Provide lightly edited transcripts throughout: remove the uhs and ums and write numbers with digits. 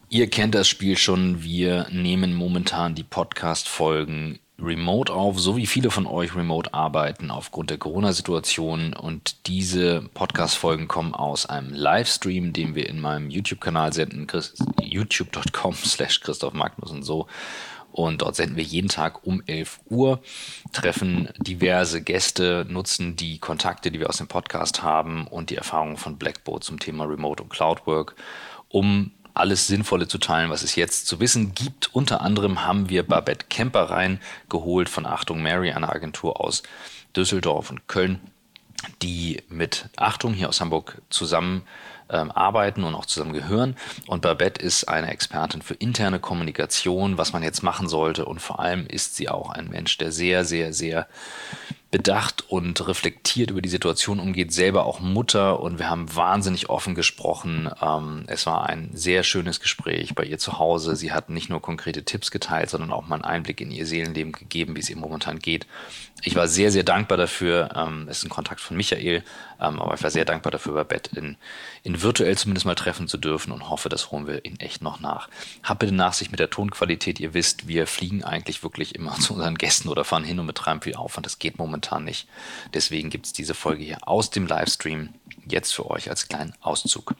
Ihr kennt das Spiel schon. Wir nehmen momentan die Podcast-Folgen remote auf, so wie viele von euch remote arbeiten aufgrund der Corona-Situation. Und diese Podcast-Folgen kommen aus einem Livestream, den wir in meinem YouTube-Kanal senden, youtube.com/Christoph Magnussen so. Und dort senden wir jeden Tag um 11 Uhr, treffen diverse Gäste, nutzen die Kontakte, die wir aus dem Podcast haben und die Erfahrungen von Blackboard zum Thema Remote und Cloudwork, um alles Sinnvolle zu teilen, was es jetzt zu wissen gibt. Unter anderem haben wir Babette Kemper reingeholt von Achtung Mary, einer Agentur aus Düsseldorf und Köln, die mit Achtung hier aus Hamburg zusammen arbeiten und auch zusammen gehören. Und Babette ist eine Expertin für interne Kommunikation, was man jetzt machen sollte. Und vor allem ist sie auch ein Mensch, der sehr, sehr, sehr bedacht und reflektiert über die Situation umgeht, selber auch Mutter, und wir haben wahnsinnig offen gesprochen. Es war ein sehr schönes Gespräch bei ihr zu Hause. Sie hat nicht nur konkrete Tipps geteilt, sondern auch mal einen Einblick in ihr Seelenleben gegeben, wie es ihr momentan geht. Ich war sehr, sehr dankbar dafür. Es ist ein Kontakt von Michael, aber ich war sehr dankbar dafür, Babette in virtuell zumindest mal treffen zu dürfen, und hoffe, das holen wir in echt noch nach. Habt bitte Nachsicht mit der Tonqualität. Ihr wisst, wir fliegen eigentlich wirklich immer zu unseren Gästen oder fahren hin und betreiben viel Aufwand. Das geht momentan nicht. Deswegen gibt es diese Folge hier aus dem Livestream jetzt für euch als kleinen Auszug.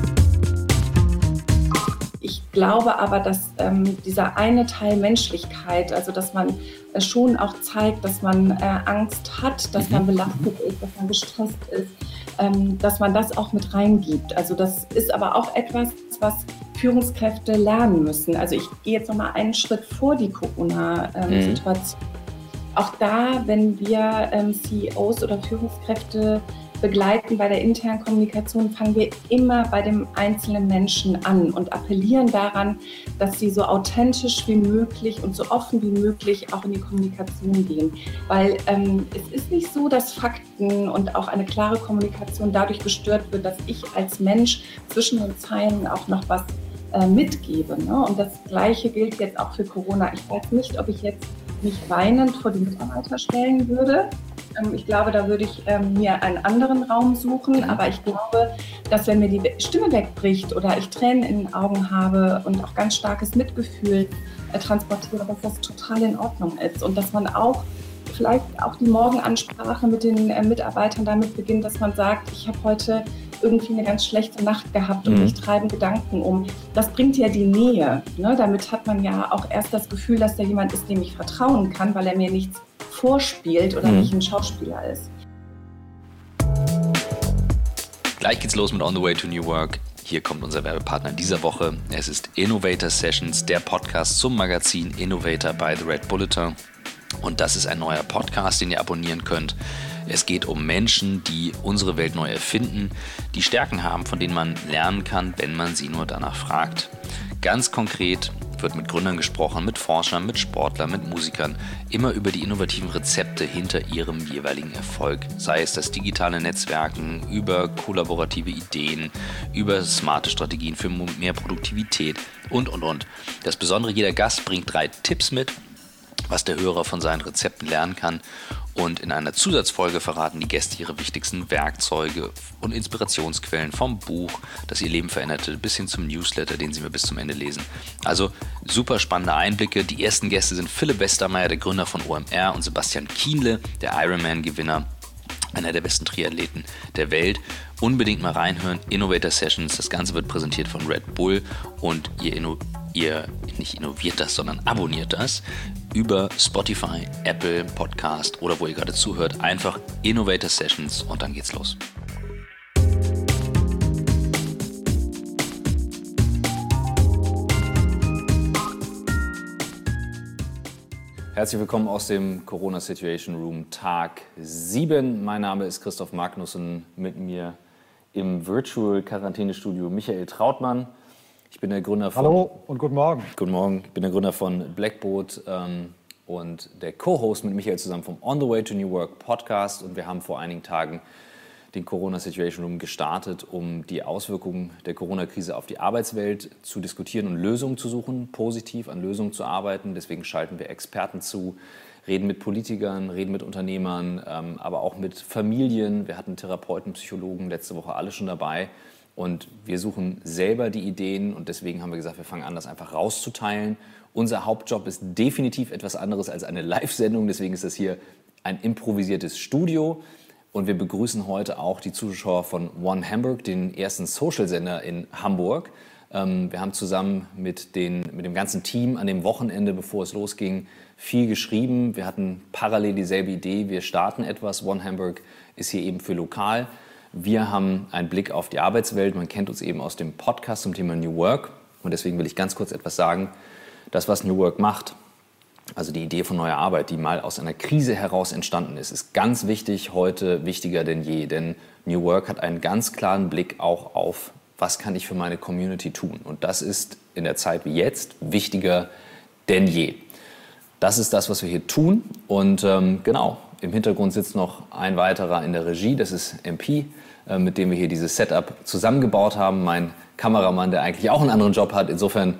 Ich glaube aber, dass dieser eine Teil Menschlichkeit, also dass man schon auch zeigt, dass man Angst hat, dass man belastet ist, dass man gestresst ist, dass man das auch mit reingibt. Also das ist aber auch etwas, was Führungskräfte lernen müssen. Also ich gehe jetzt nochmal einen Schritt vor die Corona-Situation. Auch da, wenn wir CEOs oder Führungskräfte begleiten bei der internen Kommunikation, fangen wir immer bei dem einzelnen Menschen an und appellieren daran, dass sie so authentisch wie möglich und so offen wie möglich auch in die Kommunikation gehen. Weil es ist nicht so, dass Fakten und auch eine klare Kommunikation dadurch gestört wird, dass ich als Mensch zwischen den Zeilen auch noch was mitgebe. Ne? Und das Gleiche gilt jetzt auch für Corona. Ich weiß nicht, ob ich jetzt mich weinend vor die Mitarbeiter stellen würde. Ich glaube, da würde ich mir einen anderen Raum suchen. Aber ich glaube, dass wenn mir die Stimme wegbricht oder ich Tränen in den Augen habe und auch ganz starkes Mitgefühl transportiere, dass das total in Ordnung ist. Und dass man auch vielleicht auch die Morgenansprache mit den Mitarbeitern damit beginnt, dass man sagt, ich habe heute irgendwie eine ganz schlechte Nacht gehabt und mich treiben Gedanken um. Das bringt ja die Nähe. Ne? Damit hat man ja auch erst das Gefühl, dass da jemand ist, dem ich vertrauen kann, weil er mir nichts vorspielt oder nicht ein Schauspieler ist. Gleich geht's los mit On the Way to New Work. Hier kommt unser Werbepartner dieser Woche. Es ist Innovator Sessions, der Podcast zum Magazin Innovator by The Red Bulletin. Und das ist ein neuer Podcast, den ihr abonnieren könnt. Es geht um Menschen, die unsere Welt neu erfinden, die Stärken haben, von denen man lernen kann, wenn man sie nur danach fragt. Ganz konkret wird mit Gründern gesprochen, mit Forschern, mit Sportlern, mit Musikern, immer über die innovativen Rezepte hinter ihrem jeweiligen Erfolg. Sei es das digitale Netzwerken, über kollaborative Ideen, über smarte Strategien für mehr Produktivität und. Das Besondere, jeder Gast bringt 3 Tipps mit, was der Hörer von seinen Rezepten lernen kann. Und in einer Zusatzfolge verraten die Gäste ihre wichtigsten Werkzeuge und Inspirationsquellen vom Buch, das ihr Leben veränderte, bis hin zum Newsletter, den sie mir bis zum Ende lesen. Also super spannende Einblicke. Die ersten Gäste sind Philipp Westermeier, der Gründer von OMR, und Sebastian Kienle, der Ironman-Gewinner, einer der besten Triathleten der Welt. Unbedingt mal reinhören. Innovator Sessions, das Ganze wird präsentiert von Red Bull, und ihr nicht innoviert das, sondern abonniert das über Spotify, Apple Podcast oder wo ihr gerade zuhört. Einfach Innovator Sessions und dann geht's los. Herzlich willkommen aus dem Corona Situation Room, Tag 7. Mein Name ist Christoph Magnussen, mit mir im Virtual Quarantänestudio Michael Trautmann. Ich bin der Gründer von... Hallo und guten Morgen. Guten Morgen. Ich bin der Gründer von Blackboard und der Co-Host mit Michael zusammen vom On the Way to New Work Podcast. Und wir haben vor einigen Tagen den Corona Situation Room gestartet, um die Auswirkungen der Corona-Krise auf die Arbeitswelt zu diskutieren und Lösungen zu suchen, positiv an Lösungen zu arbeiten. Deswegen schalten wir Experten zu, reden mit Politikern, reden mit Unternehmern, aber auch mit Familien. Wir hatten Therapeuten, Psychologen letzte Woche alle schon dabei, Und wir suchen selber die Ideen und deswegen haben wir gesagt, wir fangen an, das einfach rauszuteilen. Unser Hauptjob ist definitiv etwas anderes als eine Live-Sendung, deswegen ist das hier ein improvisiertes Studio. Und wir begrüßen heute auch die Zuschauer von One Hamburg, den ersten Social-Sender in Hamburg. Wir haben zusammen mit dem ganzen Team an dem Wochenende, bevor es losging, viel geschrieben. Wir hatten parallel dieselbe Idee, wir starten etwas. One Hamburg ist hier eben für lokal. Wir haben einen Blick auf die Arbeitswelt. Man kennt uns eben aus dem Podcast zum Thema New Work. Und deswegen will ich ganz kurz etwas sagen. Das, was New Work macht, also die Idee von neuer Arbeit, die mal aus einer Krise heraus entstanden ist ganz wichtig, heute wichtiger denn je. Denn New Work hat einen ganz klaren Blick auch auf, was kann ich für meine Community tun. Und das ist in der Zeit wie jetzt wichtiger denn je. Das ist das, was wir hier tun. Und genau, im Hintergrund sitzt noch ein weiterer in der Regie, das ist MP, mit dem wir hier dieses Setup zusammengebaut haben. Mein Kameramann, der eigentlich auch einen anderen Job hat. Insofern,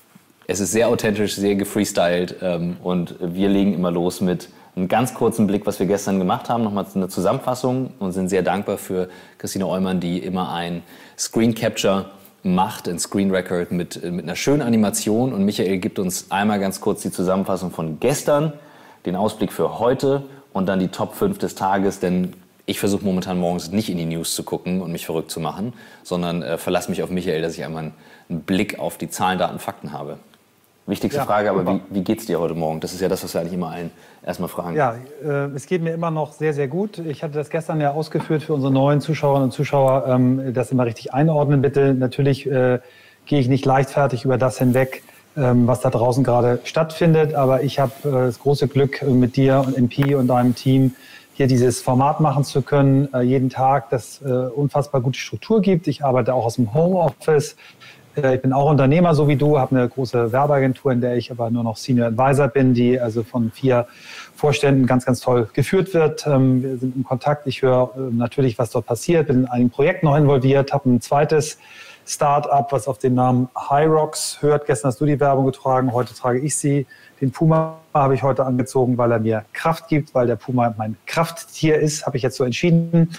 es ist sehr authentisch, sehr gefreestylt und wir legen immer los mit einem ganz kurzen Blick, was wir gestern gemacht haben, nochmal eine Zusammenfassung und sind sehr dankbar für Christine Eumann, die immer ein Screen Capture macht, ein Screen Record mit einer schönen Animation, und Michael gibt uns einmal ganz kurz die Zusammenfassung von gestern, den Ausblick für heute und dann die Top 5 des Tages, denn ich versuche momentan morgens nicht in die News zu gucken und mich verrückt zu machen, sondern verlasse mich auf Michael, dass ich einmal einen Blick auf die Zahlen, Daten, Fakten habe. Wichtigste Frage, aber wie geht's dir heute Morgen? Das ist ja das, was wir eigentlich immer allen erstmal fragen. Ja, es geht mir immer noch sehr, sehr gut. Ich hatte das gestern ja ausgeführt für unsere neuen Zuschauerinnen und Zuschauer, das immer richtig einordnen bitte. Natürlich gehe ich nicht leichtfertig über das hinweg, was da draußen gerade stattfindet, aber ich habe das große Glück, mit dir und MP und deinem Team hier dieses Format machen zu können, jeden Tag, das unfassbar gute Struktur gibt. Ich arbeite auch aus dem Homeoffice. Ich bin auch Unternehmer, so wie du, habe eine große Werbeagentur, in der ich aber nur noch Senior Advisor bin, die also von 4 Vorständen ganz, ganz toll geführt wird. Wir sind in Kontakt. Ich höre natürlich, was dort passiert, bin in einigen Projekten noch involviert, habe ein zweites Start-up, was auf den Namen Hyrox hört. Gestern hast du die Werbung getragen, heute trage ich sie. Den Puma habe ich heute angezogen, weil er mir Kraft gibt, weil der Puma mein Krafttier ist, habe ich jetzt so entschieden.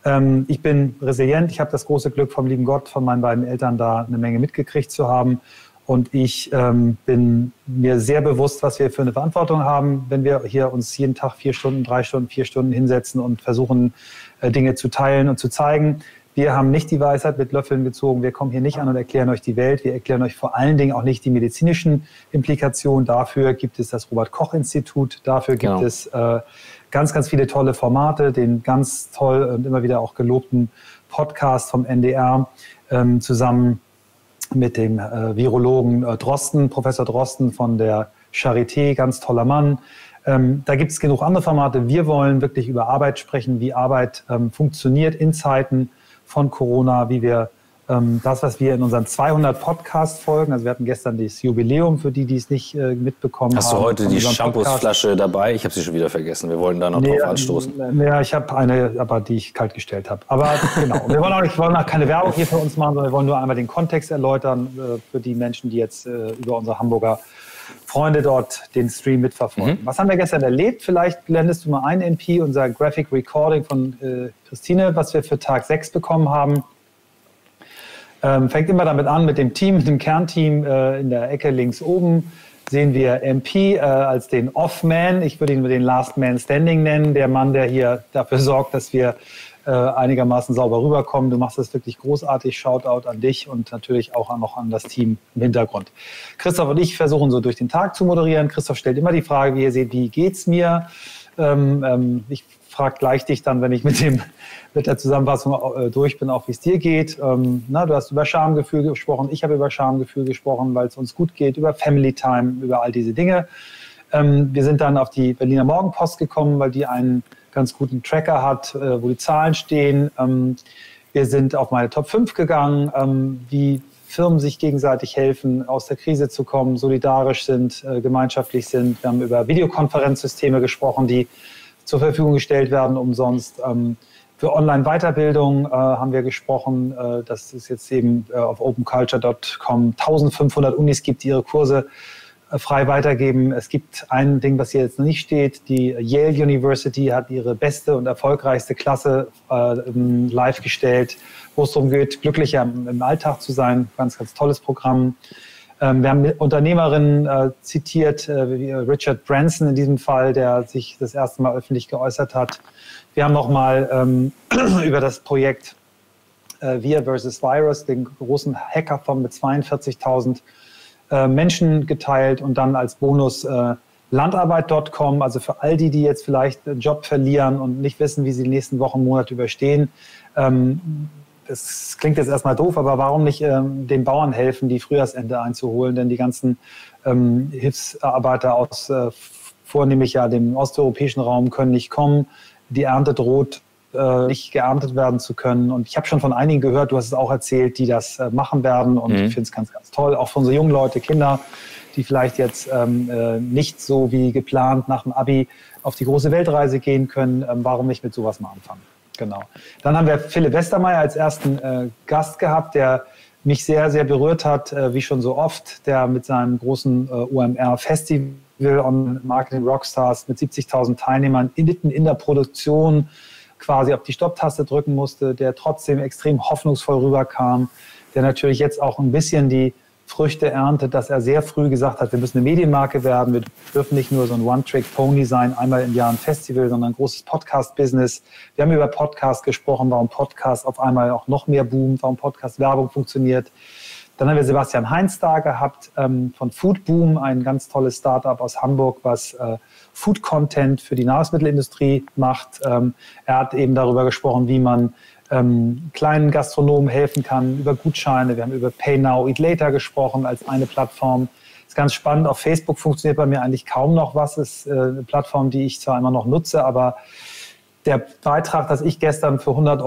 Ich bin resilient, ich habe das große Glück vom lieben Gott, von meinen beiden Eltern da eine Menge mitgekriegt zu haben. Und ich bin mir sehr bewusst, was wir für eine Verantwortung haben, wenn wir hier uns jeden Tag 4 Stunden, 3 Stunden, 4 Stunden hinsetzen und versuchen, Dinge zu teilen und zu zeigen. Wir haben nicht die Weisheit mit Löffeln gezogen. Wir kommen hier nicht an und erklären euch die Welt. Wir erklären euch vor allen Dingen auch nicht die medizinischen Implikationen. Dafür gibt es das Robert-Koch-Institut. Dafür gibt es ganz, ganz viele tolle Formate. Den ganz toll und immer wieder auch gelobten Podcast vom NDR zusammen mit dem Virologen Drosten, Professor Drosten von der Charité. Ganz toller Mann. Da gibt es genug andere Formate. Wir wollen wirklich über Arbeit sprechen, wie Arbeit funktioniert in Zeiten von Corona, wie wir das, was wir in unseren 200 Podcast-Folgen, also wir hatten gestern das Jubiläum, für die, die es nicht mitbekommen haben. Hast du heute die Shampoosflasche dabei? Ich habe sie schon wieder vergessen. Wir wollten da noch drauf anstoßen. Ja, ich habe eine, aber die ich kalt gestellt habe. Aber genau, wir wollen auch keine Werbung hier für uns machen, sondern wir wollen nur einmal den Kontext erläutern für die Menschen, die jetzt über unsere Hamburger Freunde dort den Stream mitverfolgen. Was haben wir gestern erlebt? Vielleicht blendest du mal ein, MP, unser Graphic Recording von Christine, was wir für Tag 6 bekommen haben. Fängt immer damit an, mit dem Team, mit dem Kernteam in der Ecke links oben sehen wir MP als den Off-Man. Ich würde ihn den Last Man Standing nennen, der Mann, der hier dafür sorgt, dass wir einigermaßen sauber rüberkommen. Du machst das wirklich großartig. Shoutout an dich und natürlich auch noch an das Team im Hintergrund. Christoph und ich versuchen so durch den Tag zu moderieren. Christoph stellt immer die Frage, wie ihr seht, wie geht's mir? Ich frage gleich dich dann, wenn ich mit der Zusammenfassung durch bin, auch wie es dir geht. Du hast über Schamgefühl gesprochen, ich habe über Schamgefühl gesprochen, weil es uns gut geht, über Family Time, über all diese Dinge. Wir sind dann auf die Berliner Morgenpost gekommen, weil die einen ganz guten Tracker hat, wo die Zahlen stehen. Wir sind auf meine Top 5 gegangen, wie Firmen sich gegenseitig helfen, aus der Krise zu kommen, solidarisch sind, gemeinschaftlich sind. Wir haben über Videokonferenzsysteme gesprochen, die zur Verfügung gestellt werden umsonst. Für Online-Weiterbildung haben wir gesprochen, dass es jetzt eben auf openculture.com 1500 Unis gibt, die ihre Kurse frei weitergeben. Es gibt ein Ding, was hier jetzt noch nicht steht. Die Yale University hat ihre beste und erfolgreichste Klasse live gestellt, wo es darum geht, glücklicher im Alltag zu sein. Ganz, ganz tolles Programm. Wir haben Unternehmerinnen zitiert, wie Richard Branson in diesem Fall, der sich das erste Mal öffentlich geäußert hat. Wir haben nochmal über das Projekt Wir versus Virus, den großen Hackathon mit 42.000 Menschen geteilt und dann als Bonus Landarbeit.com, also für all die jetzt vielleicht einen Job verlieren und nicht wissen, wie sie die nächsten Wochen, Monate überstehen. Das klingt jetzt erstmal doof, aber warum nicht den Bauern helfen, die Frühjahrsernte einzuholen? Denn die ganzen Hilfsarbeiter aus vornehmlich ja dem osteuropäischen Raum können nicht kommen. Die Ernte droht nicht geerntet werden zu können. Und ich habe schon von einigen gehört, du hast es auch erzählt, die das machen werden. Und ich finde es ganz, ganz toll. Auch von so jungen Leute, Kinder, die vielleicht jetzt nicht so wie geplant nach dem Abi auf die große Weltreise gehen können. Warum nicht mit sowas mal anfangen? Genau. Dann haben wir Philipp Westermeier als ersten Gast gehabt, der mich sehr, sehr berührt hat, wie schon so oft, der mit seinem großen OMR-Festival on Marketing Rockstars mit 70.000 Teilnehmern mitten in der Produktion quasi auf die Stopptaste drücken musste, der trotzdem extrem hoffnungsvoll rüberkam, der natürlich jetzt auch ein bisschen die Früchte erntet, dass er sehr früh gesagt hat, wir müssen eine Medienmarke werden, wir dürfen nicht nur so ein One-Trick-Pony sein, einmal im Jahr ein Festival, sondern ein großes Podcast-Business. Wir haben über Podcast gesprochen, warum Podcast auf einmal auch noch mehr boomt, warum Podcast-Werbung funktioniert. Dann haben wir Sebastian Heinz da gehabt von Food Boom, ein ganz tolles Startup aus Hamburg, was Food-Content für die Nahrungsmittelindustrie macht. Er hat eben darüber gesprochen, wie man kleinen Gastronomen helfen kann, über Gutscheine. Wir haben über Pay Now, Eat Later gesprochen als eine Plattform. Das ist ganz spannend. Auf Facebook funktioniert bei mir eigentlich kaum noch was. Das ist eine Plattform, die ich zwar immer noch nutze, aber der Beitrag, dass ich gestern für 100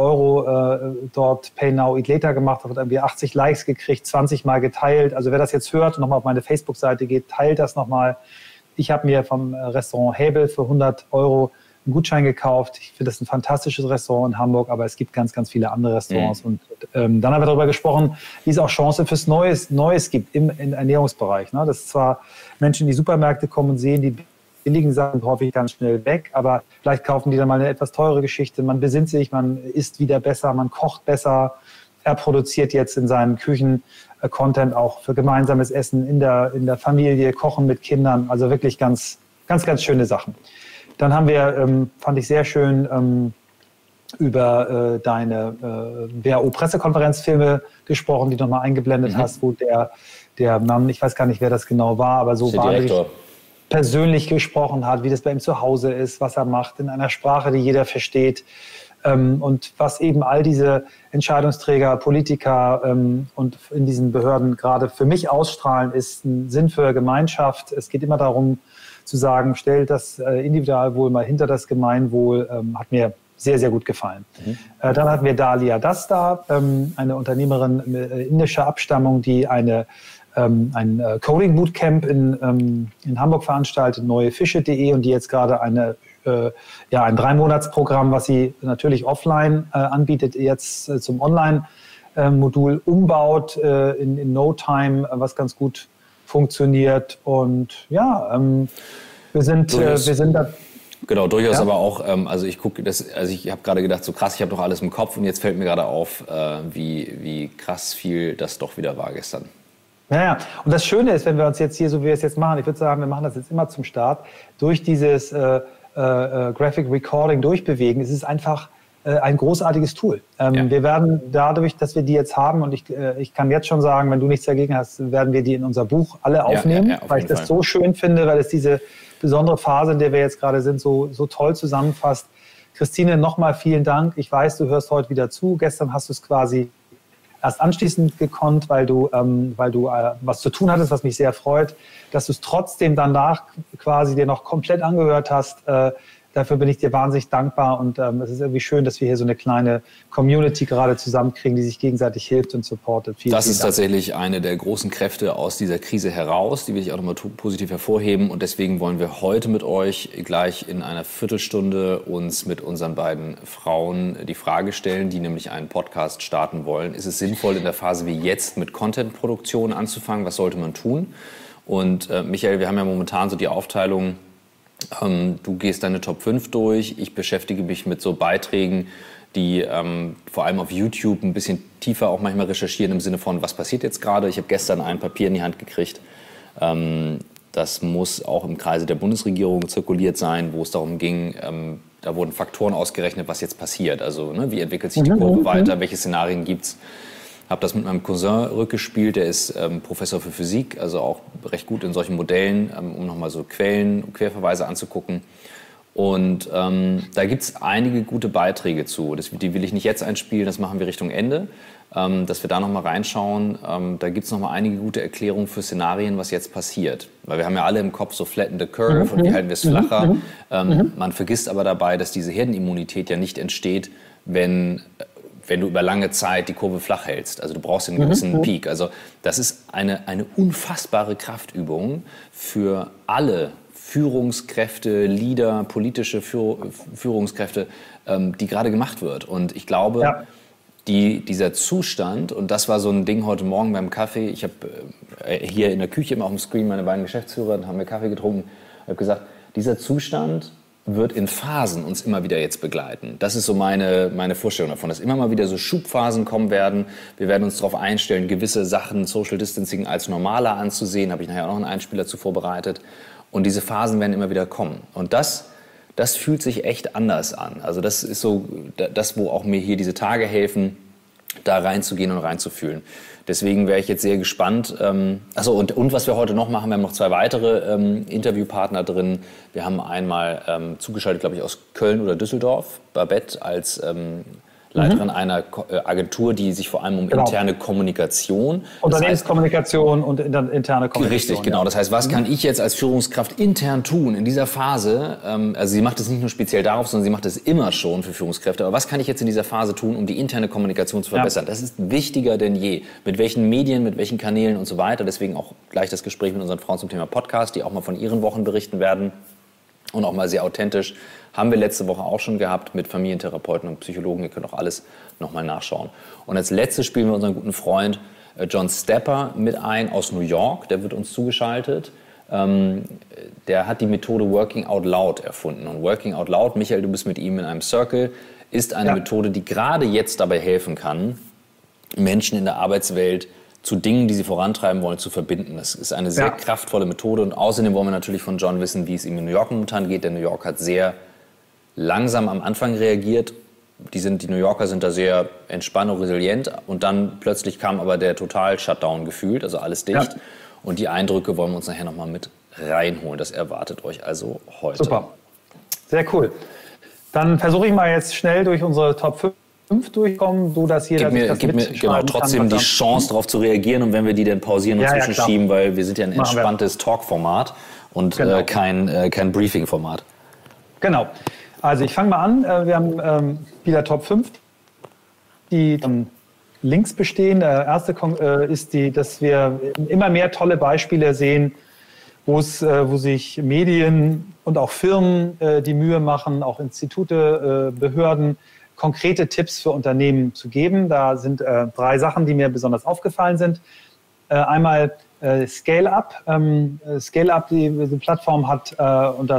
€ dort Pay Now, Eat Later gemacht habe, hat irgendwie 80 Likes gekriegt, 20 Mal geteilt. Also wer das jetzt hört und nochmal auf meine Facebook-Seite geht, teilt das nochmal. Ich habe mir vom Restaurant Hebel für 100 € einen Gutschein gekauft. Ich finde das ein fantastisches Restaurant in Hamburg, aber es gibt ganz, ganz viele andere Restaurants. Und dann haben wir darüber gesprochen, wie es auch Chancen fürs Neues gibt im Ernährungsbereich. Ne? Dass zwar Menschen in die Supermärkte kommen und sehen, die billigen Sachen kaufe ich ganz schnell weg, aber vielleicht kaufen die dann mal eine etwas teure Geschichte. Man besinnt sich, man isst wieder besser, man kocht besser. Er produziert jetzt in seinen Küchen Content auch für gemeinsames Essen in der Familie, Kochen mit Kindern. Also wirklich ganz, ganz, ganz schöne Sachen. Dann haben wir, fand ich sehr schön, über deine WHO-Pressekonferenzfilme gesprochen, die du nochmal eingeblendet hast, wo der Mann, ich weiß gar nicht, wer das genau war, aber so wahnsinnig persönlich gesprochen hat, wie das bei ihm zu Hause ist, was er macht, in einer Sprache, die jeder versteht. Und was eben all diese Entscheidungsträger, Politiker und in diesen Behörden gerade für mich ausstrahlen, ist ein Sinn für Gemeinschaft. Es geht immer darum zu sagen, stellt das Individualwohl mal hinter das Gemeinwohl, hat mir sehr, sehr gut gefallen. Dann hatten wir Dalia Dasta, eine Unternehmerin indischer Abstammung, die ein Coding-Bootcamp in Hamburg veranstaltet, neuefische.de, und die jetzt gerade ein 3-Monats-Programm, was sie natürlich offline anbietet, jetzt zum Online-Modul umbaut in No Time, was ganz gut funktioniert. Und ja, wir sind da. Genau, durchaus, ja. Aber auch, also ich habe gerade gedacht, so krass, ich habe doch alles im Kopf, und jetzt fällt mir gerade auf, wie krass viel das doch wieder war gestern. Ja, und das Schöne ist, wenn wir uns jetzt hier, so wie wir es jetzt machen, ich würde sagen, wir machen das jetzt immer zum Start, durch dieses Graphic Recording durchbewegen, es ist einfach ein großartiges Tool. Wir werden dadurch, dass wir die jetzt haben, und ich kann jetzt schon sagen, wenn du nichts dagegen hast, werden wir die in unser Buch alle aufnehmen, weil ich das so schön finde, weil es diese besondere Phase, in der wir jetzt gerade sind, so toll zusammenfasst. Christine, nochmal vielen Dank. Ich weiß, du hörst heute wieder zu. Gestern hast du es quasi erst anschließend gekonnt, weil du was zu tun hattest, was mich sehr freut, dass du es trotzdem danach quasi dir noch komplett angehört hast. Dafür bin ich dir wahnsinnig dankbar, und es ist irgendwie schön, dass wir hier so eine kleine Community gerade zusammenkriegen, die sich gegenseitig hilft und supportet. Das ist tatsächlich eine der großen Kräfte aus dieser Krise heraus, die will ich auch nochmal positiv hervorheben, und deswegen wollen wir heute mit euch gleich in einer Viertelstunde uns mit unseren beiden Frauen die Frage stellen, die nämlich einen Podcast starten wollen. Ist es sinnvoll, in der Phase wie jetzt mit Content-Produktion anzufangen? Was sollte man tun? Und Michael, wir haben ja momentan so die Aufteilung, du gehst deine Top 5 durch, ich beschäftige mich mit so Beiträgen, die vor allem auf YouTube ein bisschen tiefer auch manchmal recherchieren im Sinne von, was passiert jetzt gerade. Ich habe gestern ein Papier in die Hand gekriegt, das muss auch im Kreise der Bundesregierung zirkuliert sein, wo es darum ging, da wurden Faktoren ausgerechnet, was jetzt passiert. Also wie entwickelt sich die Kurve weiter, welche Szenarien gibt es. Habe das mit meinem Cousin rückgespielt, der ist Professor für Physik, also auch recht gut in solchen Modellen, um nochmal so Quellen und Querverweise anzugucken. Und da gibt es einige gute Beiträge zu. Die will ich nicht jetzt einspielen, das machen wir Richtung Ende, dass wir da nochmal reinschauen. Da gibt es nochmal einige gute Erklärungen für Szenarien, was jetzt passiert. Weil wir haben ja alle im Kopf so flatten the curve und wie halten wir es flacher. Man vergisst aber dabei, dass diese Herdenimmunität ja nicht entsteht, wenn du über lange Zeit die Kurve flach hältst. Also du brauchst einen gewissen Peak. Also das ist eine unfassbare Kraftübung für alle Führungskräfte, Leader, politische Führungskräfte, die gerade gemacht wird. Und ich glaube, dieser Zustand, und das war so ein Ding heute Morgen beim Kaffee, ich habe hier in der Küche immer auf dem Screen meine beiden Geschäftsführer, haben wir Kaffee getrunken, habe gesagt, dieser Zustand wird in Phasen uns immer wieder jetzt begleiten. Das ist so meine Vorstellung davon, dass immer mal wieder so Schubphasen kommen werden. Wir werden uns darauf einstellen, gewisse Sachen, Social Distancing als normaler anzusehen. Habe ich nachher auch noch einen Einspieler dazu vorbereitet. Und diese Phasen werden immer wieder kommen. Und das fühlt sich echt anders an. Also das ist so das, wo auch mir hier diese Tage helfen, da reinzugehen und reinzufühlen. Deswegen wäre ich jetzt sehr gespannt. Und was wir heute noch machen, wir haben noch 2 weitere Interviewpartner drin. Wir haben einmal zugeschaltet, glaube ich, aus Köln oder Düsseldorf, Babette als Leiterin einer Agentur, die sich vor allem um interne Kommunikation... Unternehmenskommunikation und interne Kommunikation. Richtig, genau. Das heißt, was kann ich jetzt als Führungskraft intern tun in dieser Phase? Also sie macht es nicht nur speziell darauf, sondern sie macht es immer schon für Führungskräfte. Aber was kann ich jetzt in dieser Phase tun, um die interne Kommunikation zu verbessern? Das ist wichtiger denn je. Mit welchen Medien, mit welchen Kanälen und so weiter. Deswegen auch gleich das Gespräch mit unseren Frauen zum Thema Podcast, die auch mal von ihren Wochen berichten werden. Und auch mal sehr authentisch. Haben wir letzte Woche auch schon gehabt mit Familientherapeuten und Psychologen. Ihr könnt auch alles nochmal nachschauen. Und als letztes spielen wir unseren guten Freund John Stepper mit ein aus New York. Der wird uns zugeschaltet. Der hat die Methode Working Out Loud erfunden. Und Working Out Loud, Michael, du bist mit ihm in einem Circle, ist eine Methode, die gerade jetzt dabei helfen kann, Menschen in der Arbeitswelt zu Dingen, die sie vorantreiben wollen, zu verbinden. Das ist eine sehr kraftvolle Methode. Und außerdem wollen wir natürlich von John wissen, wie es ihm in New York momentan geht. Denn New York hat sehr langsam am Anfang reagiert. Die New Yorker sind da sehr entspannt und resilient. Und dann plötzlich kam aber der Total-Shutdown gefühlt, also alles dicht. Ja. Und die Eindrücke wollen wir uns nachher nochmal mit reinholen. Das erwartet euch also heute. Super, sehr cool. Dann versuche ich mal jetzt schnell durch unsere Top 5 durchkommen, so dass jeder gib mir genau, trotzdem die Chance, darauf zu reagieren, und wenn wir die dann pausieren und zwischenschieben, weil wir sind ja ein entspanntes Talk-Format und kein Briefing-Format. Genau. Also ich fange mal an. Wir haben wieder Top 5, die Links bestehen. Der erste ist dass wir immer mehr tolle Beispiele sehen, wo sich Medien und auch Firmen die Mühe machen, auch Institute, Behörden, konkrete Tipps für Unternehmen zu geben. Da sind 3 Sachen, die mir besonders aufgefallen sind. Einmal Scale-Up. Scale-Up, die Plattform hat unter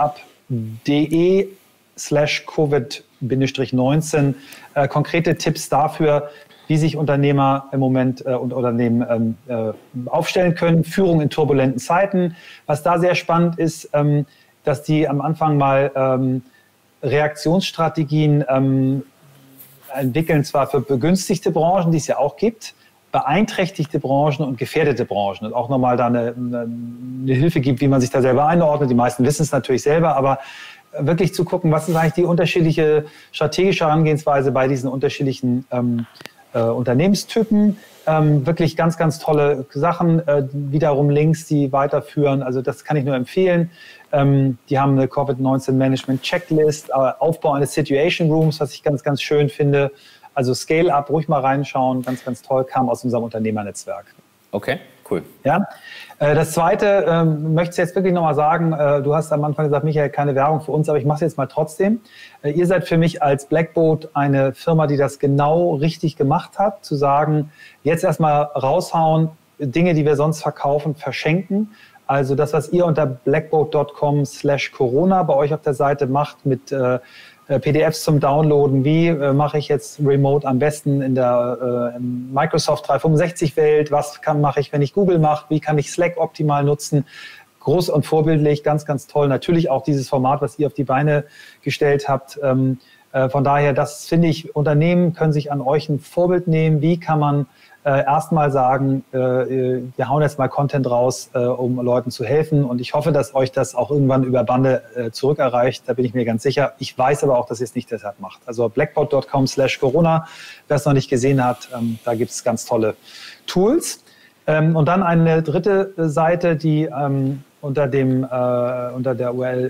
scaleup.de/Covid-19 konkrete Tipps dafür, wie sich Unternehmer im Moment und Unternehmen aufstellen können. Führung in turbulenten Zeiten. Was da sehr spannend ist, dass die am Anfang mal Reaktionsstrategien entwickeln, zwar für begünstigte Branchen, die es ja auch gibt, beeinträchtigte Branchen und gefährdete Branchen. Und auch nochmal da eine Hilfe gibt, wie man sich da selber einordnet. Die meisten wissen es natürlich selber, aber wirklich zu gucken, was ist eigentlich die unterschiedliche strategische Herangehensweise bei diesen unterschiedlichen Unternehmenstypen. Wirklich ganz, ganz tolle Sachen. Wiederum Links, die weiterführen. Also das kann ich nur empfehlen. Die haben eine Covid-19-Management-Checklist, Aufbau eines Situation Rooms, was ich ganz, ganz schön finde. Also Scale-Up, ruhig mal reinschauen. Ganz, ganz toll, kam aus unserem Unternehmernetzwerk. Okay, cool. Ja. Das Zweite, möchte ich jetzt wirklich nochmal sagen, du hast am Anfang gesagt, Michael, keine Werbung für uns, aber ich mache es jetzt mal trotzdem. Ihr seid für mich als Blackboat eine Firma, die das genau richtig gemacht hat, zu sagen, jetzt erstmal raushauen, Dinge, die wir sonst verkaufen, verschenken. Also das, was ihr unter blackboat.com/Corona bei euch auf der Seite macht mit PDFs zum Downloaden, wie mache ich jetzt Remote am besten in der Microsoft 365-Welt, was mache ich, wenn ich Google mache, wie kann ich Slack optimal nutzen, groß und vorbildlich, ganz, ganz toll. Natürlich auch dieses Format, was ihr auf die Beine gestellt habt. Von daher, das finde ich, Unternehmen können sich an euch ein Vorbild nehmen. Wie kann man erstmal sagen, wir hauen jetzt mal Content raus, um Leuten zu helfen. Und ich hoffe, dass euch das auch irgendwann über Bande zurückerreicht. Da bin ich mir ganz sicher. Ich weiß aber auch, dass ihr es nicht deshalb macht. Also blackboat.com/Corona, wer es noch nicht gesehen hat, da gibt es ganz tolle Tools. Und dann eine dritte Seite, die unter der URL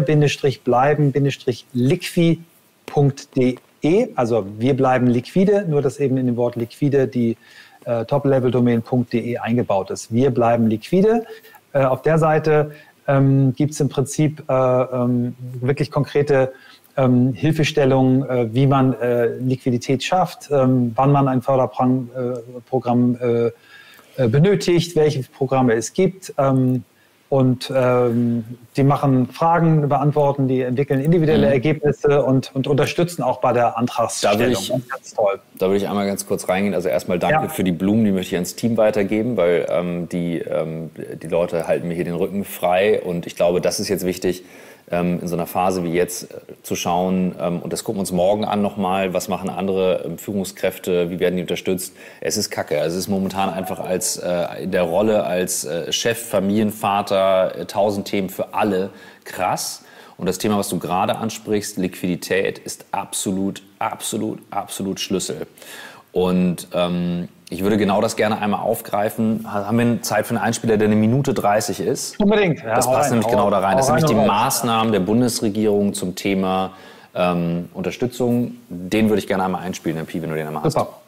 wir-bleiben-liqui.de, also wir bleiben liquide, nur dass eben in dem Wort liquide die Top-Level-Domain.de eingebaut ist. Wir bleiben liquide. Auf der Seite gibt es im Prinzip wirklich konkrete Hilfestellungen, wie man Liquidität schafft, wann man ein Förderprogramm benötigt, welche Programme es gibt. Und die machen Fragen, beantworten, die entwickeln individuelle Ergebnisse und unterstützen auch bei der Antragsstellung. Ganz toll. Da würde ich einmal ganz kurz reingehen. Also erstmal danke für die Blumen, die möchte ich ans Team weitergeben, weil die Leute halten mir hier den Rücken frei. Und ich glaube, das ist jetzt wichtig, in so einer Phase wie jetzt zu schauen, und das gucken wir uns morgen an nochmal, was machen andere Führungskräfte, wie werden die unterstützt. Es ist Kacke. Also es ist momentan einfach in der Rolle als Chef, Familienvater, 1000 Themen für alle krass. Und das Thema, was du gerade ansprichst, Liquidität, ist absolut Schlüssel. Und ich würde genau das gerne einmal aufgreifen. Haben wir Zeit für einen Einspieler, der 1:30 ist? Unbedingt. Ja, das passt nämlich genau da rein. Das sind nämlich die Maßnahmen der Bundesregierung zum Thema Unterstützung. Den würde ich gerne einmal einspielen, Herr Pi, wenn du den einmal hast. Super.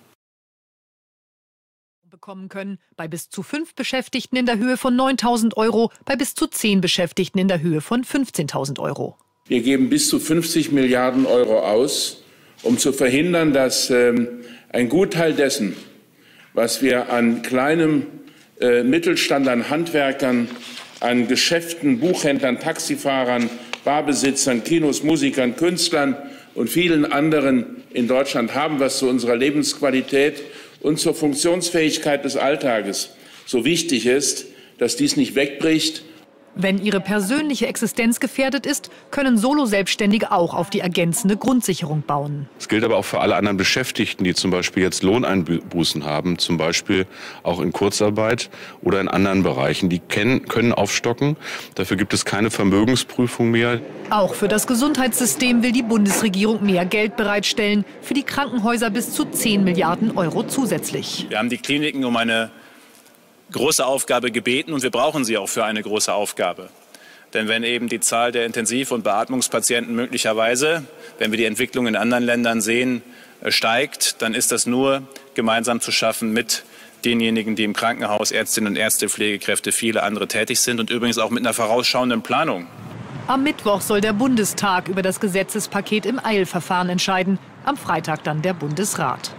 Bekommen können bei bis zu 5 Beschäftigten in der Höhe von 9.000 €, bei bis zu 10 Beschäftigten in der Höhe von 15.000 €. Wir geben bis zu 50 Milliarden € aus, um zu verhindern, dass ein Gutteil dessen, was wir an kleinem Mittelstand, an Handwerkern, an Geschäften, Buchhändlern, Taxifahrern, Barbesitzern, Kinos, Musikern, Künstlern und vielen anderen in Deutschland haben, was zu unserer Lebensqualität und zur Funktionsfähigkeit des Alltages so wichtig ist, dass dies nicht wegbricht. Wenn ihre persönliche Existenz gefährdet ist, können Solo-Selbstständige auch auf die ergänzende Grundsicherung bauen. Es gilt aber auch für alle anderen Beschäftigten, die zum Beispiel jetzt Lohneinbußen haben, zum Beispiel auch in Kurzarbeit oder in anderen Bereichen. Die können aufstocken. Dafür gibt es keine Vermögensprüfung mehr. Auch für das Gesundheitssystem will die Bundesregierung mehr Geld bereitstellen. Für die Krankenhäuser bis zu 10 Milliarden € zusätzlich. Wir haben die Kliniken um eine große Aufgabe gebeten und wir brauchen sie auch für eine große Aufgabe. Denn wenn eben die Zahl der Intensiv- und Beatmungspatienten möglicherweise, wenn wir die Entwicklung in anderen Ländern sehen, steigt, dann ist das nur gemeinsam zu schaffen mit denjenigen, die im Krankenhaus, Ärztinnen und Ärzte, Pflegekräfte, viele andere tätig sind und übrigens auch mit einer vorausschauenden Planung. Am Mittwoch soll der Bundestag über das Gesetzespaket im Eilverfahren entscheiden, am Freitag dann der Bundesrat.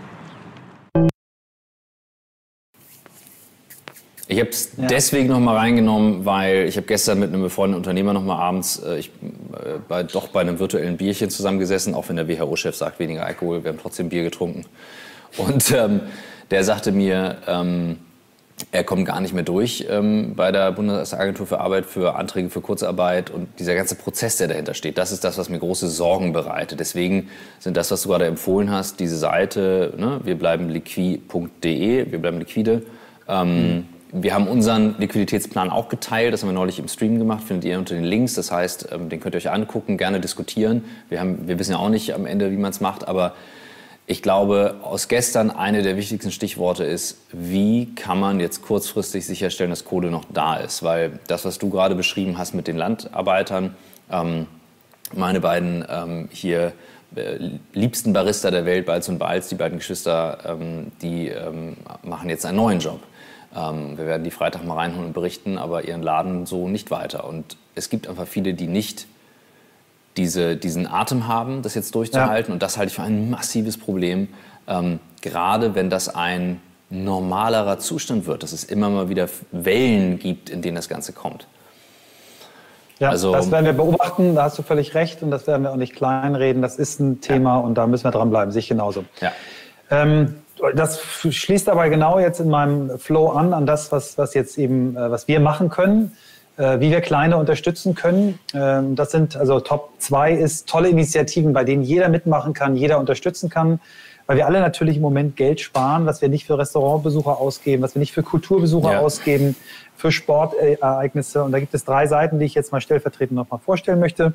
Ich habe es deswegen noch mal reingenommen, weil ich habe gestern mit einem befreundeten Unternehmer noch mal abends bei einem virtuellen Bierchen zusammengesessen, auch wenn der WHO-Chef sagt, weniger Alkohol, wir haben trotzdem Bier getrunken. Und der sagte mir, er kommt gar nicht mehr durch bei der Bundesagentur für Arbeit für Anträge für Kurzarbeit und dieser ganze Prozess, der dahinter steht, das ist das, was mir große Sorgen bereitet. Deswegen sind das, was du gerade empfohlen hast, diese Seite, ne, wir bleiben liqui.de, wir bleiben liquide. Wir haben unseren Liquiditätsplan auch geteilt, das haben wir neulich im Stream gemacht, findet ihr unter den Links. Das heißt, den könnt ihr euch angucken, gerne diskutieren. Wir wissen ja auch nicht am Ende, wie man es macht, aber ich glaube, aus gestern eine der wichtigsten Stichworte ist, wie kann man jetzt kurzfristig sicherstellen, dass Kohle noch da ist? Weil das, was du gerade beschrieben hast mit den Landarbeitern, meine beiden hier liebsten Barista der Welt, Balz und Balz, die beiden Geschwister, die machen jetzt einen neuen Job. Wir werden die Freitag mal reinholen und berichten, aber ihren Laden so nicht weiter. Und es gibt einfach viele, die nicht diesen Atem haben, das jetzt durchzuhalten. Ja. Und das halte ich für ein massives Problem. Gerade wenn das ein normalerer Zustand wird, dass es immer mal wieder Wellen gibt, in denen das Ganze kommt. Ja, also, das werden wir beobachten, da hast du völlig recht und das werden wir auch nicht kleinreden. Das ist ein Thema und da müssen wir dranbleiben, sehe ich genauso. Ja. Das schließt aber genau jetzt in meinem Flow an das, was jetzt eben, was wir machen können, wie wir Kleine unterstützen können. Das sind, also Top 2 ist tolle Initiativen, bei denen jeder mitmachen kann, jeder unterstützen kann, weil wir alle natürlich im Moment Geld sparen, was wir nicht für Restaurantbesucher ausgeben, was wir nicht für Kulturbesucher ausgeben, für Sportereignisse. Und da gibt es 3 Seiten, die ich jetzt mal stellvertretend noch mal vorstellen möchte.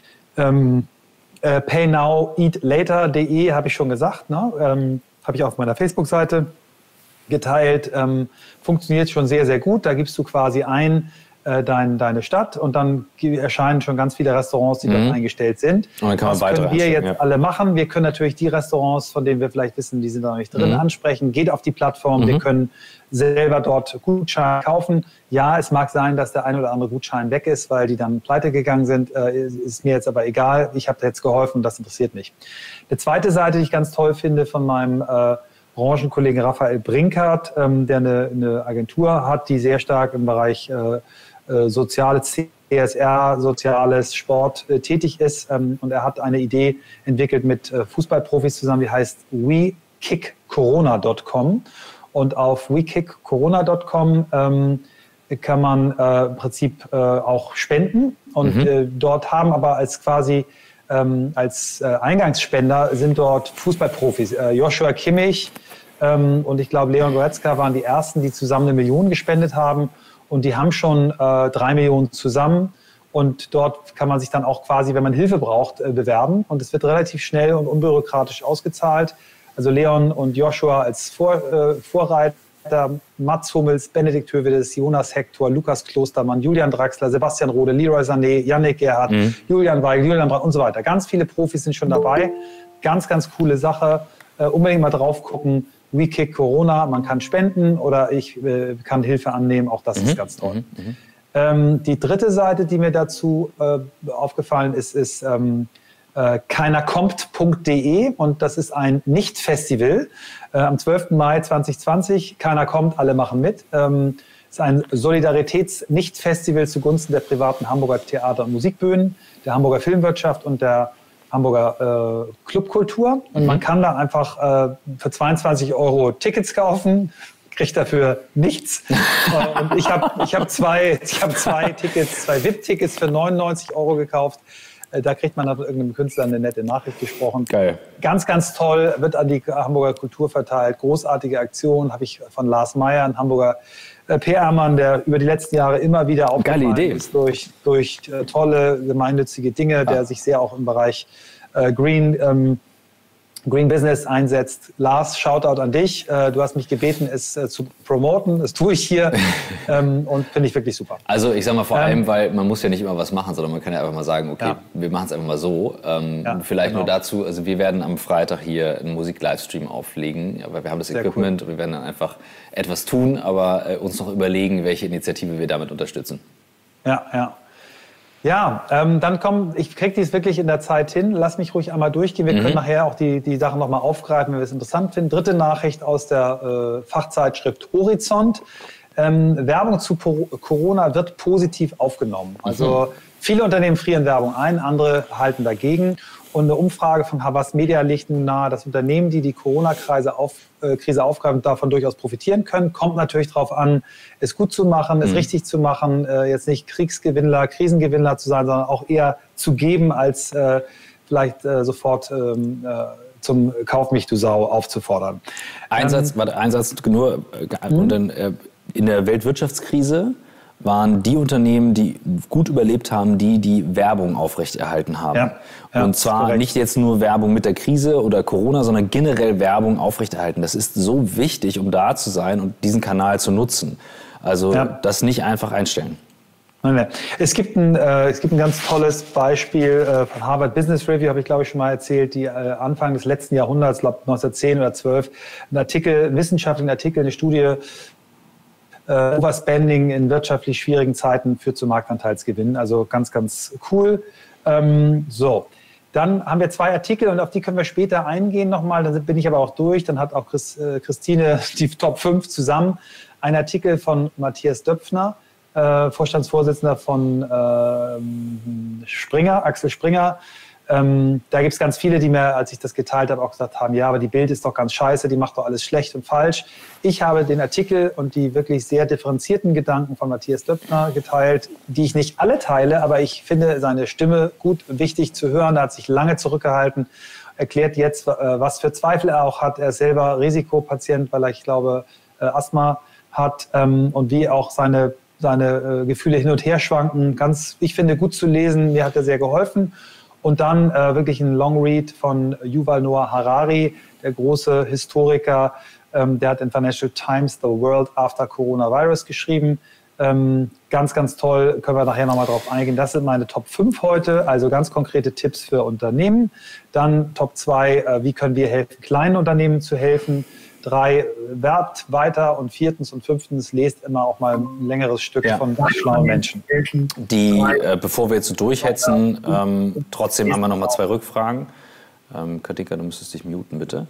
PayNowEatLater.de habe ich schon gesagt, ne? Habe ich auf meiner Facebook-Seite geteilt. Funktioniert schon sehr, sehr gut. Da gibst du quasi deine Stadt und dann erscheinen schon ganz viele Restaurants, die dort eingestellt sind. Und dann kann man das können wir jetzt alle machen. Wir können natürlich die Restaurants, von denen wir vielleicht wissen, die sind da noch nicht drin, ansprechen. Geht auf die Plattform. Wir können selber dort Gutscheine kaufen. Ja, es mag sein, dass der ein oder andere Gutschein weg ist, weil die dann pleite gegangen sind. Ist mir jetzt aber egal. Ich habe da jetzt geholfen. Das interessiert mich. Eine zweite Seite, die ich ganz toll finde, von meinem Branchenkollegen Raphael Brinkert, der eine Agentur hat, die sehr stark im Bereich Soziales, CSR, Soziales, Sport tätig ist. Und er hat eine Idee entwickelt mit Fußballprofis zusammen, die heißt wekickcorona.com. Und auf wekickcorona.com kann man im Prinzip auch spenden. Und dort haben aber als Eingangsspender sind dort Fußballprofis. Joshua Kimmich und ich glaube Leon Goretzka waren die ersten, die zusammen 1 Million gespendet haben. Und die haben schon 3 Millionen zusammen. Und dort kann man sich dann auch quasi, wenn man Hilfe braucht, bewerben. Und es wird relativ schnell und unbürokratisch ausgezahlt. Also Leon und Joshua als Vorreiter, Mats Hummels, Benedikt Hövedes, Jonas Hector, Lukas Klostermann, Julian Draxler, Sebastian Rode, Leroy Sané, Yannick Gerhardt, Julian Weigel, Julian Brandt und so weiter. Ganz viele Profis sind schon dabei. Ganz, ganz coole Sache. Unbedingt mal drauf gucken. WeKick Corona, man kann spenden oder ich kann Hilfe annehmen, auch das ist ganz toll. Die dritte Seite, die mir dazu aufgefallen ist keinerkommt.de und das ist ein Nicht-Festival am 12. Mai 2020. Keiner kommt, alle machen mit. Ist ein Solidaritäts-Nicht-Festival zugunsten der privaten Hamburger Theater- und Musikbühnen, der Hamburger Filmwirtschaft und der Hamburger Clubkultur. Und man kann da einfach für 22 € Tickets kaufen, kriegt dafür nichts. Und ich hab zwei Tickets, 2 VIP-Tickets für 99 € gekauft. Da kriegt man von irgendeinem Künstler eine nette Nachricht gesprochen. Geil. Ganz, ganz toll, wird an die Hamburger Kultur verteilt. Großartige Aktion, habe ich von Lars Meyer, ein Hamburger PR-Mann, der über die letzten Jahre immer wieder aufgefallen ist durch tolle gemeinnützige Dinge, der sich sehr auch im Bereich Green Business einsetzt. Lars, Shoutout an dich. Du hast mich gebeten, es zu promoten. Das tue ich hier und finde ich wirklich super. Also ich sag mal vor allem, weil man muss ja nicht immer was machen, sondern man kann ja einfach mal sagen, okay, wir machen es einfach mal so. Vielleicht nur dazu, also wir werden am Freitag hier einen Musik-Livestream auflegen, aber wir haben das Equipment und wir werden dann einfach etwas tun, aber uns noch überlegen, welche Initiative wir damit unterstützen. Ja, dann ich kriege dies wirklich in der Zeit hin. Lass mich ruhig einmal durchgehen. Wir können nachher auch die Sachen nochmal aufgreifen, wenn wir es interessant finden. Dritte Nachricht aus der Fachzeitschrift Horizont. Werbung zu Corona wird positiv aufgenommen. Also viele Unternehmen frieren Werbung ein, andere halten dagegen. Und eine Umfrage von Havas Media legt nun nahe, dass Unternehmen, die Corona-Krise aufgreifen, davon durchaus profitieren können. Kommt natürlich darauf an, es gut zu machen, es richtig zu machen, jetzt nicht Kriegsgewinnler, Krisengewinnler zu sein, sondern auch eher zu geben, als vielleicht sofort zum Kauf mich, du Sau, aufzufordern. Ein Satz nur. Und dann, in der Weltwirtschaftskrise waren die Unternehmen, die gut überlebt haben, die Werbung aufrechterhalten haben. Und zwar nicht jetzt nur Werbung mit der Krise oder Corona, sondern generell Werbung aufrechterhalten. Das ist so wichtig, um da zu sein und diesen Kanal zu nutzen. Also das nicht einfach einstellen. Es gibt ein ganz tolles Beispiel von Harvard Business Review, habe ich glaube ich schon mal erzählt, die Anfang des letzten Jahrhunderts, glaube 1910 oder 12, einen wissenschaftlichen Artikel, eine Studie, Overspending in wirtschaftlich schwierigen Zeiten führt zu Marktanteilsgewinnen. Also ganz, ganz cool. Dann haben wir 2 Artikel und auf die können wir später eingehen nochmal. Dann bin ich aber auch durch. Dann hat auch Christine die Top 5 zusammen. Ein Artikel von Matthias Döpfner, Vorstandsvorsitzender von Axel Springer. Da gibt es ganz viele, die mir, als ich das geteilt habe, auch gesagt haben, ja, aber die Bild ist doch ganz scheiße, die macht doch alles schlecht und falsch. Ich habe den Artikel und die wirklich sehr differenzierten Gedanken von Matthias Döpfner geteilt, die ich nicht alle teile, aber ich finde seine Stimme gut, wichtig zu hören. Er hat sich lange zurückgehalten, erklärt jetzt, was für Zweifel er auch hat. Er ist selber Risikopatient, weil er, ich glaube, Asthma hat und wie auch seine Gefühle hin und her schwanken. Ich finde, gut zu lesen. Mir hat er sehr geholfen. Und dann wirklich ein Long Read von Yuval Noah Harari, der große Historiker. Der hat in Financial Times The World After Coronavirus geschrieben. Ganz, ganz toll. Können wir nachher nochmal drauf eingehen. Das sind meine Top 5 heute. Also ganz konkrete Tipps für Unternehmen. Dann Top 2, wie können wir helfen, kleinen Unternehmen zu helfen. 3, werbt weiter. Und 4. und 5, lest immer auch mal ein längeres Stück von schlauen Menschen. Bevor wir jetzt so durchhetzen, trotzdem haben wir noch mal 2 Rückfragen. Katinka, du müsstest dich muten, bitte.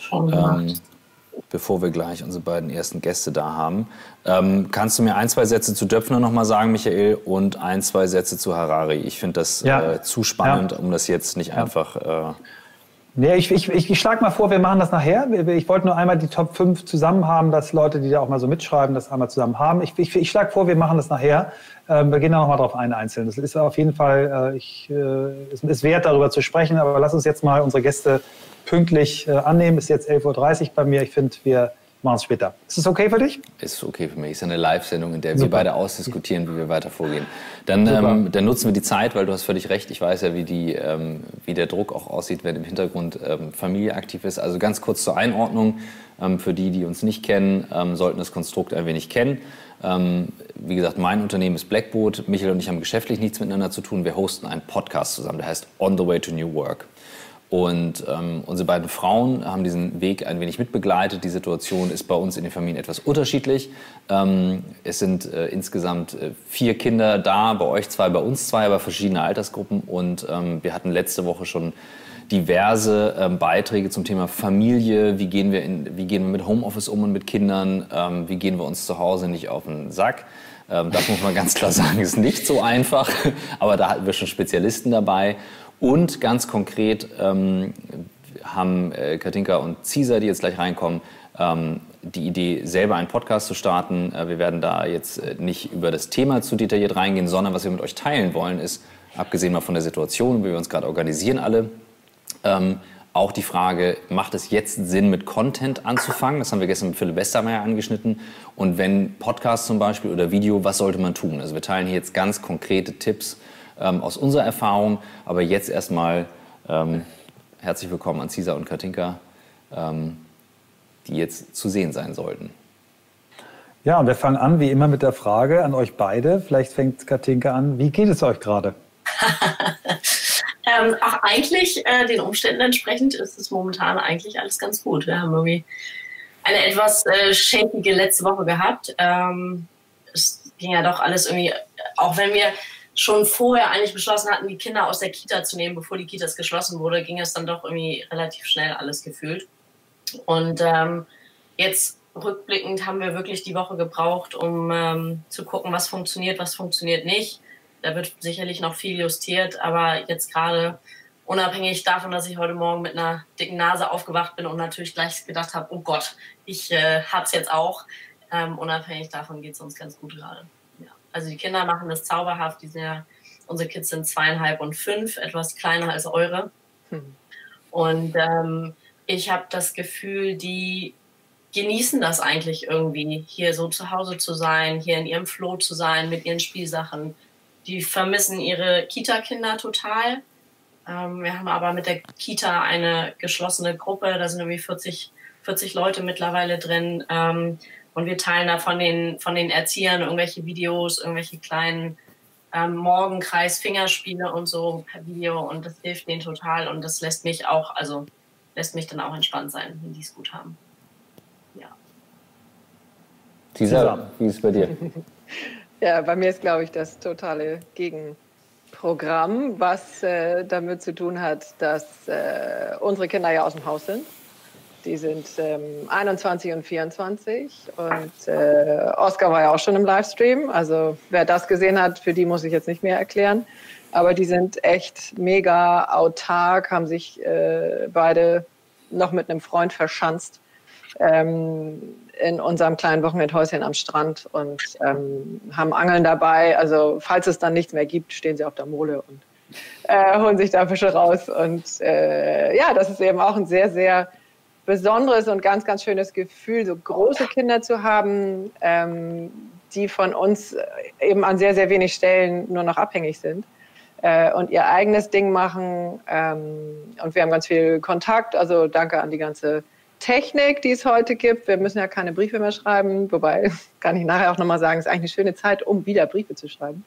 Bevor wir gleich unsere beiden ersten Gäste da haben. Kannst du mir 1, 2 Sätze zu Döpfner noch mal sagen, Michael, und 1, 2 Sätze zu Harari? Ich finde das zu spannend, um das jetzt nicht einfach... Nee, ich schlage mal vor, wir machen das nachher. Ich wollte nur einmal die Top 5 zusammen haben, dass Leute, die da auch mal so mitschreiben, das einmal zusammen haben. Ich schlage vor, wir machen das nachher. Wir gehen da nochmal drauf ein, einzeln. Das ist auf jeden Fall, ist wert, darüber zu sprechen. Aber lass uns jetzt mal unsere Gäste pünktlich annehmen. Ist jetzt 11.30 Uhr bei mir. Ich finde, wir machen es später. Ist das okay für dich? Ist okay für mich. Ist eine Live-Sendung, in der wir beide ausdiskutieren, wie wir weiter vorgehen. Dann nutzen wir die Zeit, weil du hast völlig recht. Ich weiß ja, wie der Druck auch aussieht, wenn im Hintergrund Familie aktiv ist. Also ganz kurz zur Einordnung. Für die uns nicht kennen, sollten das Konstrukt ein wenig kennen. Wie gesagt, mein Unternehmen ist Blackboard. Michael und ich haben geschäftlich nichts miteinander zu tun. Wir hosten einen Podcast zusammen, der heißt On the Way to New Work. Und unsere beiden Frauen haben diesen Weg ein wenig mitbegleitet. Die Situation ist bei uns in den Familien etwas unterschiedlich. Es sind insgesamt 4 Kinder da, bei euch 2, bei uns 2, aber verschiedene Altersgruppen. Und wir hatten letzte Woche schon diverse Beiträge zum Thema Familie. Wie gehen wir mit Homeoffice um und mit Kindern? Wie gehen wir uns zu Hause nicht auf den Sack? Das muss man ganz klar sagen, ist nicht so einfach. Aber da hatten wir schon Spezialisten dabei. Und ganz konkret haben Katinka und Cesar, die jetzt gleich reinkommen, die Idee, selber einen Podcast zu starten. Wir werden da jetzt nicht über das Thema zu detailliert reingehen, sondern was wir mit euch teilen wollen, ist, abgesehen mal von der Situation, wie wir uns gerade organisieren alle, auch die Frage, macht es jetzt Sinn, mit Content anzufangen? Das haben wir gestern mit Philipp Westermeier angeschnitten. Und wenn Podcast zum Beispiel oder Video, was sollte man tun? Also wir teilen hier jetzt ganz konkrete Tipps aus unserer Erfahrung. Aber jetzt erstmal herzlich willkommen an Cesar und Katinka, die jetzt zu sehen sein sollten. Ja, und wir fangen an, wie immer, mit der Frage an euch beide. Vielleicht fängt Katinka an. Wie geht es euch gerade? Eigentlich den Umständen entsprechend ist es momentan eigentlich alles ganz gut. Wir haben irgendwie eine etwas shakige letzte Woche gehabt. Es ging ja doch alles irgendwie, auch wenn wir schon vorher eigentlich beschlossen hatten, die Kinder aus der Kita zu nehmen, bevor die Kitas geschlossen wurde, ging es dann doch irgendwie relativ schnell alles gefühlt. Und jetzt rückblickend haben wir wirklich die Woche gebraucht, um zu gucken, was funktioniert nicht. Da wird sicherlich noch viel justiert, aber jetzt gerade unabhängig davon, dass ich heute Morgen mit einer dicken Nase aufgewacht bin und natürlich gleich gedacht habe, oh Gott, ich hab's jetzt auch. Unabhängig davon geht es uns ganz gut gerade. Ja. Also die Kinder machen das zauberhaft. Unsere Kids sind 2,5 und 5, etwas kleiner als eure. Und ich habe das Gefühl, die genießen das eigentlich irgendwie, hier so zu Hause zu sein, hier in ihrem Flow zu sein, mit ihren Spielsachen. Die vermissen ihre Kita-Kinder total. Wir haben aber mit der Kita eine geschlossene Gruppe, da sind irgendwie 40 Leute mittlerweile drin. Und wir teilen da von den Erziehern irgendwelche Videos, irgendwelche kleinen Morgenkreis-Fingerspiele und so per Video. Und das hilft denen total. Und das lässt mich dann auch entspannt sein, wenn die es gut haben. Ja. Cesar, wie ist es bei dir? Ja, bei mir ist, glaube ich, das totale Gegenpol. Programm, was damit zu tun hat, dass unsere Kinder ja aus dem Haus sind. Die sind 21 und 24 und Oscar war ja auch schon im Livestream. Also wer das gesehen hat, für die muss ich jetzt nicht mehr erklären. Aber die sind echt mega autark, haben sich beide noch mit einem Freund verschanzt in unserem kleinen Wochenendhäuschen am Strand und haben Angeln dabei. Also falls es dann nichts mehr gibt, stehen sie auf der Mole und holen sich da Fische raus. Und ja, das ist eben auch ein sehr, sehr besonderes und ganz, ganz schönes Gefühl, so große Kinder zu haben, die von uns eben an sehr, sehr wenig Stellen nur noch abhängig sind und ihr eigenes Ding machen. Und wir haben ganz viel Kontakt. Also danke an die ganze Technik, die es heute gibt. Wir müssen ja keine Briefe mehr schreiben, wobei, kann ich nachher auch nochmal sagen, es ist eigentlich eine schöne Zeit, um wieder Briefe zu schreiben.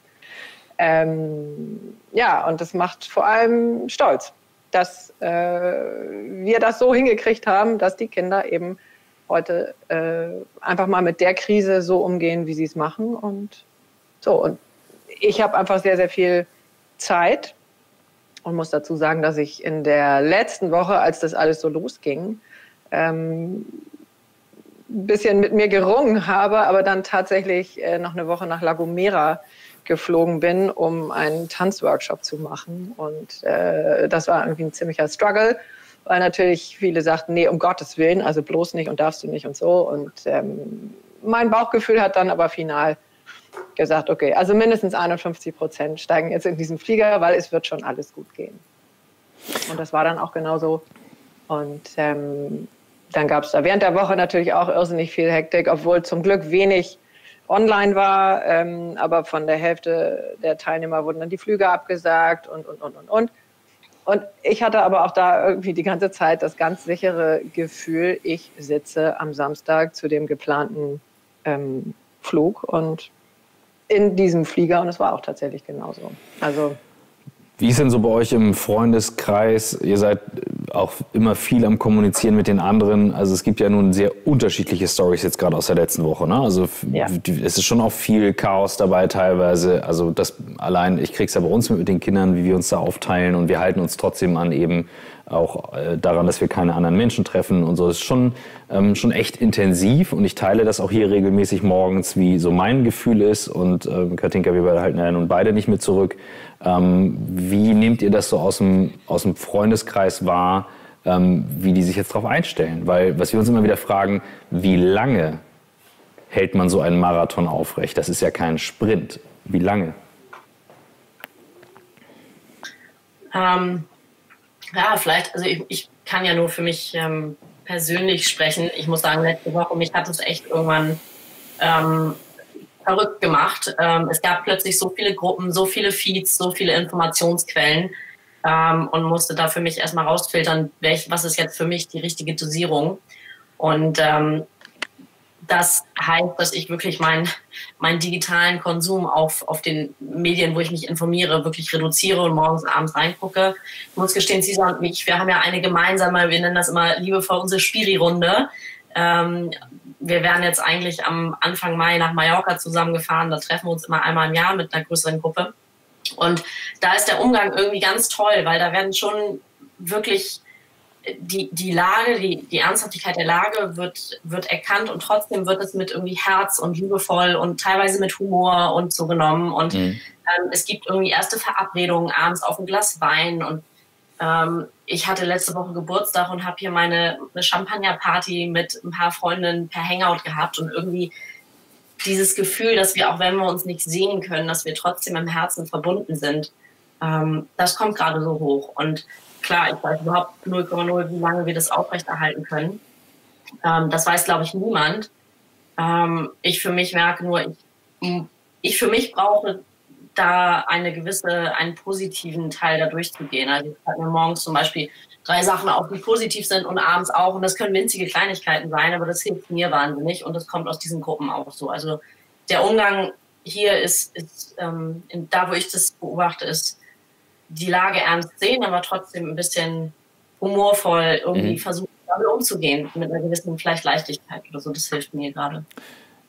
Ja, und das macht vor allem stolz, dass wir das so hingekriegt haben, dass die Kinder eben heute einfach mal mit der Krise so umgehen, wie sie es machen. Und so, und ich habe einfach sehr, sehr viel Zeit und muss dazu sagen, dass ich in der letzten Woche, als das alles so losging, ein bisschen mit mir gerungen habe, aber dann tatsächlich noch eine Woche nach La Gomera geflogen bin, um einen Tanzworkshop zu machen. Und das war irgendwie ein ziemlicher Struggle, weil natürlich viele sagten, nee, um Gottes Willen, also bloß nicht und darfst du nicht und so. Und mein Bauchgefühl hat dann aber final gesagt, okay, also mindestens 51% steigen jetzt in diesen Flieger, weil es wird schon alles gut gehen. Und das war dann auch genauso. Und dann gab es da während der Woche natürlich auch irrsinnig viel Hektik, obwohl zum Glück wenig online war, aber von der Hälfte der Teilnehmer wurden dann die Flüge abgesagt und. Und ich hatte aber auch da irgendwie die ganze Zeit das ganz sichere Gefühl, ich sitze am Samstag zu dem geplanten Flug und in diesem Flieger und es war auch tatsächlich genauso. Also wie ist denn so bei euch im Freundeskreis? Ihr seid auch immer viel am Kommunizieren mit den anderen. Also es gibt ja nun sehr unterschiedliche Storys jetzt gerade aus der letzten Woche. Ne? Also ja. Es ist schon auch viel Chaos dabei teilweise. Also das allein, ich krieg's ja bei uns mit den Kindern, wie wir uns da aufteilen und wir halten uns trotzdem an eben auch daran, dass wir keine anderen Menschen treffen und so. Das ist schon echt intensiv und ich teile das auch hier regelmäßig morgens, wie so mein Gefühl ist und Katinka, wir halten ja nun beide nicht mit zurück. Wie nehmt ihr das so aus dem Freundeskreis wahr, wie die sich jetzt darauf einstellen? Weil was wir uns immer wieder fragen, wie lange hält man so einen Marathon aufrecht? Das ist ja kein Sprint. Wie lange? Ja, vielleicht, also ich kann ja nur für mich persönlich sprechen. Ich muss sagen, letzte Woche, mich hat es echt irgendwann verrückt gemacht. Es gab plötzlich so viele Gruppen, so viele Feeds, so viele Informationsquellen und musste da für mich erstmal rausfiltern, was ist jetzt für mich die richtige Dosierung. Und das heißt, dass ich wirklich meinen digitalen Konsum auf den Medien, wo ich mich informiere, wirklich reduziere und morgens und abends reingucke. Ich muss gestehen, Cesar und ich, wir haben ja eine gemeinsame, wir nennen das immer liebevoll unsere Spiri-Runde. Wir wären jetzt eigentlich am Anfang Mai nach Mallorca zusammengefahren. Da treffen wir uns immer einmal im Jahr mit einer größeren Gruppe. Und da ist der Umgang irgendwie ganz toll, weil da werden schon wirklich die Lage, die Ernsthaftigkeit der Lage wird erkannt und trotzdem wird es mit irgendwie Herz und liebevoll und teilweise mit Humor und so genommen. Und es gibt irgendwie erste Verabredungen abends auf ein Glas Wein. Und ich hatte letzte Woche Geburtstag und habe hier eine Champagnerparty mit ein paar Freundinnen per Hangout gehabt. Und irgendwie dieses Gefühl, dass wir, auch wenn wir uns nicht sehen können, dass wir trotzdem im Herzen verbunden sind, das kommt gerade so hoch. Und klar, ich weiß überhaupt 0,0, wie lange wir das aufrechterhalten können. Das weiß, glaube ich, niemand. Ich für mich merke nur, ich für mich brauche da einen positiven Teil da durchzugehen. Also ich schreibe mir morgens zum Beispiel 3 Sachen auf, die positiv sind und abends auch. Und das können winzige Kleinigkeiten sein, aber das hilft mir wahnsinnig und das kommt aus diesen Gruppen auch so. Also der Umgang hier ist da, wo ich das beobachte, ist die Lage ernst sehen, aber trotzdem ein bisschen humorvoll irgendwie versuchen, damit umzugehen, mit einer gewissen vielleicht Leichtigkeit oder so. Das hilft mir gerade.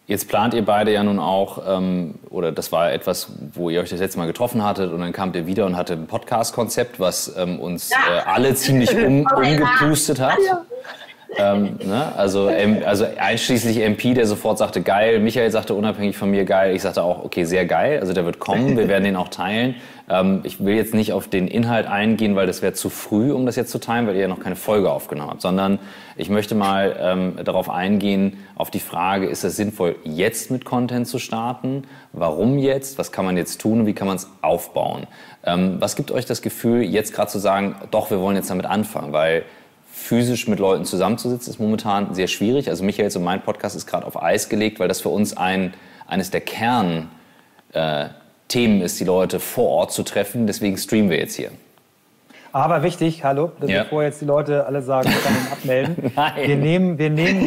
Jetzt plant ihr beide ja nun auch, oder das war etwas, wo ihr euch das letzte Mal getroffen hattet und dann kamt ihr wieder und hattet ein Podcast-Konzept, was uns alle ziemlich umgepustet hat. Ne? Also einschließlich MP, der sofort sagte, geil. Michael sagte unabhängig von mir, geil. Ich sagte auch, okay, sehr geil. Also der wird kommen, wir werden den auch teilen. Ich will jetzt nicht auf den Inhalt eingehen, weil das wäre zu früh, um das jetzt zu teilen, weil ihr ja noch keine Folge aufgenommen habt. Sondern ich möchte mal darauf eingehen, auf die Frage, ist es sinnvoll, jetzt mit Content zu starten? Warum jetzt? Was kann man jetzt tun und wie kann man es aufbauen? Was gibt euch das Gefühl, jetzt gerade zu sagen, doch, wir wollen jetzt damit anfangen? Weil physisch mit Leuten zusammenzusitzen ist momentan sehr schwierig. Also Michaels und mein Podcast ist gerade auf Eis gelegt, weil das für uns eines der Kernthemen ist, die Leute vor Ort zu treffen. Deswegen streamen wir jetzt hier. Aber wichtig, hallo, bevor jetzt die Leute alle sagen, ich kann ihn abmelden. Nein. Wir nehmen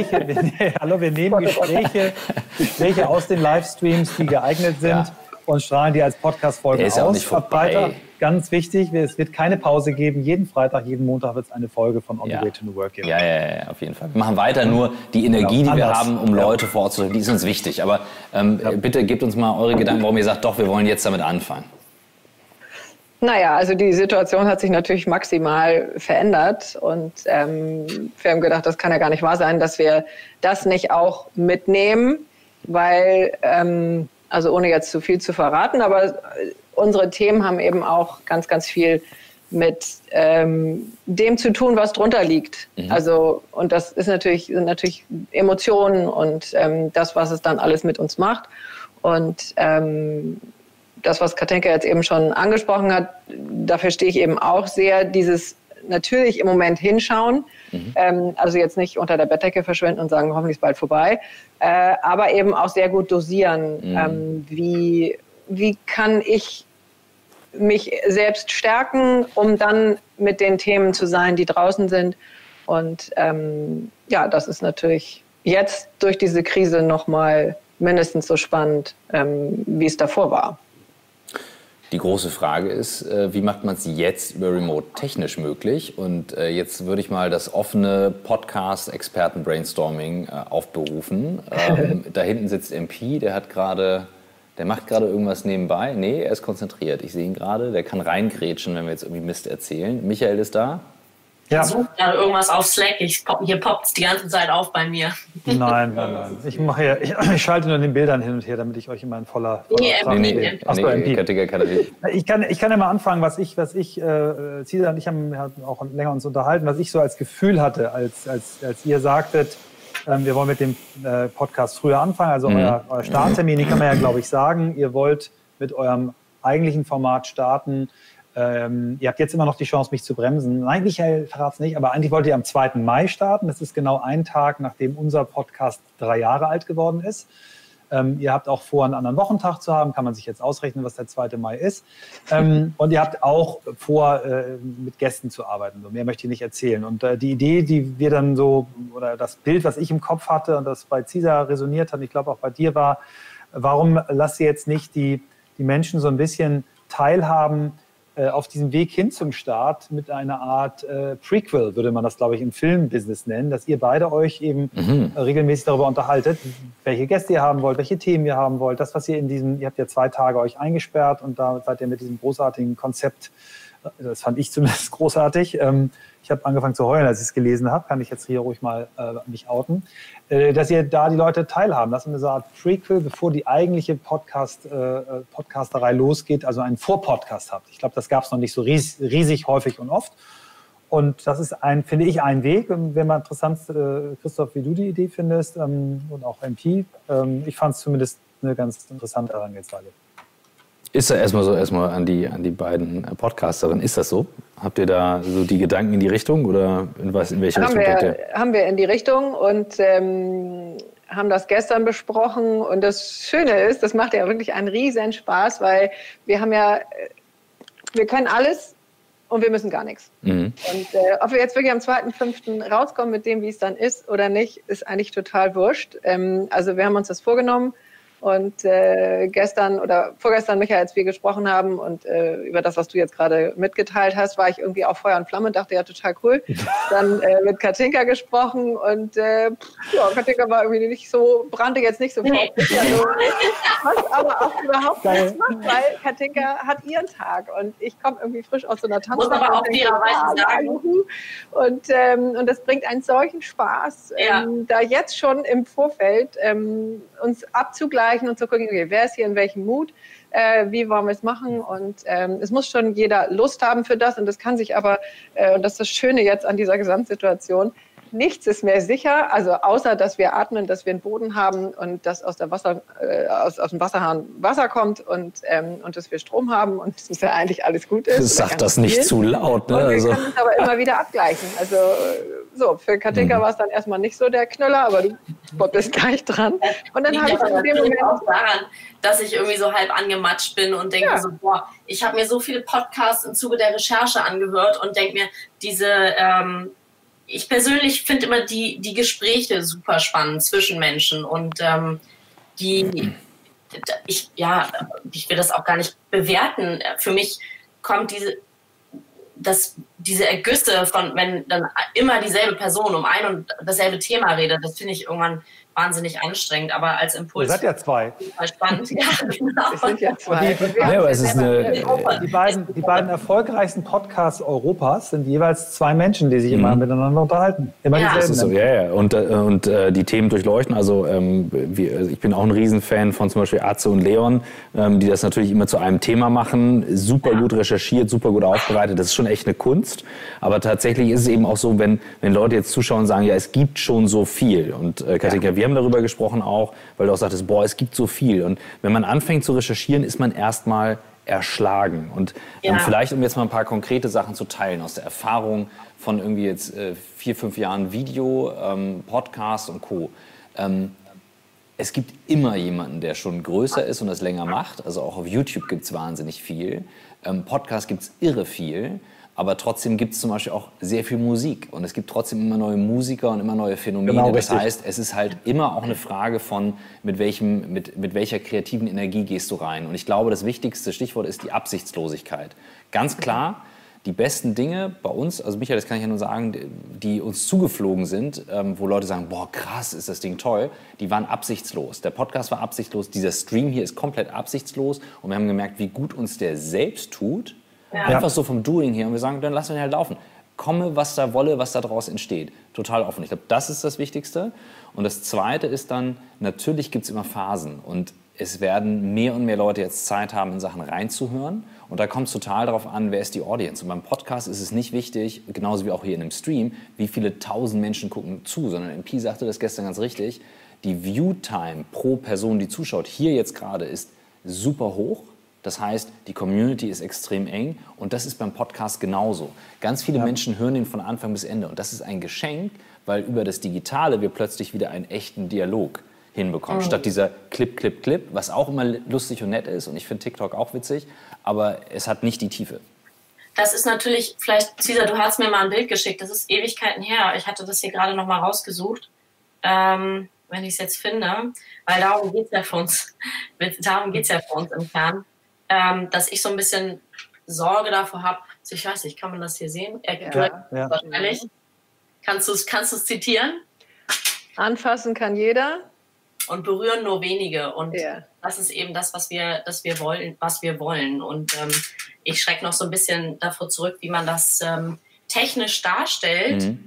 Gespräche aus den Livestreams, die geeignet sind und strahlen die als Podcast-Folge aus. Ist ja auch nicht vorbei. Ganz wichtig, es wird keine Pause geben. Jeden Freitag, jeden Montag wird es eine Folge von On the Way to New Work geben. Ja, auf jeden Fall. Wir machen weiter, nur die Energie, die wir haben, um Leute vor Ort zu treffen, die ist uns wichtig. Aber bitte gebt uns mal eure Gedanken, warum ihr sagt, doch, wir wollen jetzt damit anfangen. Naja, also die Situation hat sich natürlich maximal verändert und wir haben gedacht, das kann ja gar nicht wahr sein, dass wir das nicht auch mitnehmen, weil, also ohne jetzt zu viel zu verraten, aber unsere Themen haben eben auch ganz, ganz viel mit dem zu tun, was drunter liegt. Also, und das sind natürlich Emotionen und das, was es dann alles mit uns macht. Und das, was Katinka jetzt eben schon angesprochen hat, dafür stehe ich eben auch sehr, dieses natürlich im Moment hinschauen, also jetzt nicht unter der Bettdecke verschwinden und sagen, hoffentlich ist bald vorbei, aber eben auch sehr gut dosieren. Wie kann ich mich selbst stärken, um dann mit den Themen zu sein, die draußen sind. Und das ist natürlich jetzt durch diese Krise nochmal mindestens so spannend, wie es davor war. Die große Frage ist, wie macht man es jetzt über Remote technisch möglich? Und jetzt würde ich mal das offene Podcast-Experten-Brainstorming aufberufen. Da hinten sitzt MP, der macht gerade irgendwas nebenbei. Nee, er ist konzentriert. Ich sehe ihn gerade. Der kann reingrätschen, wenn wir jetzt irgendwie Mist erzählen. Michael ist da. Ja. Ich suche gerade irgendwas auf Slack. Hier poppt es die ganze Zeit auf bei mir. Nein. Ich schalte nur den Bildern hin und her, damit ich euch immer in voller Nee. Ich kann ja mal anfangen, was ich Cesar und ich haben auch länger uns unterhalten, was ich so als Gefühl hatte, als ihr sagtet, wir wollen mit dem Podcast früher anfangen, also euer Starttermin, den kann man ja, glaube ich, sagen. Ihr wollt mit eurem eigentlichen Format starten. Ihr habt jetzt immer noch die Chance, mich zu bremsen. Nein, Michael, verrat's nicht, aber eigentlich wollt ihr am 2. Mai starten. Das ist genau ein Tag, nachdem unser Podcast 3 Jahre alt geworden ist. Ihr habt auch vor, einen anderen Wochentag zu haben. Kann man sich jetzt ausrechnen, was der 2. Mai ist. Und ihr habt auch vor, mit Gästen zu arbeiten. So, mehr möchte ich nicht erzählen. Und die Idee, die wir dann so, oder das Bild, was ich im Kopf hatte und das bei Cesar resoniert hat, ich glaube auch bei dir war, warum lasst ihr jetzt nicht die Menschen so ein bisschen teilhaben auf diesem Weg hin zum Start mit einer Art Prequel, würde man das, glaube ich, im Filmbusiness nennen, dass ihr beide euch eben regelmäßig darüber unterhaltet, welche Gäste ihr haben wollt, welche Themen ihr haben wollt, das, was ihr ihr habt ja 2 Tage euch eingesperrt und da seid ihr mit diesem großartigen Konzept, das fand ich zumindest großartig. Ich habe angefangen zu heulen, als ich es gelesen habe, kann ich jetzt hier ruhig mal mich outen, dass ihr da die Leute teilhaben. Das ist eine so Art Prequel, bevor die eigentliche Podcasterei losgeht, also einen Vorpodcast habt. Ich glaube, das gab es noch nicht so riesig häufig und oft. Und das ist finde ich, ein Weg. Wäre mal interessant, Christoph, wie du die Idee findest und auch MP. Ich fand es zumindest eine ganz interessante Herangehensweise. Ist da erstmal an die beiden Podcasterinnen, ist das so? Habt ihr da so die Gedanken in die Richtung oder in welche Richtung geht ihr? Haben wir in die Richtung und haben das gestern besprochen. Und das Schöne ist, das macht ja wirklich einen riesen Spaß, weil wir können alles und wir müssen gar nichts. Und ob wir jetzt wirklich am 2.5. rauskommen mit dem, wie es dann ist oder nicht, ist eigentlich total wurscht. Also wir haben uns das vorgenommen Und gestern oder vorgestern, Michael, als wir gesprochen haben und über das, was du jetzt gerade mitgeteilt hast, war ich irgendwie auf Feuer und Flamme und dachte, ja, total cool. Dann mit Katinka gesprochen und Katinka war irgendwie nicht so, brannte jetzt nicht so vor. Also, was aber auch überhaupt nichts macht, weil Katinka hat ihren Tag und ich komme irgendwie frisch aus so einer Tanzschule. Muss aber auch fairerweise sagen. Und das bringt einen solchen Spaß, da jetzt schon im Vorfeld uns abzugleichen und zu gucken, okay, wer ist hier in welchem Mut, wie wollen wir es machen und es muss schon jeder Lust haben für das und das kann sich aber, und das ist das Schöne jetzt an dieser Gesamtsituation, nichts ist mehr sicher, also außer, dass wir atmen, dass wir einen Boden haben und dass aus dem Wasserhahn Wasser kommt und dass wir Strom haben und dass ja eigentlich alles gut ist. Sag das nicht zu laut. Ne? Und wir können es aber immer wieder abgleichen. Also so, für Katinka war es dann erstmal nicht so der Knüller, aber du bist gleich dran. Und dann habe ich in dem Moment auch daran, dass ich irgendwie so halb angematscht bin und denke so, boah, ich habe mir so viele Podcasts im Zuge der Recherche angehört und denke mir, ich persönlich finde immer die Gespräche super spannend zwischen Menschen und ich will das auch gar nicht bewerten. Für mich kommt diese Ergüsse von, wenn dann immer dieselbe Person um ein und dasselbe Thema redet, das finde ich irgendwann wahnsinnig anstrengend, aber als Impuls. Ihr seid ja zwei. Spannend. Ja, genau. Es sind ja zwei. Aber es ist Die beiden erfolgreichsten Podcasts Europas sind jeweils zwei Menschen, die sich immer miteinander unterhalten. Immer dieselben. Das ist so, ja. Und die Themen durchleuchten. Also ich bin auch ein Riesenfan von zum Beispiel Atze und Leon, die das natürlich immer zu einem Thema machen. Super gut recherchiert, super gut aufbereitet. Das ist schon echt eine Kunst. Aber tatsächlich ist es eben auch so, wenn Leute jetzt zuschauen und sagen, ja, es gibt schon so viel. Und Katinka, wir haben darüber gesprochen auch, weil du auch sagtest, boah, es gibt so viel. Und wenn man anfängt zu recherchieren, ist man erstmal erschlagen. Und vielleicht, um jetzt mal ein paar konkrete Sachen zu teilen aus der Erfahrung von irgendwie jetzt 4-5 Jahren Video, Podcast und Co. Es gibt immer jemanden, der schon größer ist und das länger macht. Also auch auf YouTube gibt es wahnsinnig viel. Podcast gibt es irre viel. Aber trotzdem gibt es zum Beispiel auch sehr viel Musik. Und es gibt trotzdem immer neue Musiker und immer neue Phänomene. Genau, das heißt, es ist halt immer auch eine Frage von, mit welcher kreativen Energie gehst du rein. Und ich glaube, das wichtigste Stichwort ist die Absichtslosigkeit. Ganz klar, die besten Dinge bei uns, also Michael, das kann ich ja nur sagen, die uns zugeflogen sind, wo Leute sagen, boah, krass, ist das Ding toll, die waren absichtslos. Der Podcast war absichtslos, dieser Stream hier ist komplett absichtslos. Und wir haben gemerkt, wie gut uns der selbst tut. Einfach so vom Doing her und wir sagen, dann lassen wir ihn halt laufen. Komme, was da wolle, was da draus entsteht. Total offen. Ich glaube, das ist das Wichtigste. Und das Zweite ist dann, natürlich gibt es immer Phasen und es werden mehr und mehr Leute jetzt Zeit haben, in Sachen reinzuhören. Und da kommt es total darauf an, wer ist die Audience. Und beim Podcast ist es nicht wichtig, genauso wie auch hier in einem Stream, wie viele tausend Menschen gucken zu, sondern MP sagte das gestern ganz richtig, die View-Time pro Person, die zuschaut, hier jetzt gerade ist super hoch. Das heißt, die Community ist extrem eng und das ist beim Podcast genauso. Ganz viele Menschen hören ihn von Anfang bis Ende und das ist ein Geschenk, weil über das Digitale wir plötzlich wieder einen echten Dialog hinbekommen. Statt dieser Clip, Clip, Clip, was auch immer lustig und nett ist und ich finde TikTok auch witzig, aber es hat nicht die Tiefe. Das ist natürlich, vielleicht, Cesar, du hast mir mal ein Bild geschickt, das ist Ewigkeiten her. Ich hatte das hier gerade noch mal rausgesucht, wenn ich es jetzt finde, weil darum geht es ja für uns im Kern. Dass ich so ein bisschen Sorge davor habe, also ich weiß nicht, kann man das hier sehen? Wahrscheinlich. Kannst du es zitieren? Anfassen kann jeder. Und berühren nur wenige. Und das ist eben das, was wir wollen. Und ich schrecke noch so ein bisschen davor zurück, wie man das technisch darstellt,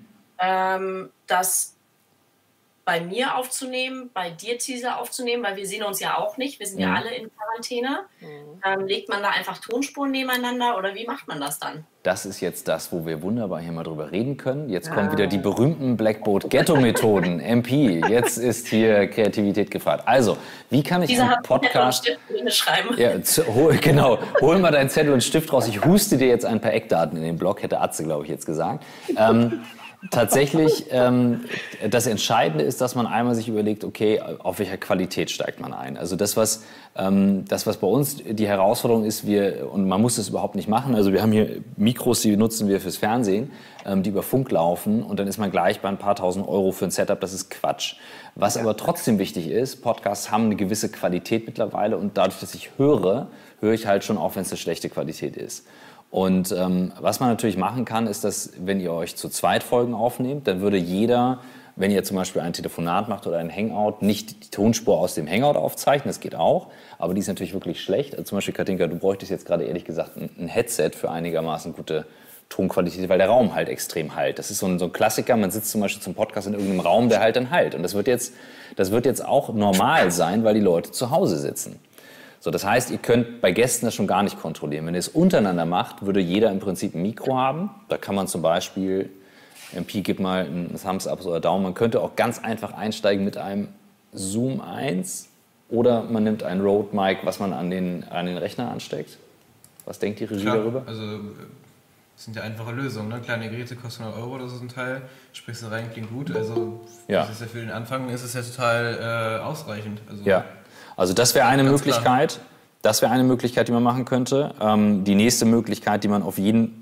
dass bei mir aufzunehmen, bei dir, Cesar, aufzunehmen, weil wir sehen uns ja auch nicht, wir sind ja alle in Quarantäne. Legt man da einfach Tonspuren nebeneinander oder wie macht man das dann? Das ist jetzt das, wo wir wunderbar hier mal drüber reden können. Jetzt kommen wieder die berühmten Blackboard-Ghetto-Methoden. MP, jetzt ist hier Kreativität gefragt. Also, wie kann ich einen Podcast... schreiben. Ja, genau, hol mal deinen Zettel und Stift raus. Ich huste dir jetzt ein paar Eckdaten in den Blog, hätte Atze, glaube ich, jetzt gesagt. Tatsächlich, das Entscheidende ist, dass man einmal sich überlegt, okay, auf welcher Qualität steigt man ein. Also das, was bei uns die Herausforderung ist, und man muss das überhaupt nicht machen, also wir haben hier Mikros, die nutzen wir fürs Fernsehen, die über Funk laufen und dann ist man gleich bei ein paar tausend Euro für ein Setup, das ist Quatsch. Was aber trotzdem wichtig ist, Podcasts haben eine gewisse Qualität mittlerweile und dadurch, dass ich höre ich halt schon auch, wenn es eine schlechte Qualität ist. Und was man natürlich machen kann, ist, dass wenn ihr euch zu zweit Folgen aufnehmt, dann würde jeder, wenn ihr zum Beispiel ein Telefonat macht oder ein Hangout, nicht die Tonspur aus dem Hangout aufzeichnen, das geht auch, aber die ist natürlich wirklich schlecht. Also zum Beispiel, Katinka, du bräuchtest jetzt gerade ehrlich gesagt ein Headset für einigermaßen gute Tonqualität, weil der Raum halt extrem hallt. Das ist so ein Klassiker, man sitzt zum Beispiel zum Podcast in irgendeinem Raum, der halt dann hallt. Und das wird jetzt auch normal sein, weil die Leute zu Hause sitzen. So, das heißt, ihr könnt bei Gästen das schon gar nicht kontrollieren. Wenn ihr es untereinander macht, würde jeder im Prinzip ein Mikro haben. Da kann man zum Beispiel, MP, gib mal einen Thumbs up oder Daumen. Man könnte auch ganz einfach einsteigen mit einem Zoom 1 oder man nimmt ein Rode Mic, was man an den Rechner ansteckt. Was denkt die Regie darüber? Also, das sind ja einfache Lösungen. Ne? Kleine Geräte kosten 100 Euro, das ist ein Teil. Sprichst du rein, klingt gut. Also, das ist ja für den Anfang ist es ja total ausreichend. Also, ja. Also das wäre eine Möglichkeit. Das wäre eine Möglichkeit, die man machen könnte. Die nächste Möglichkeit, die man auf jeden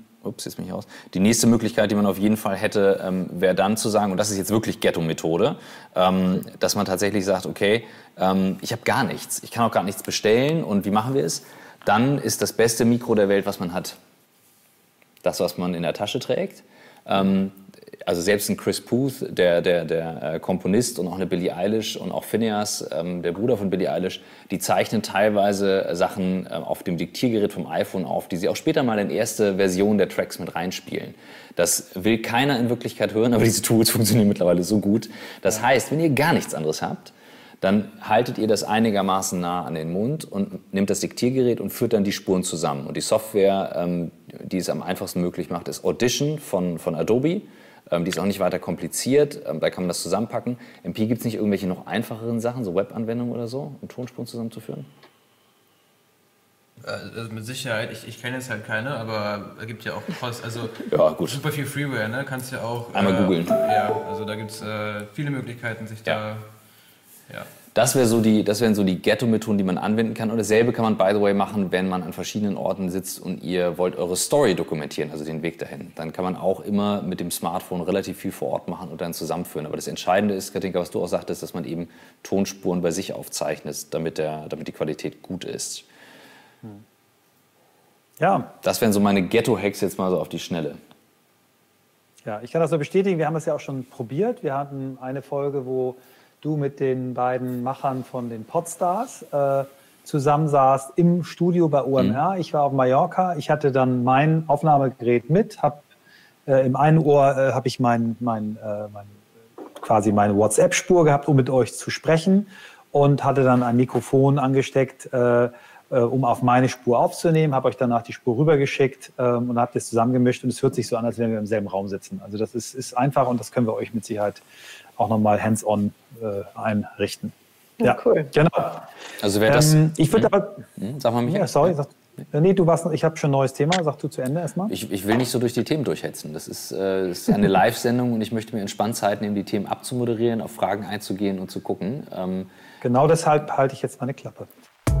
Fall hätte, wäre dann zu sagen, und das ist jetzt wirklich Ghetto-Methode, dass man tatsächlich sagt, okay, ich habe gar nichts, ich kann auch gar nichts bestellen und wie machen wir es? Dann ist das beste Mikro der Welt, was man hat, das, was man in der Tasche trägt. Also selbst ein Chris Puth, der Komponist und auch eine Billie Eilish und auch Phineas, der Bruder von Billie Eilish, die zeichnen teilweise Sachen auf dem Diktiergerät vom iPhone auf, die sie auch später mal in erste Version der Tracks mit reinspielen. Das will keiner in Wirklichkeit hören, aber diese Tools funktionieren mittlerweile so gut. Das heißt, wenn ihr gar nichts anderes habt, dann haltet ihr das einigermaßen nah an den Mund und nehmt das Diktiergerät und führt dann die Spuren zusammen. Und die Software, die es am einfachsten möglich macht, ist Audition von Adobe. Die ist auch nicht weiter kompliziert, da kann man das zusammenpacken. MP, gibt es nicht irgendwelche noch einfacheren Sachen, so Webanwendungen oder so, um Tonspuren zusammenzuführen? Also mit Sicherheit, ich kenne jetzt halt keine, aber da gibt ja auch ja, gut. Super viel Freeware, ne? Kannst ja auch einmal googeln. Ja, also da gibt es viele Möglichkeiten, sich da... Ja. Das wären so die Ghetto-Methoden, die man anwenden kann. Und dasselbe kann man, by the way, machen, wenn man an verschiedenen Orten sitzt und ihr wollt eure Story dokumentieren, also den Weg dahin. Dann kann man auch immer mit dem Smartphone relativ viel vor Ort machen und dann zusammenführen. Aber das Entscheidende ist, Katinka, was du auch sagtest, dass man eben Tonspuren bei sich aufzeichnet, damit die Qualität gut ist. Ja. Das wären so meine Ghetto-Hacks jetzt mal so auf die Schnelle. Ja, ich kann das so bestätigen. Wir haben das ja auch schon probiert. Wir hatten eine Folge, wo du mit den beiden Machern von den Podstars zusammensaßt im Studio bei OMR. Ich war auf Mallorca. Ich hatte dann mein Aufnahmegerät mit. Im einen Ohr habe ich quasi meine WhatsApp-Spur gehabt, um mit euch zu sprechen und hatte dann ein Mikrofon angesteckt, um auf meine Spur aufzunehmen. Habe euch danach die Spur rübergeschickt und habe das zusammengemischt und es hört sich so an, als wenn wir im selben Raum sitzen. Also das ist einfach und das können wir euch mit Sicherheit auch nochmal hands-on einrichten. Ja, cool. Genau. Also wäre das... ich würde aber... Sag mal, Michael. Ja, sorry. Nee, ich habe schon ein neues Thema. Sag du zu Ende erstmal. Ich will nicht so durch die Themen durchhetzen. Das ist eine Live-Sendung und ich möchte mir entspannt Zeit nehmen, die Themen abzumoderieren, auf Fragen einzugehen und zu gucken. Genau deshalb halte ich jetzt meine Klappe.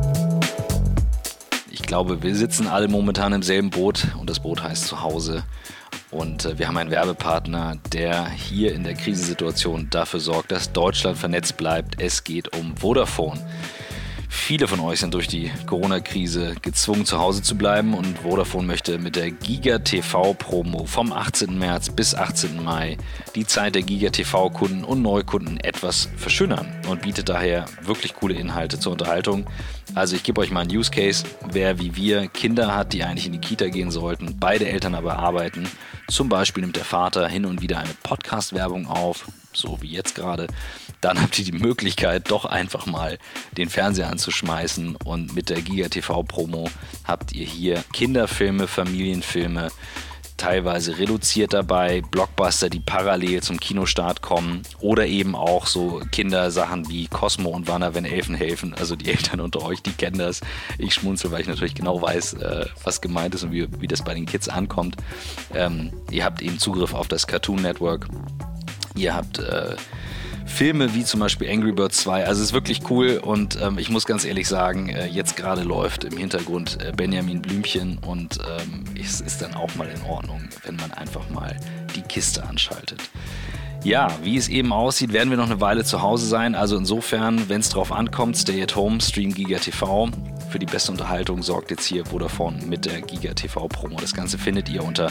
Ich glaube, wir sitzen alle momentan im selben Boot und das Boot heißt Zuhause. Und wir haben einen Werbepartner, der hier in der Krisensituation dafür sorgt, dass Deutschland vernetzt bleibt. Es geht um Vodafone. Viele von euch sind durch die Corona-Krise gezwungen, zu Hause zu bleiben und Vodafone möchte mit der Giga-TV-Promo vom 18. März bis 18. Mai die Zeit der Giga-TV-Kunden und Neukunden etwas verschönern und bietet daher wirklich coole Inhalte zur Unterhaltung. Also ich gebe euch mal einen Use Case. Wer wie wir Kinder hat, die eigentlich in die Kita gehen sollten, beide Eltern aber arbeiten, zum Beispiel nimmt der Vater hin und wieder eine Podcast-Werbung auf, so wie jetzt gerade, dann habt ihr die Möglichkeit, doch einfach mal den Fernseher anzuschmeißen und mit der Giga-TV-Promo habt ihr hier Kinderfilme, Familienfilme, teilweise reduziert dabei, Blockbuster, die parallel zum Kinostart kommen oder eben auch so Kindersachen wie Cosmo und Wanner, wenn Elfen helfen. Also die Eltern unter euch, die kennen das. Ich schmunzel, weil ich natürlich genau weiß, was gemeint ist und wie das bei den Kids ankommt. Ihr habt eben Zugriff auf das Cartoon Network. Ihr habt Filme wie zum Beispiel Angry Birds 2, also es ist wirklich cool und ich muss ganz ehrlich sagen, jetzt gerade läuft im Hintergrund Benjamin Blümchen und es ist dann auch mal in Ordnung, wenn man einfach mal die Kiste anschaltet. Ja, wie es eben aussieht, werden wir noch eine Weile zu Hause sein, also insofern, wenn es drauf ankommt, stay at home, stream Giga TV. Für die beste Unterhaltung sorgt jetzt hier Vodafone mit der Giga TV Promo. Das Ganze findet ihr unter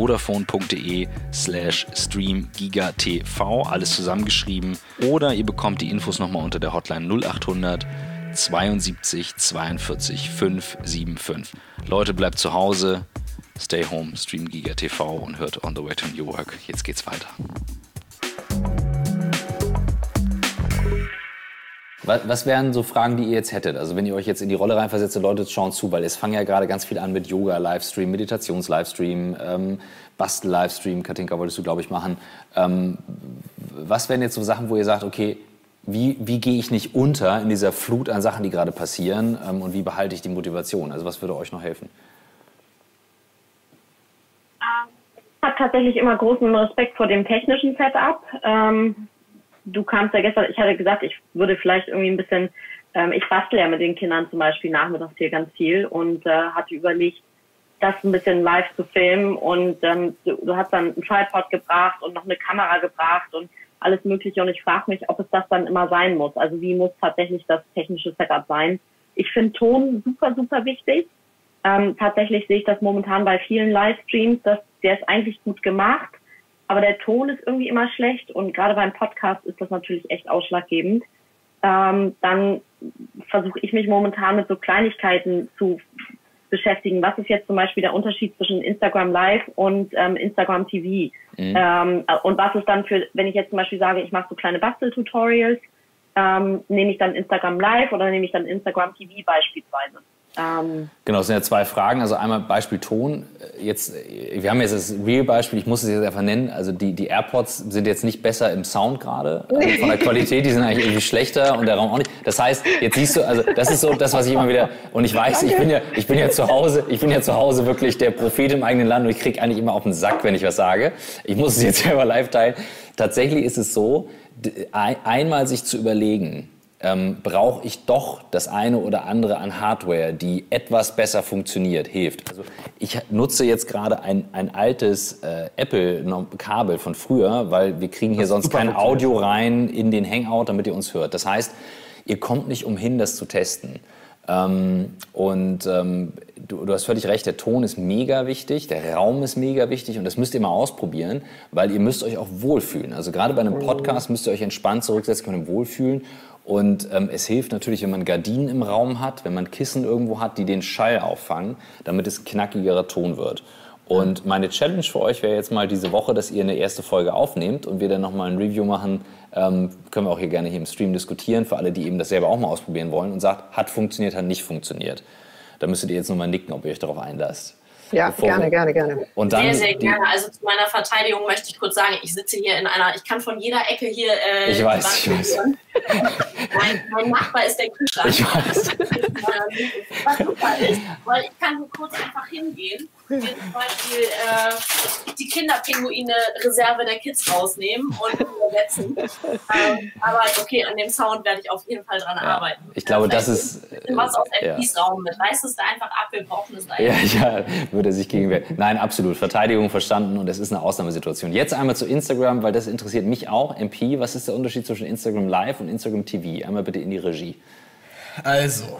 vodafone.de/streamgigatv, alles zusammengeschrieben. Oder ihr bekommt die Infos nochmal unter der Hotline 0800 72 42 575. Leute, bleibt zu Hause, stay home, stream Giga TV und hört On the Way to New Work. Jetzt geht's weiter. Was wären so Fragen, die ihr jetzt hättet? Also wenn ihr euch jetzt in die Rolle reinversetzt, Leute schauen zu, weil es fangen ja gerade ganz viel an mit Yoga-Livestream, Meditations-Livestream, Bastel-Livestream, Katinka wolltest du, glaube ich, machen. Was wären jetzt so Sachen, wo ihr sagt, okay, wie gehe ich nicht unter in dieser Flut an Sachen, die gerade passieren und wie behalte ich die Motivation? Also was würde euch noch helfen? Ich habe tatsächlich immer großen Respekt vor dem technischen Setup. Du kamst ja gestern, ich hatte gesagt, ich würde vielleicht irgendwie ein bisschen, ich bastel ja mit den Kindern zum Beispiel nachmittags hier ganz viel und hatte überlegt, das ein bisschen live zu filmen und du hast dann einen Tripod gebracht und noch eine Kamera gebracht und alles Mögliche und ich frage mich, ob es das dann immer sein muss. Also wie muss tatsächlich das technische Setup sein? Ich finde Ton super, super wichtig. Tatsächlich sehe ich das momentan bei vielen Livestreams, der ist eigentlich gut gemacht. Aber der Ton ist irgendwie immer schlecht und gerade beim Podcast ist das natürlich echt ausschlaggebend. Dann versuche ich mich momentan mit so Kleinigkeiten zu beschäftigen. Was ist jetzt zum Beispiel der Unterschied zwischen Instagram Live und Instagram TV? Und was ist dann wenn ich jetzt zum Beispiel sage, ich mache so kleine Bastel-Tutorials, nehme ich dann Instagram Live oder nehme ich dann Instagram TV beispielsweise? Genau, das sind ja zwei Fragen. Also einmal Beispiel Ton. Wir haben jetzt das Real-Beispiel, ich muss es jetzt einfach nennen. Also die AirPods sind jetzt nicht besser im Sound gerade. Also von der Qualität, die sind eigentlich irgendwie schlechter und der Raum auch nicht. Das heißt, jetzt siehst du, also das ist so das, was ich immer wieder, und ich weiß, ich bin ja zu Hause wirklich der Prophet im eigenen Land und ich kriege eigentlich immer auf den Sack, wenn ich was sage. Ich muss es jetzt selber live teilen. Tatsächlich ist es so, einmal sich zu überlegen, brauche ich doch das eine oder andere an Hardware, die etwas besser funktioniert, hilft. Also ich nutze jetzt gerade ein altes Apple-Kabel von früher, weil wir kriegen hier sonst kein Audio rein in den Hangout, damit ihr uns hört. Das heißt, ihr kommt nicht umhin, das zu testen. Du hast völlig recht, der Ton ist mega wichtig, der Raum ist mega wichtig und das müsst ihr mal ausprobieren, weil ihr müsst euch auch wohlfühlen. Also gerade bei einem Podcast müsst ihr euch entspannt zurücksetzen können, wohlfühlen. Und es hilft natürlich, wenn man Gardinen im Raum hat, wenn man Kissen irgendwo hat, die den Schall auffangen, damit es knackigerer Ton wird. Und meine Challenge für euch wäre jetzt mal diese Woche, dass ihr eine erste Folge aufnehmt und wir dann nochmal ein Review machen. Können wir auch hier gerne hier im Stream diskutieren, für alle, die eben das selber auch mal ausprobieren wollen und sagt, hat funktioniert, hat nicht funktioniert. Da müsstet ihr jetzt nochmal nicken, ob ihr euch darauf einlasst. Ja, gerne. Und dann sehr, sehr gerne. Also zu meiner Verteidigung möchte ich kurz sagen, ich sitze hier ich kann von jeder Ecke hier... ich weiß. Mein Nachbar ist der Kühlschrank. Ich weiß. Was super ist, weil ich kann kurz einfach hingehen, zum Beispiel die Kinderpinguine-Reserve der Kids rausnehmen und übersetzen. Aber okay, an dem Sound werde ich auf jeden Fall dran arbeiten. Ich glaube, das ist... Was aus MPs Raum mit. Reißt es da einfach ab, wir brauchen es da. Ja, würde sich gegenwehren. Nein, absolut. Verteidigung verstanden und es ist eine Ausnahmesituation. Jetzt einmal zu Instagram, weil das interessiert mich auch. MP, was ist der Unterschied zwischen Instagram Live und Instagram TV? Einmal bitte in die Regie. Also...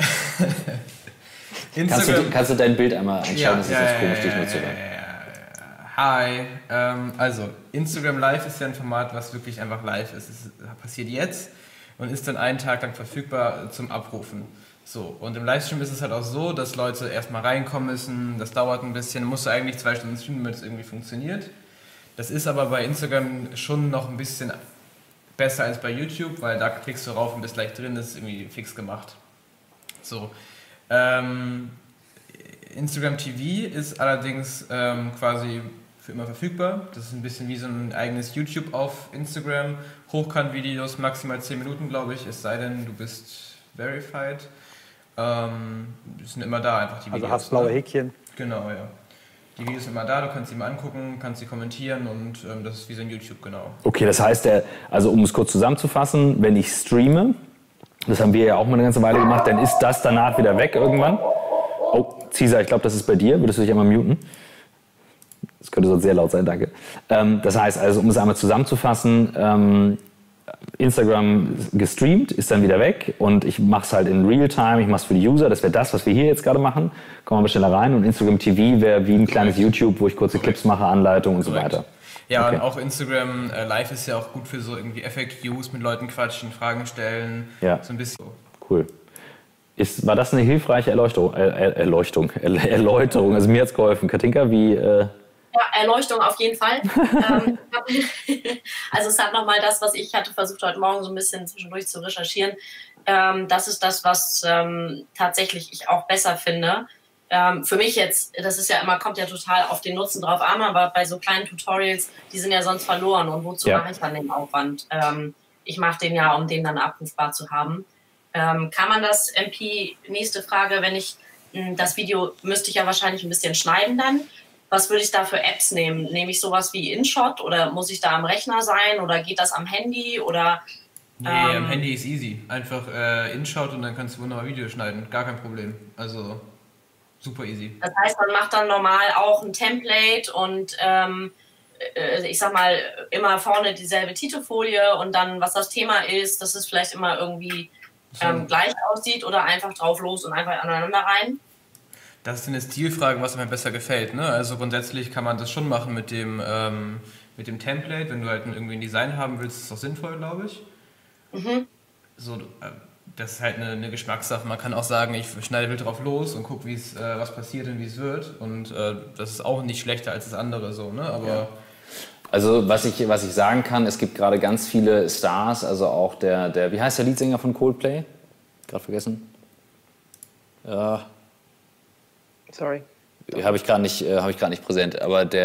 Kannst du dein Bild einmal einschalten? Das ist jetzt komisch, dich nur zu hören. Hi. Also, Instagram Live ist ja ein Format, was wirklich einfach live ist. Es passiert jetzt und ist dann einen Tag lang verfügbar zum Abrufen. So, und im Livestream ist es halt auch so, dass Leute erstmal reinkommen müssen. Das dauert ein bisschen. Musst du eigentlich 2 Stunden streamen, damit es irgendwie funktioniert. Das ist aber bei Instagram schon noch ein bisschen besser als bei YouTube, weil da klickst du rauf und bist gleich drin. Das ist irgendwie fix gemacht. So. Instagram TV ist allerdings quasi für immer verfügbar. Das ist ein bisschen wie so ein eigenes YouTube auf Instagram. Hochkant-Videos, maximal 10 Minuten, glaube ich, es sei denn, du bist verified. Die sind immer da, einfach die Videos. Also hast blaue Häkchen. Genau, ja. Die Videos sind immer da, du kannst sie mal angucken, kannst sie kommentieren und das ist wie so ein YouTube, genau. Okay, das heißt, also um es kurz zusammenzufassen, wenn ich streame, das haben wir ja auch mal eine ganze Weile gemacht, dann ist das danach wieder weg irgendwann. Oh, Cesar, ich glaube, das ist bei dir. Würdest du dich einmal muten? Das könnte sonst sehr laut sein, danke. Das heißt also, um es einmal zusammenzufassen, Instagram gestreamt, ist dann wieder weg und ich mache es halt in Realtime, ich mache es für die User, das wäre das, was wir hier jetzt gerade machen, kommen wir mal schneller rein und Instagram TV wäre wie ein kleines YouTube, wo ich kurze Clips mache, Anleitungen und so weiter. Ja, okay. Und auch Instagram Live ist ja auch gut für so irgendwie FAQs, mit Leuten quatschen, Fragen stellen, ja. So ein bisschen. Cool. War das eine hilfreiche Erleuchtung? Also mir hat es geholfen. Katinka, wie... Ja, Erleuchtung auf jeden Fall. Also es hat nochmal das, was ich hatte versucht heute Morgen so ein bisschen zwischendurch zu recherchieren. Das ist das, was tatsächlich ich auch besser finde. Für mich jetzt, das ist ja immer, kommt ja total auf den Nutzen drauf an, aber bei so kleinen Tutorials, die sind ja sonst verloren. Und wozu mache ich dann den Aufwand? Ich mache den ja, um den dann abrufbar zu haben. Kann man das, MP, nächste Frage, wenn ich das Video, müsste ich ja wahrscheinlich ein bisschen schneiden dann. Was würde ich da für Apps nehmen? Nehme ich sowas wie InShot oder muss ich da am Rechner sein oder geht das am Handy? Oder, nee, am Handy ist easy. Einfach InShot und dann kannst du wunderbar Video schneiden. Gar kein Problem. Also super easy. Das heißt, man macht dann normal auch ein Template und ich sag mal, immer vorne dieselbe Titelfolie und dann, was das Thema ist, dass es vielleicht immer irgendwie gleich aussieht oder einfach drauf los und einfach aneinander rein. Das ist eine Stilfrage, was mir besser gefällt. Ne? Also grundsätzlich kann man das schon machen mit dem Template. Wenn du halt irgendwie ein Design haben willst, ist das auch sinnvoll, glaube ich. Mhm. So, das ist halt eine Geschmackssache. Man kann auch sagen, ich schneide wild drauf los und gucke, was passiert und wie es wird. Und das ist auch nicht schlechter als das andere. So, ne? Aber ja. Also was ich sagen kann, es gibt gerade ganz viele Stars, also auch der wie heißt der Leadsänger von Coldplay? Gerade vergessen? Ja. Sorry. Habe ich gerade nicht präsent, aber ich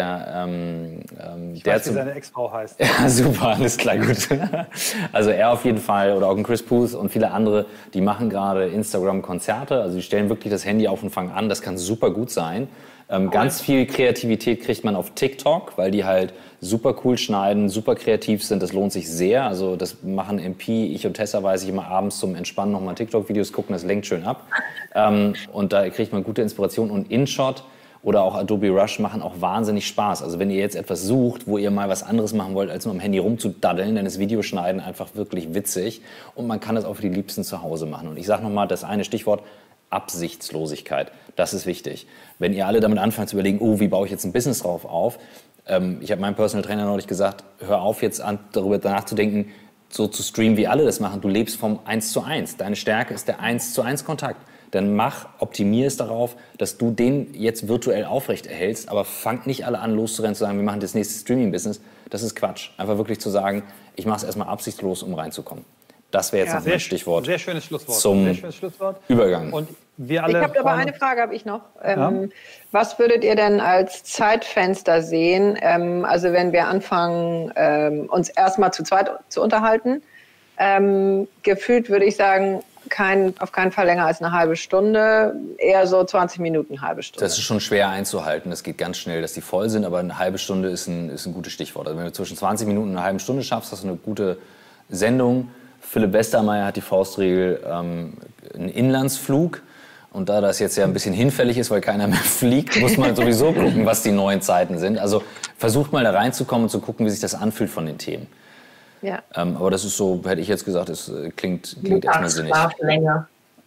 weiß, wie seine Ex-Frau heißt. Ja, super, alles klar, gut. Also er auf jeden Fall oder auch ein Chris Puth und viele andere, die machen gerade Instagram-Konzerte, also die stellen wirklich das Handy auf und fangen an, das kann super gut sein. Ganz viel Kreativität kriegt man auf TikTok, weil die halt super cool schneiden, super kreativ sind, das lohnt sich sehr. Also das machen MP, ich und Tessa, weiß ich, immer abends zum Entspannen nochmal TikTok-Videos gucken, das lenkt schön ab. Und da kriegt man gute Inspiration und InShot oder auch Adobe Rush machen auch wahnsinnig Spaß. Also wenn ihr jetzt etwas sucht, wo ihr mal was anderes machen wollt, als nur am Handy rumzudaddeln, dann ist Videoschneiden einfach wirklich witzig und man kann das auch für die Liebsten zu Hause machen. Und ich sage nochmal das eine Stichwort, Absichtslosigkeit. Das ist wichtig. Wenn ihr alle damit anfangt zu überlegen, oh, wie baue ich jetzt ein Business drauf auf? Ich habe meinem Personal Trainer neulich gesagt, hör auf jetzt an, darüber nachzudenken, so zu streamen, wie alle das machen. Du lebst vom 1:1. Deine Stärke ist der 1:1 Kontakt. Dann optimier es darauf, dass du den jetzt virtuell aufrecht erhältst, aber fangt nicht alle an, loszurennen, zu sagen, wir machen das nächste Streaming-Business. Das ist Quatsch. Einfach wirklich zu sagen, ich mache es erstmal absichtslos, um reinzukommen. Das wäre jetzt noch ein Stichwort. Sehr schönes Schlusswort. Zum Übergang. Und wir alle eine Frage habe ich noch. Was würdet ihr denn als Zeitfenster sehen? Also wenn wir anfangen, uns erstmal zu zweit zu unterhalten, gefühlt würde ich sagen, auf keinen Fall länger als eine halbe Stunde, eher so 20 Minuten, halbe Stunde. Das ist schon schwer einzuhalten. Es geht ganz schnell, dass die voll sind, aber eine halbe Stunde ist ein gutes Stichwort. Also wenn du zwischen 20 Minuten und einer halben Stunde schaffst, hast du eine gute Sendung. Philipp Westermeier hat die Faustregel, einen Inlandsflug. Und da das jetzt ja ein bisschen hinfällig ist, weil keiner mehr fliegt, muss man sowieso gucken, was die neuen Zeiten sind. Also versucht mal da reinzukommen und zu gucken, wie sich das anfühlt von den Themen. Ja. Aber das ist so, hätte ich jetzt gesagt, es klingt erstmal sinnig. Mittagsschlaflänge.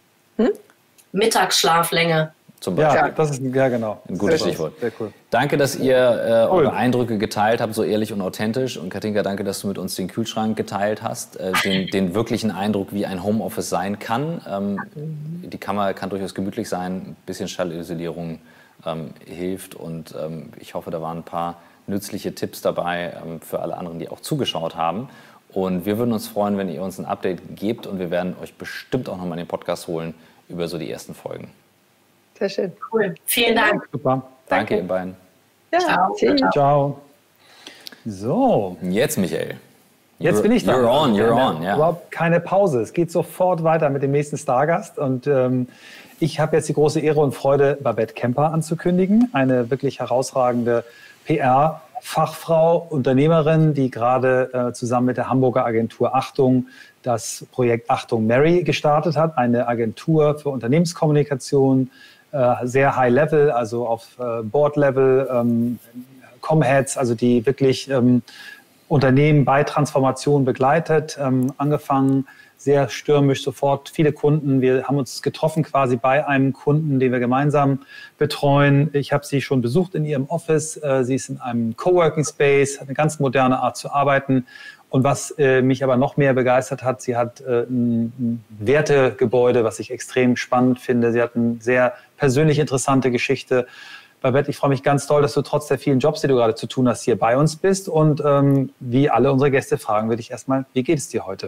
Mittagsschlaflänge. Zum Beispiel. Ja, das ist genau. Ein gutes Stichwort. Sehr cool. Danke, dass ihr eure Eindrücke geteilt habt, so ehrlich und authentisch. Und Katinka, danke, dass du mit uns den Kühlschrank geteilt hast. Den wirklichen Eindruck, wie ein Homeoffice sein kann. Die Kammer kann durchaus gemütlich sein. Ein bisschen Schallisolierung hilft. Und ich hoffe, da waren ein paar nützliche Tipps dabei für alle anderen, die auch zugeschaut haben. Und wir würden uns freuen, wenn ihr uns ein Update gebt. Und wir werden euch bestimmt auch nochmal in den Podcast holen über so die ersten Folgen. Sehr schön. Cool. Vielen Dank. Super. Danke, ihr beiden. Ja, Ciao. Ciao. So. Jetzt, Michael. Jetzt bin ich da. You're on, ja. Überhaupt keine Pause. Es geht sofort weiter mit dem nächsten Stargast. Und ich habe jetzt die große Ehre und Freude, Babette Kemper anzukündigen. Eine wirklich herausragende PR-Fachfrau, Unternehmerin, die gerade zusammen mit der Hamburger Agentur Achtung das Projekt Achtung Mary gestartet hat. Eine Agentur für Unternehmenskommunikation, sehr high-level, also auf Board-Level, Com-Heads, also die wirklich Unternehmen bei Transformation begleitet, angefangen sehr stürmisch, sofort viele Kunden. Wir haben uns getroffen quasi bei einem Kunden, den wir gemeinsam betreuen. Ich habe sie schon besucht in ihrem Office. Sie ist in einem Coworking Space, hat eine ganz moderne Art zu arbeiten. Und was mich aber noch mehr begeistert hat, sie hat ein Wertegebäude, was ich extrem spannend finde. Sie hat eine sehr persönlich interessante Geschichte. Babette, ich freue mich ganz doll, dass du trotz der vielen Jobs, die du gerade zu tun hast, hier bei uns bist. Und wie alle unsere Gäste fragen, würde ich erstmal, wie geht es dir heute?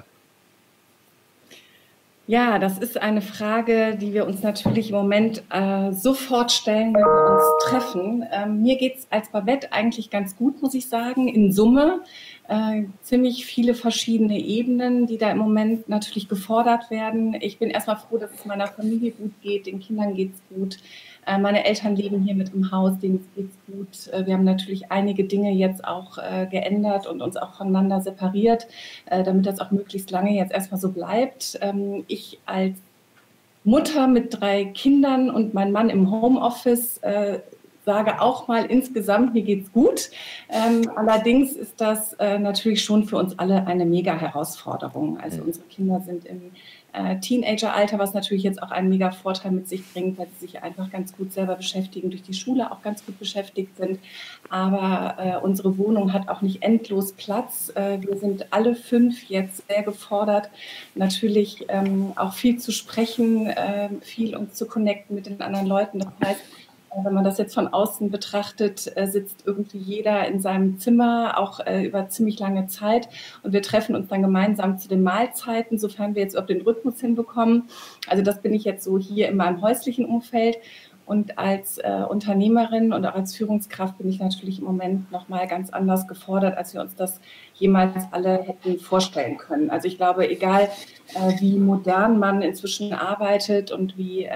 Ja, das ist eine Frage, die wir uns natürlich im Moment sofort stellen, wenn wir uns treffen. Mir geht es als Babette eigentlich ganz gut, muss ich sagen, in Summe. Ziemlich viele verschiedene Ebenen, die da im Moment natürlich gefordert werden. Ich bin erstmal froh, dass es meiner Familie gut geht, den Kindern geht es gut. Meine Eltern leben hier mit im Haus, denen geht es gut. Wir haben natürlich einige Dinge jetzt auch geändert und uns auch voneinander separiert, damit das auch möglichst lange jetzt erstmal so bleibt. Ich als Mutter mit 3 Kindern und mein Mann im Homeoffice sage auch mal insgesamt, mir geht's gut. Allerdings ist das natürlich schon für uns alle eine mega Herausforderung. Also unsere Kinder sind im Teenageralter, was natürlich jetzt auch einen mega Vorteil mit sich bringt, weil sie sich einfach ganz gut selber beschäftigen, durch die Schule auch ganz gut beschäftigt sind. Aber unsere Wohnung hat auch nicht endlos Platz. Wir sind alle 5 jetzt sehr gefordert, natürlich auch viel zu sprechen, viel uns zu connecten mit den anderen Leuten. Das heißt, wenn man das jetzt von außen betrachtet, sitzt irgendwie jeder in seinem Zimmer, auch über ziemlich lange Zeit. Und wir treffen uns dann gemeinsam zu den Mahlzeiten, sofern wir jetzt überhaupt den Rhythmus hinbekommen. Also das bin ich jetzt so hier in meinem häuslichen Umfeld. Und als Unternehmerin und auch als Führungskraft bin ich natürlich im Moment nochmal ganz anders gefordert, als wir uns das jemals alle hätten vorstellen können. Also ich glaube, egal wie modern man inzwischen arbeitet und wie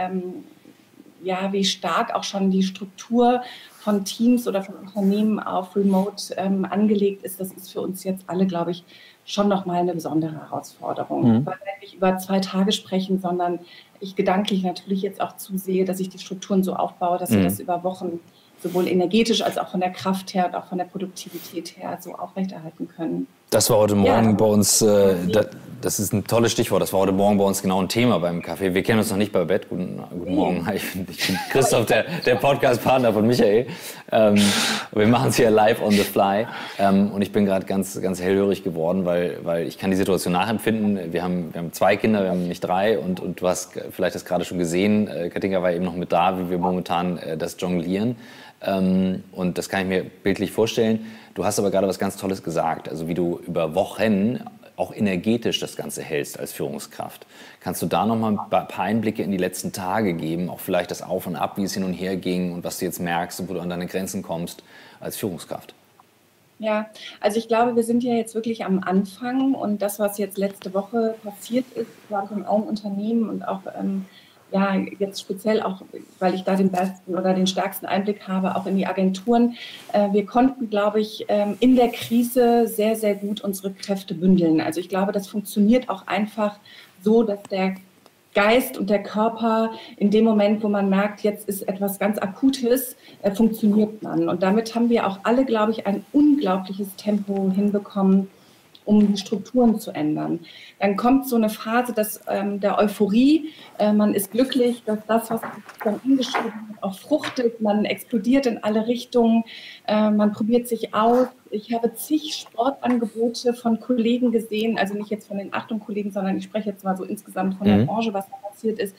stark auch schon die Struktur von Teams oder von Unternehmen auf Remote angelegt ist, das ist für uns jetzt alle, glaube ich, schon nochmal eine besondere Herausforderung. Weil wir nicht über 2 Tage sprechen, sondern ich gedanklich natürlich jetzt auch zusehe, dass ich die Strukturen so aufbaue, dass wir das über Wochen sowohl energetisch als auch von der Kraft her und auch von der Produktivität her so aufrechterhalten können. Das war heute Morgen bei uns, das ist ein tolles Stichwort, das war heute Morgen bei uns genau ein Thema beim Café. Wir kennen uns noch nicht, Babette. Guten Morgen. Ich bin Christoph, der Podcast-Partner von Michael. Wir machen es hier live on the fly. Und ich bin gerade ganz, ganz hellhörig geworden, weil ich kann die Situation nachempfinden. Wir haben 2 Kinder, wir haben nicht 3. Und du hast vielleicht das gerade schon gesehen, Katinka war eben noch mit da, wie wir momentan das jonglieren. Und das kann ich mir bildlich vorstellen. Du hast aber gerade was ganz Tolles gesagt, also wie du über Wochen auch energetisch das Ganze hältst als Führungskraft. Kannst du da noch mal ein paar Einblicke in die letzten Tage geben, auch vielleicht das Auf und Ab, wie es hin und her ging und was du jetzt merkst und wo du an deine Grenzen kommst als Führungskraft? Ja, also ich glaube, wir sind ja jetzt wirklich am Anfang und das, was jetzt letzte Woche passiert ist, glaube ich, in allen Unternehmen und auch jetzt speziell auch, weil ich da den besten oder den stärksten Einblick habe, auch in die Agenturen. Wir konnten, glaube ich, in der Krise sehr, sehr gut unsere Kräfte bündeln. Also ich glaube, das funktioniert auch einfach so, dass der Geist und der Körper in dem Moment, wo man merkt, jetzt ist etwas ganz Akutes, funktioniert man. Und damit haben wir auch alle, glaube ich, ein unglaubliches Tempo hinbekommen, um die Strukturen zu ändern. Dann kommt so eine Phase der Euphorie. Man ist glücklich, dass das, was man angeschrieben hat, auch fruchtet. Man explodiert in alle Richtungen. Man probiert sich aus. Ich habe zig Sportangebote von Kollegen gesehen, also nicht jetzt von den Achtung-Kollegen, sondern ich spreche jetzt mal so insgesamt von der Branche, was da passiert ist.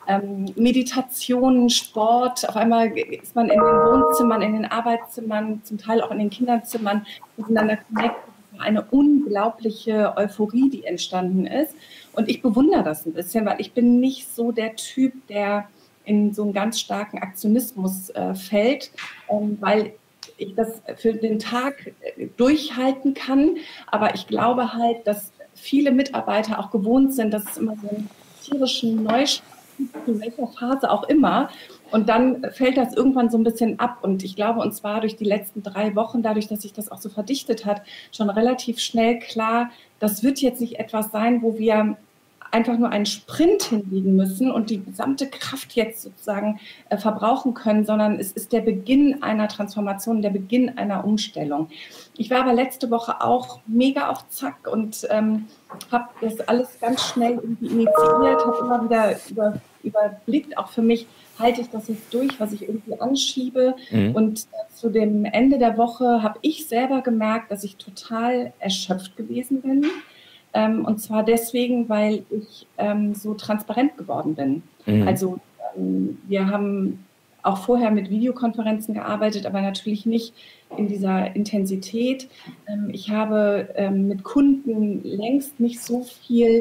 Meditation, Sport, auf einmal ist man in den Wohnzimmern, in den Arbeitszimmern, zum Teil auch in den Kinderzimmern miteinander connected. Eine unglaubliche Euphorie, die entstanden ist. Und ich bewundere das ein bisschen, weil ich bin nicht so der Typ, der in so einen ganz starken Aktionismus fällt, weil ich das für den Tag durchhalten kann. Aber ich glaube halt, dass viele Mitarbeiter auch gewohnt sind, dass es immer so einen tierischen Neustart gibt, in welcher Phase auch immer. Und dann fällt das irgendwann so ein bisschen ab. Und ich glaube, uns war durch die letzten 3 Wochen, dadurch, dass sich das auch so verdichtet hat, schon relativ schnell klar, das wird jetzt nicht etwas sein, wo wir einfach nur einen Sprint hinlegen müssen und die gesamte Kraft jetzt sozusagen verbrauchen können, sondern es ist der Beginn einer Transformation, der Beginn einer Umstellung. Ich war aber letzte Woche auch mega auf Zack und habe das alles ganz schnell irgendwie initiiert, habe immer wieder überblickt, auch für mich, halte ich das jetzt durch, was ich irgendwie anschiebe. Und zu dem Ende der Woche habe ich selber gemerkt, dass ich total erschöpft gewesen bin. Und zwar deswegen, weil ich so transparent geworden bin. Also wir haben auch vorher mit Videokonferenzen gearbeitet, aber natürlich nicht in dieser Intensität. Ich habe mit Kunden längst nicht so viel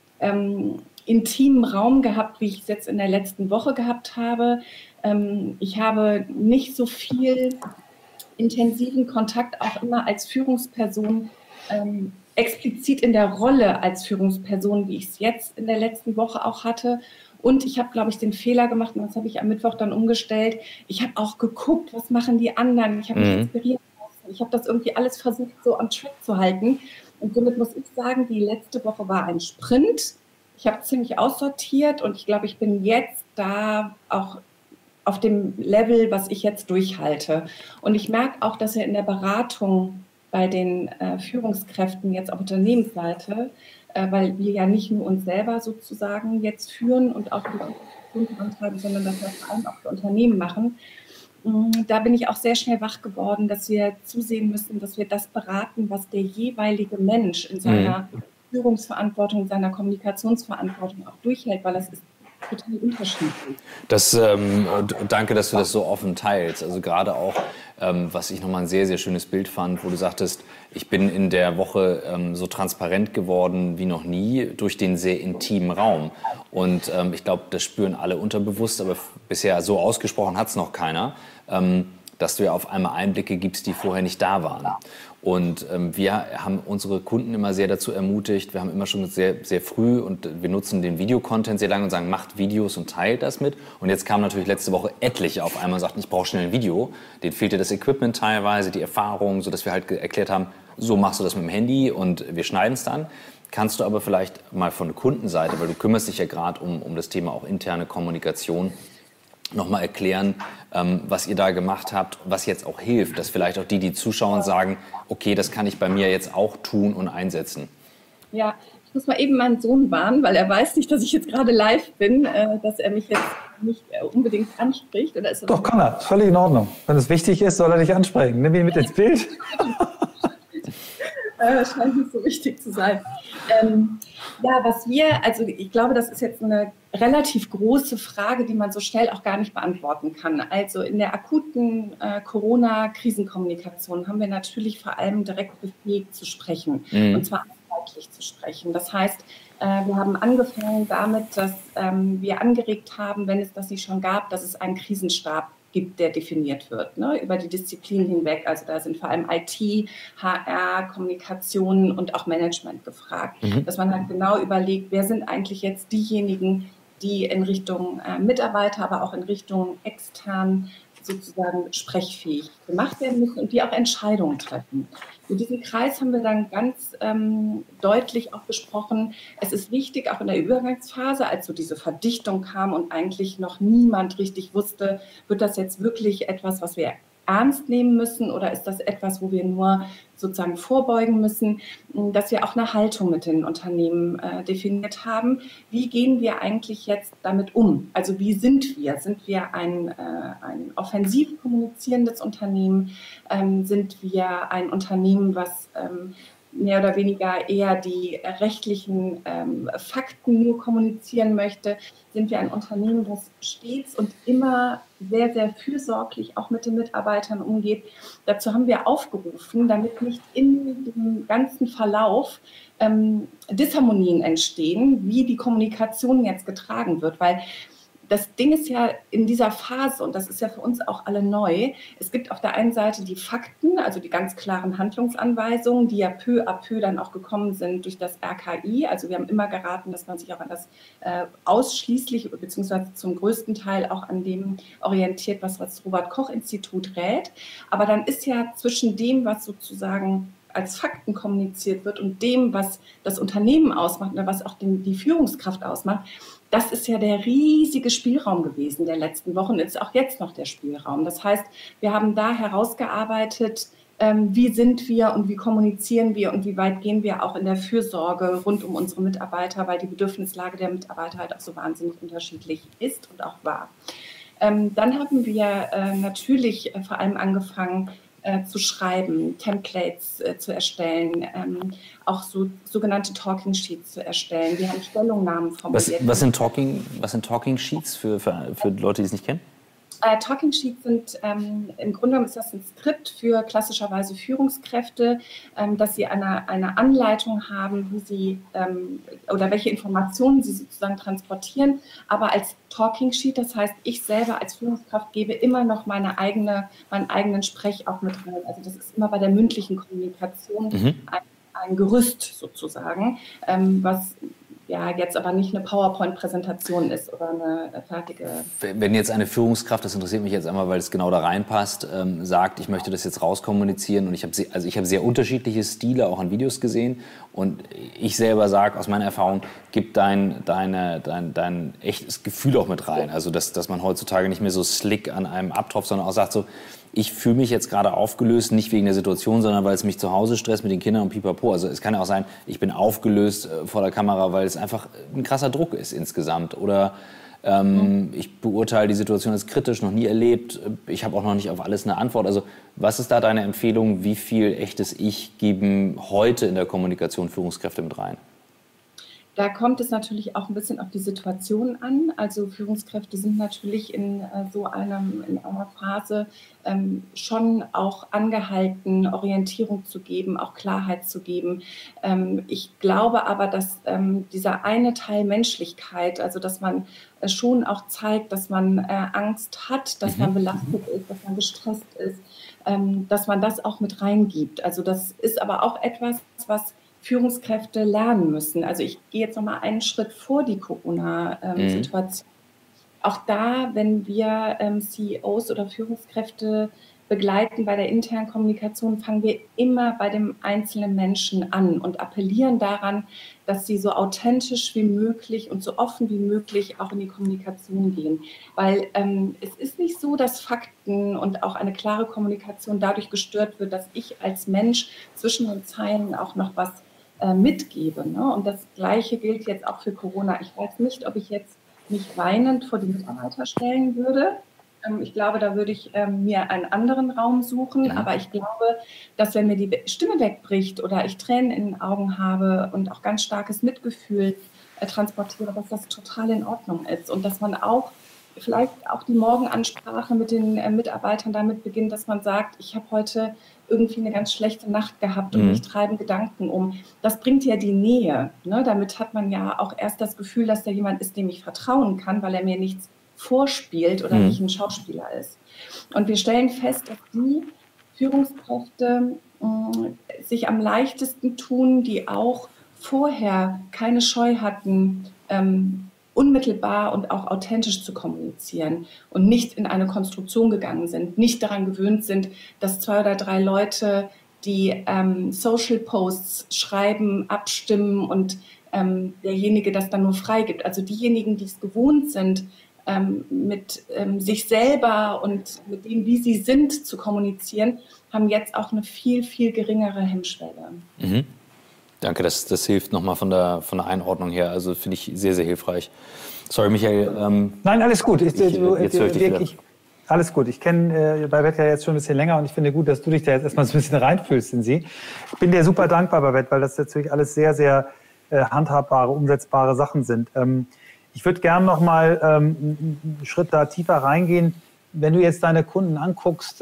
intimen Raum gehabt, wie ich es jetzt in der letzten Woche gehabt habe. Ich habe nicht so viel intensiven Kontakt auch immer als Führungsperson explizit in der Rolle als Führungsperson, wie ich es jetzt in der letzten Woche auch hatte. Und ich habe, glaube ich, den Fehler gemacht, und das habe ich am Mittwoch dann umgestellt. Ich habe auch geguckt, was machen die anderen. Ich habe mich inspirieren lassen. Ich habe das irgendwie alles versucht, so am Track zu halten. Und somit muss ich sagen, die letzte Woche war ein Sprint. Ich habe ziemlich aussortiert und ich glaube, ich bin jetzt da auch auf dem Level, was ich jetzt durchhalte. Und ich merke auch, dass wir in der Beratung bei den Führungskräften jetzt auf Unternehmensseite, weil wir ja nicht nur uns selber sozusagen jetzt führen und auch die Kommunikation vorantreiben, sondern das wir vor allem auch für Unternehmen machen. Da bin ich auch sehr schnell wach geworden, dass wir zusehen müssen, dass wir das beraten, was der jeweilige Mensch in seiner Führungsverantwortung, in seiner Kommunikationsverantwortung auch durchhält, weil das ist total unterschiedlich. Danke, dass du das so offen teilst. Also gerade auch, was ich nochmal ein sehr, sehr schönes Bild fand, wo du sagtest, ich bin in der Woche so transparent geworden wie noch nie durch den sehr intimen Raum. Und ich glaube, das spüren alle unterbewusst, aber bisher so ausgesprochen hat es noch keiner, dass du ja auf einmal Einblicke gibst, die vorher nicht da waren. Und wir haben unsere Kunden immer sehr dazu ermutigt, wir haben immer schon sehr, sehr früh und wir nutzen den Videocontent sehr lange und sagen, macht Videos und teilt das mit. Und jetzt kamen natürlich letzte Woche etliche auf einmal und sagten, ich brauche schnell ein Video. Denen fehlte das Equipment teilweise, die Erfahrung, sodass wir halt erklärt haben, so machst du das mit dem Handy und wir schneiden es dann. Kannst du aber vielleicht mal von der Kundenseite, weil du kümmerst dich ja gerade um das Thema auch interne Kommunikation, nochmal erklären, was ihr da gemacht habt, was jetzt auch hilft, dass vielleicht auch die zuschauen, sagen, okay, das kann ich bei mir jetzt auch tun und einsetzen. Ja, ich muss mal eben meinen Sohn warnen, weil er weiß nicht, dass ich jetzt gerade live bin, dass er mich jetzt nicht unbedingt anspricht. Oder ist er Doch, kann er. Völlig in Ordnung. Wenn es wichtig ist, soll er dich ansprechen. Nimm ihn mit ins Bild. Scheint nicht so wichtig zu sein. Ja, also ich glaube, das ist jetzt eine relativ große Frage, die man so schnell auch gar nicht beantworten kann. Also in der akuten Corona-Krisenkommunikation haben wir natürlich vor allem direkt befähigt zu sprechen, und zwar einheitlich zu sprechen. Das heißt, wir haben angefangen damit, dass wir angeregt haben, wenn es das nicht schon gab, dass es einen Krisenstab gibt, der definiert wird, ne, über die Disziplinen hinweg. Also da sind vor allem IT, HR, Kommunikation und auch Management gefragt. Dass man halt genau überlegt, wer sind eigentlich jetzt diejenigen, die in Richtung Mitarbeiter, aber auch in Richtung extern sozusagen sprechfähig gemacht werden müssen und die auch Entscheidungen treffen. In diesem Kreis haben wir dann ganz deutlich auch besprochen, es ist wichtig, auch in der Übergangsphase, als so diese Verdichtung kam und eigentlich noch niemand richtig wusste, wird das jetzt wirklich etwas, was wir ernst nehmen müssen oder ist das etwas, wo wir nur sozusagen vorbeugen müssen, dass wir auch eine Haltung mit den Unternehmen definiert haben. Wie gehen wir eigentlich jetzt damit um? Also wie sind wir? Sind wir ein offensiv kommunizierendes Unternehmen? Sind wir ein Unternehmen, was mehr oder weniger eher die rechtlichen Fakten nur kommunizieren möchte? Sind wir ein Unternehmen, das stets und immer sehr, sehr fürsorglich auch mit den Mitarbeitern umgeht? Dazu haben wir aufgerufen, damit nicht in dem ganzen Verlauf Disharmonien entstehen, wie die Kommunikation jetzt getragen wird. Weil das Ding ist ja in dieser Phase, und das ist ja für uns auch alle neu, es gibt auf der einen Seite die Fakten, also die ganz klaren Handlungsanweisungen, die ja peu à peu dann auch gekommen sind durch das RKI. Also wir haben immer geraten, dass man sich auch an das ausschließlich beziehungsweise zum größten Teil auch an dem orientiert, was das Robert-Koch-Institut rät. Aber dann ist ja zwischen dem, was sozusagen als Fakten kommuniziert wird und dem, was das Unternehmen ausmacht oder was auch die Führungskraft ausmacht, das ist ja der riesige Spielraum gewesen der letzten Wochen, ist auch jetzt noch der Spielraum. Das heißt, wir haben da herausgearbeitet, wie sind wir und wie kommunizieren wir und wie weit gehen wir auch in der Fürsorge rund um unsere Mitarbeiter, weil die Bedürfnislage der Mitarbeiter halt auch so wahnsinnig unterschiedlich ist und auch war. Dann haben wir natürlich vor allem angefangen, zu schreiben, Templates zu erstellen, auch so sogenannte Talking Sheets zu erstellen. Wir haben Stellungnahmen formuliert. Was sind Talking Sheets für Leute, die es nicht kennen? Talking Sheets sind, im Grunde genommen ist das ein Skript für klassischerweise Führungskräfte, dass sie eine Anleitung haben, wie sie oder welche Informationen sie sozusagen transportieren, aber als Talking Sheet, das heißt, ich selber als Führungskraft gebe immer noch meinen eigenen Sprech auch mit rein. Also das ist immer bei der mündlichen Kommunikation ein Gerüst sozusagen, was ja jetzt aber nicht eine PowerPoint-Präsentation ist oder eine fertige... Wenn jetzt eine Führungskraft, das interessiert mich jetzt einmal, weil es genau da reinpasst, sagt, ich möchte das jetzt rauskommunizieren und ich habe sehr unterschiedliche Stile auch an Videos gesehen und ich selber sage aus meiner Erfahrung, gib dein echtes Gefühl auch mit rein. Also dass man heutzutage nicht mehr so slick an einem abtropft, sondern auch sagt so, ich fühle mich jetzt gerade aufgelöst, nicht wegen der Situation, sondern weil es mich zu Hause stresst mit den Kindern und pipapo. Also es kann ja auch sein, ich bin aufgelöst vor der Kamera, weil es einfach ein krasser Druck ist insgesamt. Oder ich beurteile die Situation als kritisch, noch nie erlebt. Ich habe auch noch nicht auf alles eine Antwort. Also was ist da deine Empfehlung? Wie viel echtes Ich geben heute in der Kommunikation Führungskräfte mit rein? Da kommt es natürlich auch ein bisschen auf die Situation an. Also Führungskräfte sind natürlich in einer Phase schon auch angehalten, Orientierung zu geben, auch Klarheit zu geben. Ich glaube aber, dass dieser eine Teil Menschlichkeit, also dass man schon auch zeigt, dass man Angst hat, dass man belastet ist, dass man gestresst ist, dass man das auch mit reingibt. Also das ist aber auch etwas, was Führungskräfte lernen müssen. Also ich gehe jetzt noch mal einen Schritt vor die Corona-Situation. Auch da, wenn wir CEOs oder Führungskräfte begleiten bei der internen Kommunikation, fangen wir immer bei dem einzelnen Menschen an und appellieren daran, dass sie so authentisch wie möglich und so offen wie möglich auch in die Kommunikation gehen. Weil es ist nicht so, dass Fakten und auch eine klare Kommunikation dadurch gestört wird, dass ich als Mensch zwischen den Zeilen auch noch was mitgebe. Ne? Und das Gleiche gilt jetzt auch für Corona. Ich weiß nicht, ob ich jetzt mich weinend vor die Mitarbeiter stellen würde. Ich glaube, da würde ich mir einen anderen Raum suchen. Aber ich glaube, dass wenn mir die Stimme wegbricht oder ich Tränen in den Augen habe und auch ganz starkes Mitgefühl transportiere, dass das total in Ordnung ist. Und dass man auch vielleicht auch die Morgenansprache mit den Mitarbeitern damit beginnt, dass man sagt, ich habe heute irgendwie eine ganz schlechte Nacht gehabt und mich treiben Gedanken um. Das bringt ja die Nähe. Ne? Damit hat man ja auch erst das Gefühl, dass da jemand ist, dem ich vertrauen kann, weil er mir nichts vorspielt oder nicht ein Schauspieler ist. Und wir stellen fest, dass die Führungskräfte sich am leichtesten tun, die auch vorher keine Scheu hatten, unmittelbar und auch authentisch zu kommunizieren und nicht in eine Konstruktion gegangen sind, nicht daran gewöhnt sind, dass 2 oder 3 Leute, die Social Posts schreiben, abstimmen und derjenige das dann nur freigibt. Also diejenigen, die es gewohnt sind, mit sich selber und mit dem, wie sie sind, zu kommunizieren, haben jetzt auch eine viel, viel geringere Hemmschwelle. Danke, das hilft nochmal von der Einordnung her. Also finde ich sehr, sehr hilfreich. Sorry, Michael. Nein, alles gut. Alles gut. Ich kenne Babette ja jetzt schon ein bisschen länger und ich finde gut, dass du dich da jetzt erstmal so ein bisschen reinfühlst in sie. Ich bin dir super dankbar, Babette, weil das natürlich alles sehr, sehr handhabbare, umsetzbare Sachen sind. Ich würde gerne nochmal einen Schritt da tiefer reingehen. Wenn du jetzt deine Kunden anguckst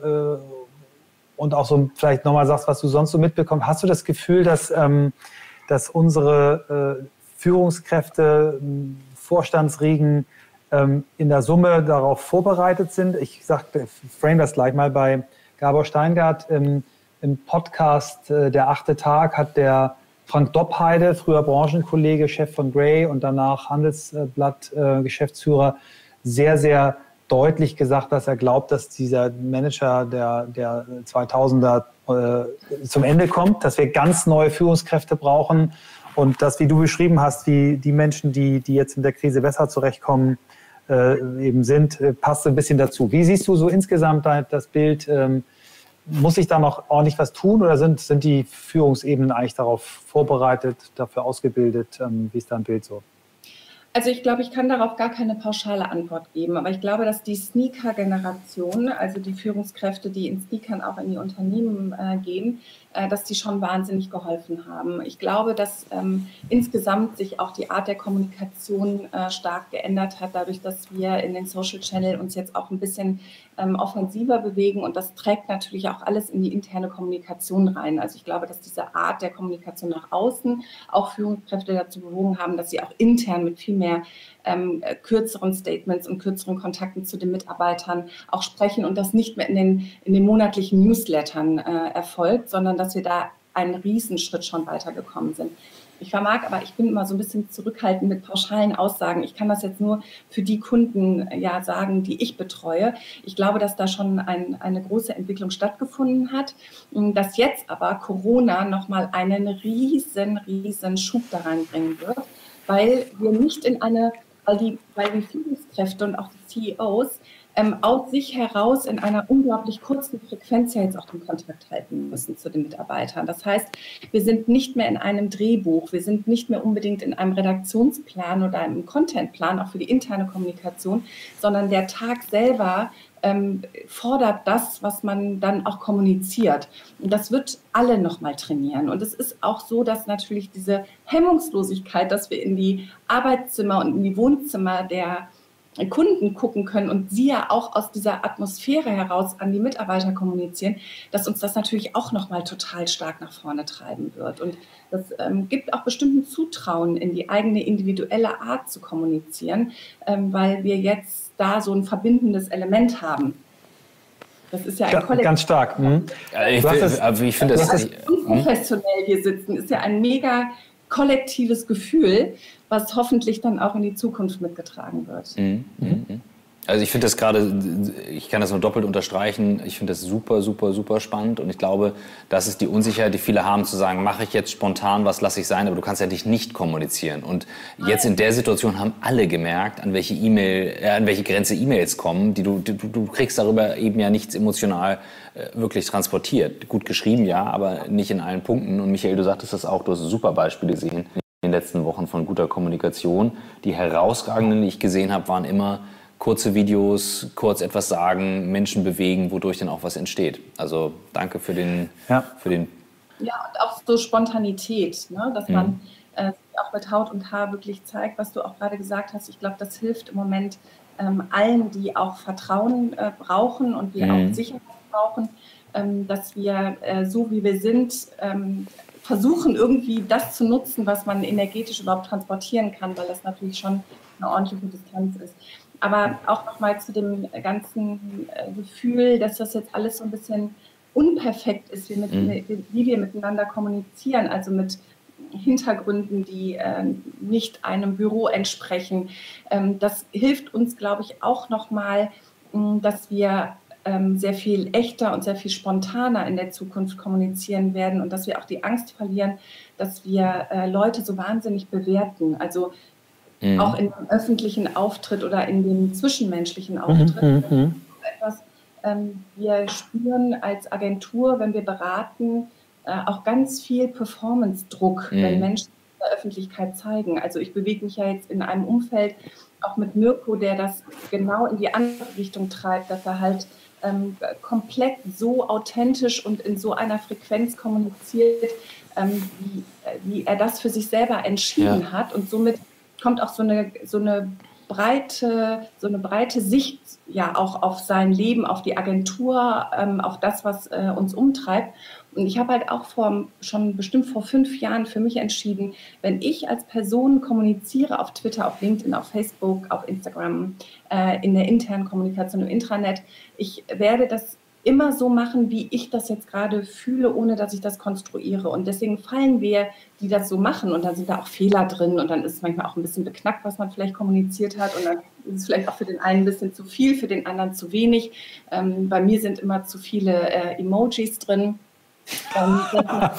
und auch so vielleicht nochmal sagst, was du sonst so mitbekommst, hast du das Gefühl, dass unsere Führungskräfte, Vorstandsriegen in der Summe darauf vorbereitet sind. Ich frame das gleich mal bei Gabor Steingart. Im Podcast Der 8. Tag hat der Frank Doppheide, früher Branchenkollege, Chef von Grey und danach Handelsblatt-Geschäftsführer, sehr, sehr deutlich gesagt, dass er glaubt, dass dieser Manager der 2000er zum Ende kommt, dass wir ganz neue Führungskräfte brauchen und dass, wie du beschrieben hast, die Menschen, die jetzt in der Krise besser zurechtkommen, eben sind, passt ein bisschen dazu. Wie siehst du so insgesamt das Bild? Muss ich da noch ordentlich was tun oder sind die Führungsebenen eigentlich darauf vorbereitet, dafür ausgebildet? Wie ist dein Bild so? Also ich glaube, ich kann darauf gar keine pauschale Antwort geben, aber ich glaube, dass die Sneaker-Generation, also die Führungskräfte, die in Sneakern auch in die Unternehmen gehen, dass die schon wahnsinnig geholfen haben. Ich glaube, dass insgesamt sich auch die Art der Kommunikation stark geändert hat, dadurch, dass wir in den Social Channel uns jetzt auch ein bisschen offensiver bewegen und das trägt natürlich auch alles in die interne Kommunikation rein. Also ich glaube, dass diese Art der Kommunikation nach außen auch Führungskräfte dazu bewogen haben, dass sie auch intern mit viel mehr kürzeren Statements und kürzeren Kontakten zu den Mitarbeitern auch sprechen und das nicht mehr in den monatlichen Newslettern erfolgt, sondern dass wir da einen Riesenschritt schon weitergekommen sind. Ich bin immer so ein bisschen zurückhaltend mit pauschalen Aussagen. Ich kann das jetzt nur für die Kunden sagen, die ich betreue. Ich glaube, dass da schon eine große Entwicklung stattgefunden hat, dass jetzt aber Corona nochmal einen riesen Schub da reinbringen wird, weil wir nicht weil die Führungskräfte und auch die CEOs aus sich heraus in einer unglaublich kurzen Frequenz ja jetzt auch den Kontakt halten müssen zu den Mitarbeitern. Das heißt, wir sind nicht mehr in einem Drehbuch, wir sind nicht mehr unbedingt in einem Redaktionsplan oder einem Contentplan, auch für die interne Kommunikation, sondern der Tag selber fordert das, was man dann auch kommuniziert. Und das wird alle nochmal trainieren. Und es ist auch so, dass natürlich diese Hemmungslosigkeit, dass wir in die Arbeitszimmer und in die Wohnzimmer der Kunden gucken können und sie ja auch aus dieser Atmosphäre heraus an die Mitarbeiter kommunizieren, dass uns das natürlich auch nochmal total stark nach vorne treiben wird. Und das gibt auch bestimmten Zutrauen in die eigene individuelle Art zu kommunizieren, weil wir jetzt da so ein verbindendes Element haben. Das ist ja ein Kollektiv. Ganz stark. Ich finde das professionell hier sitzen, ist ja ein mega kollektives Gefühl, was hoffentlich dann auch in die Zukunft mitgetragen wird. Also ich finde das gerade, ich kann das nur doppelt unterstreichen, ich finde das super spannend und ich glaube, das ist die Unsicherheit, die viele haben, zu sagen, mache ich jetzt spontan, was lasse ich sein, aber du kannst ja dich nicht kommunizieren. Und jetzt in der Situation haben alle gemerkt, an welche Grenze E-Mails kommen, du kriegst darüber eben ja nichts emotional wirklich transportiert. Gut geschrieben, ja, aber nicht in allen Punkten. Und Michael, du sagtest das auch, du hast super Beispiele gesehen in den letzten Wochen von guter Kommunikation. Die herausragenden, die ich gesehen habe, waren immer kurze Videos, kurz etwas sagen, Menschen bewegen, wodurch dann auch was entsteht. Also danke für den... Ja, und auch so Spontanität, ne? Dass man auch mit Haut und Haar wirklich zeigt, was du auch gerade gesagt hast. Ich glaube, das hilft im Moment allen, die auch Vertrauen brauchen und die auch Sicherheit brauchen, dass wir, so wie wir sind, versuchen irgendwie das zu nutzen, was man energetisch überhaupt transportieren kann, weil das natürlich schon eine ordentliche Distanz ist. Aber auch nochmal zu dem ganzen Gefühl, dass das jetzt alles so ein bisschen unperfekt ist, wie wir miteinander kommunizieren, also mit Hintergründen, die nicht einem Büro entsprechen. Das hilft uns, glaube ich, auch nochmal, dass wir sehr viel echter und sehr viel spontaner in der Zukunft kommunizieren werden und dass wir auch die Angst verlieren, dass wir Leute so wahnsinnig bewerten. Also auch in dem öffentlichen Auftritt oder in dem zwischenmenschlichen Auftritt. Wir spüren als Agentur, wenn wir beraten, auch ganz viel Performance-Druck, wenn Menschen in der Öffentlichkeit zeigen. Also ich bewege mich ja jetzt in einem Umfeld, auch mit Mirko, der das genau in die andere Richtung treibt, dass er halt komplett so authentisch und in so einer Frequenz kommuniziert, wie er das für sich selber entschieden hat. Und somit kommt auch so eine eine breite Sicht ja auch auf sein Leben, auf die Agentur, auf das, was uns umtreibt. Und ich habe halt auch schon bestimmt vor 5 Jahren für mich entschieden, wenn ich als Person kommuniziere auf Twitter, auf LinkedIn, auf Facebook, auf Instagram, in der internen Kommunikation im Intranet, ich werde das immer so machen, wie ich das jetzt gerade fühle, ohne dass ich das konstruiere. Und deswegen fallen wir, die das so machen, und dann sind da auch Fehler drin und dann ist es manchmal auch ein bisschen beknackt, was man vielleicht kommuniziert hat, und dann ist es vielleicht auch für den einen ein bisschen zu viel, für den anderen zu wenig. Bei mir sind immer zu viele Emojis drin. Aber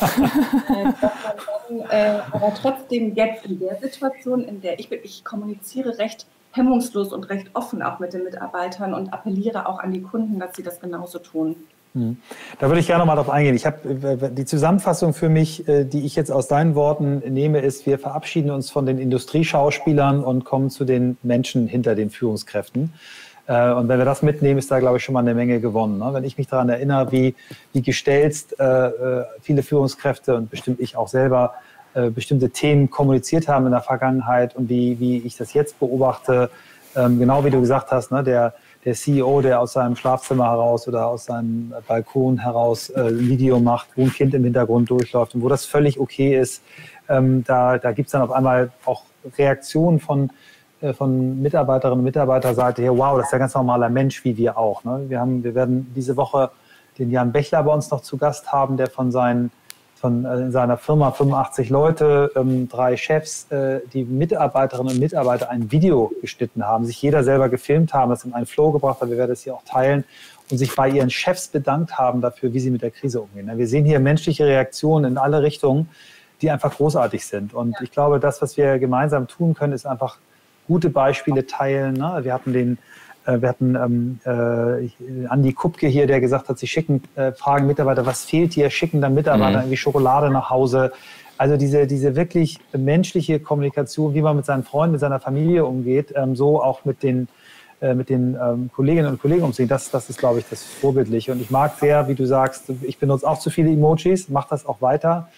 trotzdem jetzt in der Situation, in der ich kommuniziere recht hemmungslos und recht offen auch mit den Mitarbeitern und appelliere auch an die Kunden, dass sie das genauso tun. Da würde ich gerne noch mal drauf eingehen. Ich habe die Zusammenfassung für mich, die ich jetzt aus deinen Worten nehme, ist: Wir verabschieden uns von den Industrieschauspielern und kommen zu den Menschen hinter den Führungskräften. Und wenn wir das mitnehmen, ist da, glaube ich, schon mal eine Menge gewonnen. Wenn ich mich daran erinnere, wie gestelzt viele Führungskräfte und bestimmt ich auch selber bestimmte Themen kommuniziert haben in der Vergangenheit und wie ich das jetzt beobachte, genau wie du gesagt hast, ne, der CEO, der aus seinem Schlafzimmer heraus oder aus seinem Balkon heraus ein Video macht, wo ein Kind im Hintergrund durchläuft und wo das völlig okay ist, da gibt es dann auf einmal auch Reaktionen von Mitarbeiterinnen und Mitarbeiterseite her: Wow, das ist ja ein ganz normaler Mensch wie wir auch. Ne? Wir werden diese Woche den Jan Bechler bei uns noch zu Gast haben, der von seiner Firma 85 Leute, 3 Chefs, die Mitarbeiterinnen und Mitarbeiter ein Video geschnitten haben, sich jeder selber gefilmt haben, das in einen Flow gebracht hat, wir werden das hier auch teilen, und sich bei ihren Chefs bedankt haben dafür, wie sie mit der Krise umgehen. Wir sehen hier menschliche Reaktionen in alle Richtungen, die einfach großartig sind. Und ich glaube, das, was wir gemeinsam tun können, ist einfach gute Beispiele teilen. Ne? Wir hatten Andi Kupke hier, der gesagt hat, sie fragen Mitarbeiter, was fehlt hier, schicken dann Mitarbeiter irgendwie Schokolade nach Hause. Also diese wirklich menschliche Kommunikation, wie man mit seinen Freunden, mit seiner Familie umgeht, so auch mit den Kolleginnen und Kollegen umzugehen, das ist, glaube ich, das Vorbildliche. Und ich mag sehr, wie du sagst, ich benutze auch zu viele Emojis, mache das auch weiter.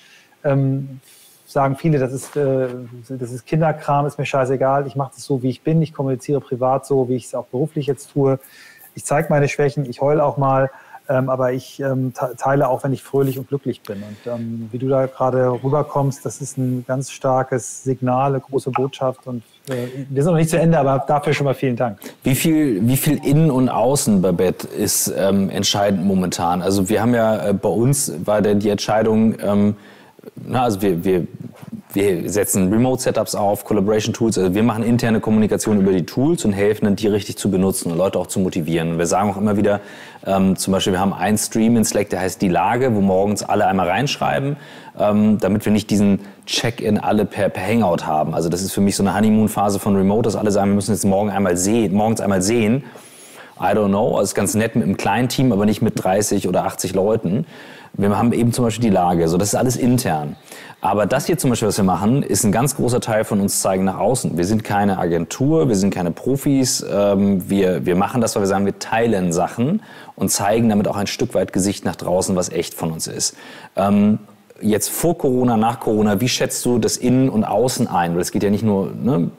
Sagen viele, das ist Kinderkram, ist mir scheißegal, ich mache das so, wie ich bin, ich kommuniziere privat so, wie ich es auch beruflich jetzt tue. Ich zeige meine Schwächen, ich heule auch mal, aber ich teile auch, wenn ich fröhlich und glücklich bin. Und wie du da gerade rüberkommst, das ist ein ganz starkes Signal, eine große Botschaft, und wir sind noch nicht zu Ende, aber dafür schon mal vielen Dank. Wie viel Innen und Außen, Babette, ist entscheidend momentan? Also wir haben ja, bei uns war die Entscheidung, also wir setzen Remote-Setups auf, Collaboration-Tools, also wir machen interne Kommunikation über die Tools und helfen dann, die richtig zu benutzen und Leute auch zu motivieren. Und wir sagen auch immer wieder, zum Beispiel, wir haben einen Stream in Slack, der heißt Die Lage, wo morgens alle einmal reinschreiben, damit wir nicht diesen Check-in alle per Hangout haben. Also das ist für mich so eine Honeymoon-Phase von Remote, dass alle sagen, wir müssen jetzt morgens einmal sehen. I don't know, also ist ganz nett mit einem kleinen Team, aber nicht mit 30 oder 80 Leuten. Wir haben eben zum Beispiel die Lage, so das ist alles intern. Aber das hier zum Beispiel, was wir machen, ist ein ganz großer Teil von uns zeigen nach außen. Wir sind keine Agentur, wir sind keine Profis. Wir machen das, weil wir sagen, wir teilen Sachen und zeigen damit auch ein Stück weit Gesicht nach draußen, was echt von uns ist. Jetzt vor Corona, nach Corona, wie schätzt du das Innen und Außen ein? Weil es geht ja nicht nur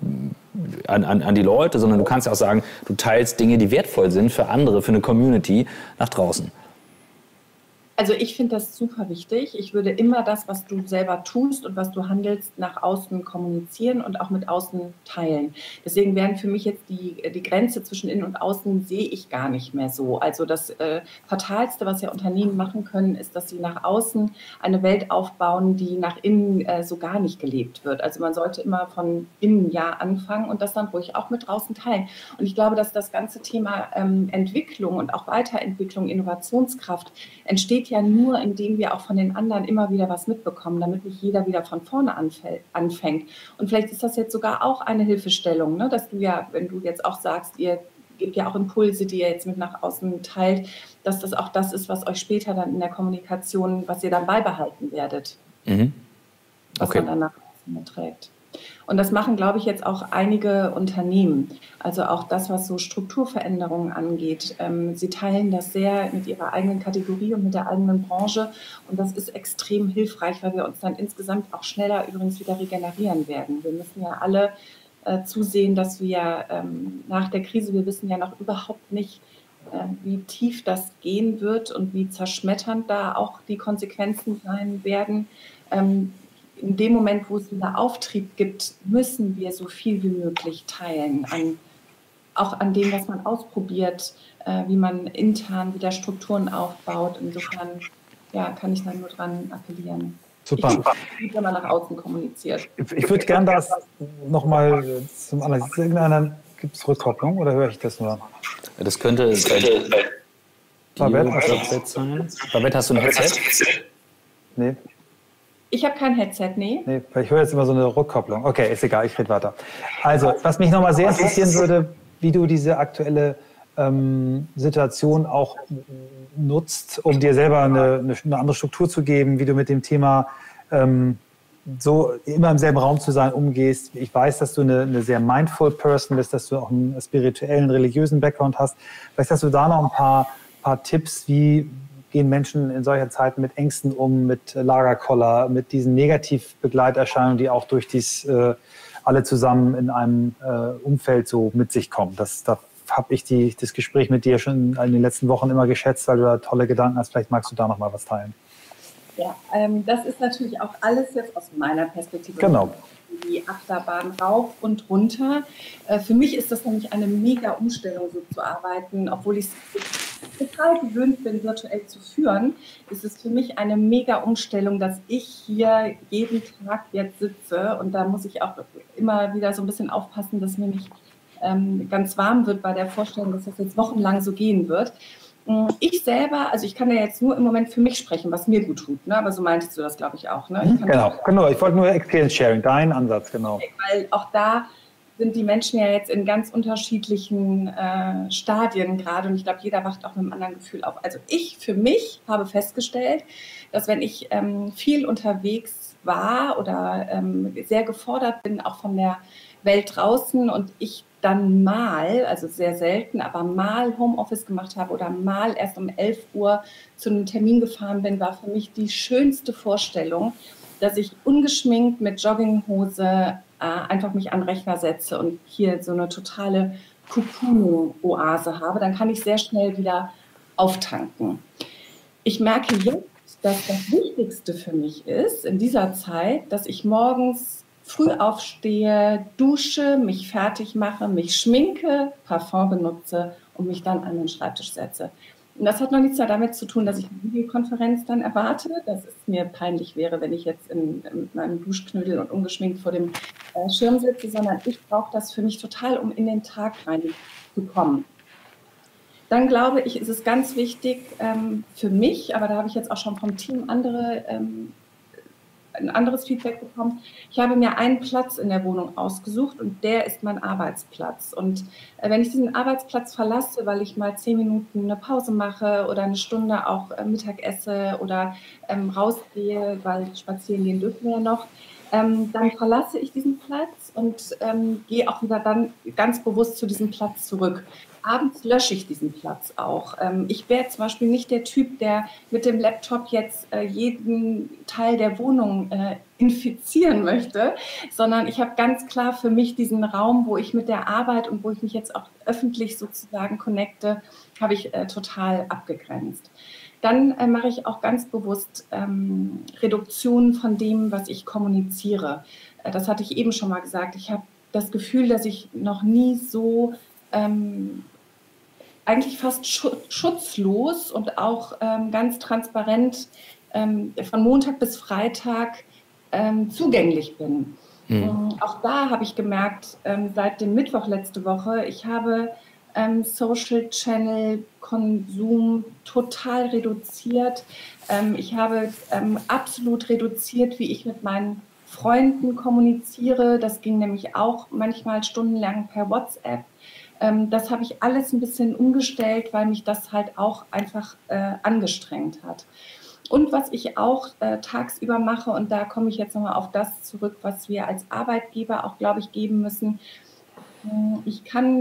an die Leute, sondern du kannst ja auch sagen, du teilst Dinge, die wertvoll sind für andere, für eine Community nach draußen. Also ich finde das super wichtig. Ich würde immer das, was du selber tust und was du handelst, nach außen kommunizieren und auch mit außen teilen. Deswegen wären für mich jetzt die Grenze zwischen Innen und Außen sehe ich gar nicht mehr so. Also das Fatalste, was ja Unternehmen machen können, ist, dass sie nach außen eine Welt aufbauen, die nach innen so gar nicht gelebt wird. Also man sollte immer von innen anfangen und das dann ruhig auch mit draußen teilen. Und ich glaube, dass das ganze Thema Entwicklung und auch Weiterentwicklung, Innovationskraft entsteht ja nur, indem wir auch von den anderen immer wieder was mitbekommen, damit nicht jeder wieder von vorne anfängt. Und vielleicht ist das jetzt sogar auch eine Hilfestellung, ne? Dass du ja, wenn du jetzt auch sagst, ihr gebt ja auch Impulse, die ihr jetzt mit nach außen teilt, dass das auch das ist, was euch später dann in der Kommunikation, was ihr dann beibehalten werdet. Mhm. Was man dann nach außen trägt. Und das machen, glaube ich, jetzt auch einige Unternehmen. Also auch das, was so Strukturveränderungen angeht. Sie teilen das sehr mit ihrer eigenen Kategorie und mit der eigenen Branche. Und das ist extrem hilfreich, weil wir uns dann insgesamt auch schneller übrigens wieder regenerieren werden. Wir müssen ja alle zusehen, dass wir nach der Krise, wir wissen ja noch überhaupt nicht, wie tief das gehen wird und wie zerschmetternd da auch die Konsequenzen sein werden. In dem Moment, wo es wieder Auftrieb gibt, müssen wir so viel wie möglich teilen, auch an dem, was man ausprobiert, wie man intern wieder Strukturen aufbaut. Insofern kann ich da nur dran appellieren. Super. Wenn man nach außen kommuniziert. Ich würde gerne das nochmal zum anderen. Gibt es Rückkopplung oder höre ich das nur? Das könnte Babette sein. Babette, hast du ein Headset? Nee. Ich habe kein Headset, nee. Ich höre jetzt immer so eine Rückkopplung. Okay, ist egal, ich rede weiter. Also, was mich nochmal sehr interessieren würde, wie du diese aktuelle Situation auch nutzt, um dir selber eine andere Struktur zu geben, wie du mit dem Thema so immer im selben Raum zu sein umgehst. Ich weiß, dass du eine sehr mindful Person bist, dass du auch einen spirituellen, religiösen Background hast. Vielleicht hast du da noch ein paar Tipps, wie gehen Menschen in solcher Zeit mit Ängsten um, mit Lagerkoller, mit diesen Negativbegleiterscheinungen, die auch durch alle zusammen in einem Umfeld so mit sich kommen. Da habe ich das Gespräch mit dir schon in den letzten Wochen immer geschätzt, weil du da tolle Gedanken hast. Vielleicht magst du da noch mal was teilen. Ja, das ist natürlich auch alles jetzt aus meiner Perspektive. Genau. Die Achterbahn rauf und runter. Für mich ist das nämlich eine mega Umstellung, so zu arbeiten. Obwohl ich total gewöhnt bin, virtuell zu führen, ist es für mich eine mega Umstellung, dass ich hier jeden Tag jetzt sitze. Und da muss ich auch immer wieder so ein bisschen aufpassen, dass mir nicht ganz warm wird bei der Vorstellung, dass das jetzt wochenlang so gehen wird. Ich selber, also ich kann ja jetzt nur im Moment für mich sprechen, was mir gut tut, ne? Aber so meintest du das, glaube ich, auch. Ne? Genau. Ich wollte nur Experience Sharing, dein Ansatz, genau. Weil auch da sind die Menschen ja jetzt in ganz unterschiedlichen Stadien gerade und ich glaube, jeder wacht auch mit einem anderen Gefühl auf. Also ich für mich habe festgestellt, dass wenn ich viel unterwegs war oder sehr gefordert bin, auch von der Welt draußen und ich dann mal, also sehr selten, aber mal Homeoffice gemacht habe oder mal erst um 11 Uhr zu einem Termin gefahren bin, war für mich die schönste Vorstellung, dass ich ungeschminkt mit Jogginghose einfach mich an den Rechner setze und hier so eine totale Cocoon-Oase habe. Dann kann ich sehr schnell wieder auftanken. Ich merke jetzt, dass das Wichtigste für mich ist in dieser Zeit, dass ich morgens früh aufstehe, dusche, mich fertig mache, mich schminke, Parfum benutze und mich dann an den Schreibtisch setze. Und das hat noch nichts damit zu tun, dass ich eine Videokonferenz dann erwarte, dass es mir peinlich wäre, wenn ich jetzt in meinem Duschknödel und ungeschminkt vor dem Schirm sitze, sondern ich brauche das für mich total, um in den Tag reinzukommen. Dann glaube ich, ist es ganz wichtig für mich, aber da habe ich jetzt auch schon vom Team ein anderes Feedback bekommen. Ich habe mir einen Platz in der Wohnung ausgesucht und der ist mein Arbeitsplatz. Und wenn ich diesen Arbeitsplatz verlasse, weil ich mal 10 Minuten eine Pause mache oder eine Stunde auch Mittag esse oder rausgehe, weil spazieren gehen dürfen wir ja noch, dann verlasse ich diesen Platz und gehe auch wieder dann ganz bewusst zu diesem Platz zurück. Abends lösche ich diesen Platz auch. Ich wäre zum Beispiel nicht der Typ, der mit dem Laptop jetzt jeden Teil der Wohnung infizieren möchte, sondern ich habe ganz klar für mich diesen Raum, wo ich mit der Arbeit und wo ich mich jetzt auch öffentlich sozusagen connecte, habe ich total abgegrenzt. Dann mache ich auch ganz bewusst Reduktionen von dem, was ich kommuniziere. Das hatte ich eben schon mal gesagt. Ich habe das Gefühl, dass ich noch nie so eigentlich fast schutzlos und auch ganz transparent von Montag bis Freitag zugänglich bin. Auch da habe ich gemerkt, seit dem Mittwoch letzte Woche, ich habe Social Channel Konsum total reduziert. Ich habe absolut reduziert, wie ich mit meinen Freunden kommuniziere. Das ging nämlich auch manchmal stundenlang per WhatsApp. Das habe ich alles ein bisschen umgestellt, weil mich das halt auch einfach angestrengt hat. Und was ich auch tagsüber mache, und da komme ich jetzt nochmal auf das zurück, was wir als Arbeitgeber auch, glaube ich, geben müssen. Ich kann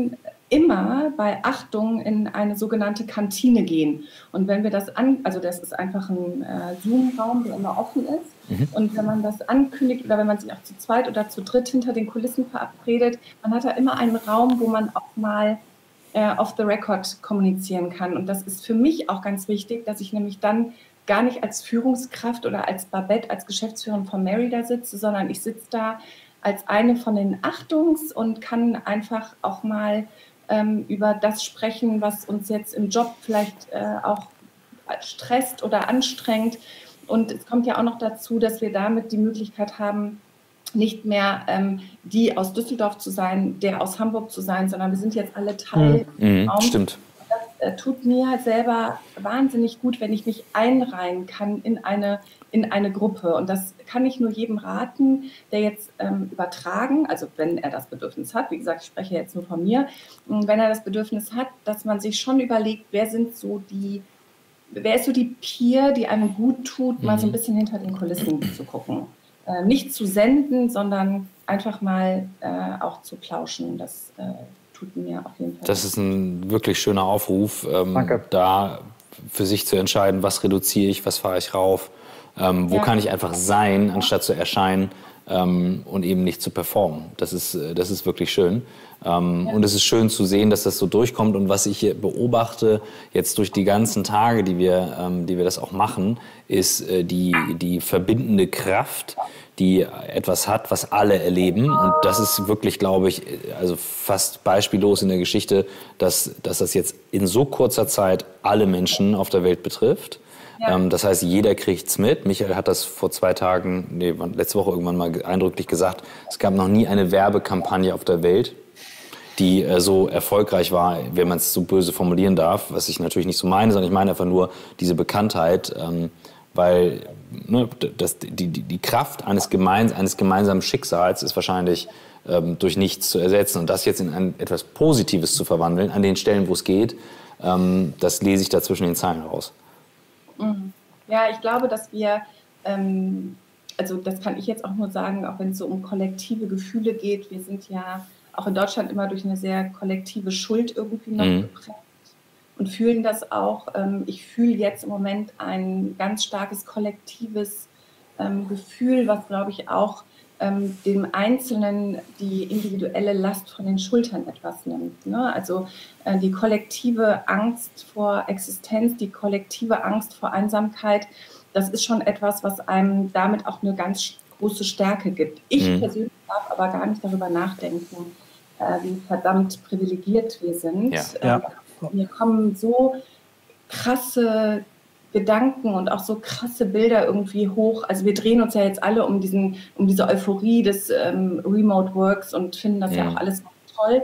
immer bei Achtung in eine sogenannte Kantine gehen. Und wenn wir das also das ist einfach ein Zoom-Raum, der immer offen ist. Und wenn man das ankündigt oder wenn man sich auch zu zweit oder zu dritt hinter den Kulissen verabredet, man hat da immer einen Raum, wo man auch mal off the record kommunizieren kann. Und das ist für mich auch ganz wichtig, dass ich nämlich dann gar nicht als Führungskraft oder als Babette, als Geschäftsführerin von Mary da sitze, sondern ich sitze da als eine von den Achtungs- und kann einfach auch mal über das sprechen, was uns jetzt im Job vielleicht auch stresst oder anstrengt. Und es kommt ja auch noch dazu, dass wir damit die Möglichkeit haben, nicht mehr die aus Düsseldorf zu sein, der aus Hamburg zu sein, sondern wir sind jetzt alle Teil des Raums. Stimmt. Das tut mir selber wahnsinnig gut, wenn ich mich einreihen kann in eine Gruppe. Und das kann ich nur jedem raten, der jetzt übertragen, also wenn er das Bedürfnis hat, wie gesagt, ich spreche jetzt nur von mir, wenn er das Bedürfnis hat, dass man sich schon überlegt, wer ist so die Peer, die einem gut tut, mal so ein bisschen hinter den Kulissen zu gucken. Nicht zu senden, sondern einfach mal auch zu plauschen. Das tut mir auf jeden Fall. Das ist ein wirklich schöner Aufruf, da für sich zu entscheiden, was reduziere ich, was fahre ich rauf, wo kann ich einfach sein, anstatt zu erscheinen und eben nicht zu performen. Das ist wirklich schön. Und es ist schön zu sehen, dass das so durchkommt. Und was ich hier beobachte, jetzt durch die ganzen Tage, die wir das auch machen, ist die verbindende Kraft, die etwas hat, was alle erleben. Und das ist wirklich, glaube ich, also fast beispiellos in der Geschichte, dass das jetzt in so kurzer Zeit alle Menschen auf der Welt betrifft. Ja. Das heißt, jeder kriegt's mit. Michael hat das vor letzte Woche irgendwann mal eindrücklich gesagt. Es gab noch nie eine Werbekampagne auf der Welt, die so erfolgreich war, wenn man es so böse formulieren darf, was ich natürlich nicht so meine, sondern ich meine einfach nur diese Bekanntheit, weil die Kraft eines gemeinsamen Schicksals ist wahrscheinlich durch nichts zu ersetzen. Und das jetzt in etwas Positives zu verwandeln, an den Stellen, wo es geht, das lese ich da zwischen den Zeilen raus. Ja, ich glaube, dass wir, also das kann ich jetzt auch nur sagen, auch wenn es so um kollektive Gefühle geht, wir sind ja auch in Deutschland immer durch eine sehr kollektive Schuld irgendwie noch geprägt und fühlen das auch. Ich fühle jetzt im Moment ein ganz starkes kollektives Gefühl, was, glaube ich, auch dem Einzelnen die individuelle Last von den Schultern etwas nimmt. Ne? Also die kollektive Angst vor Existenz, die kollektive Angst vor Einsamkeit, das ist schon etwas, was einem damit auch eine ganz große Stärke gibt. Ich persönlich darf aber gar nicht darüber nachdenken, wie verdammt privilegiert wir sind. Mir kommen so krasse Gedanken und auch so krasse Bilder irgendwie hoch. Also wir drehen uns ja jetzt alle um diese Euphorie des Remote Works und finden das ja auch alles toll.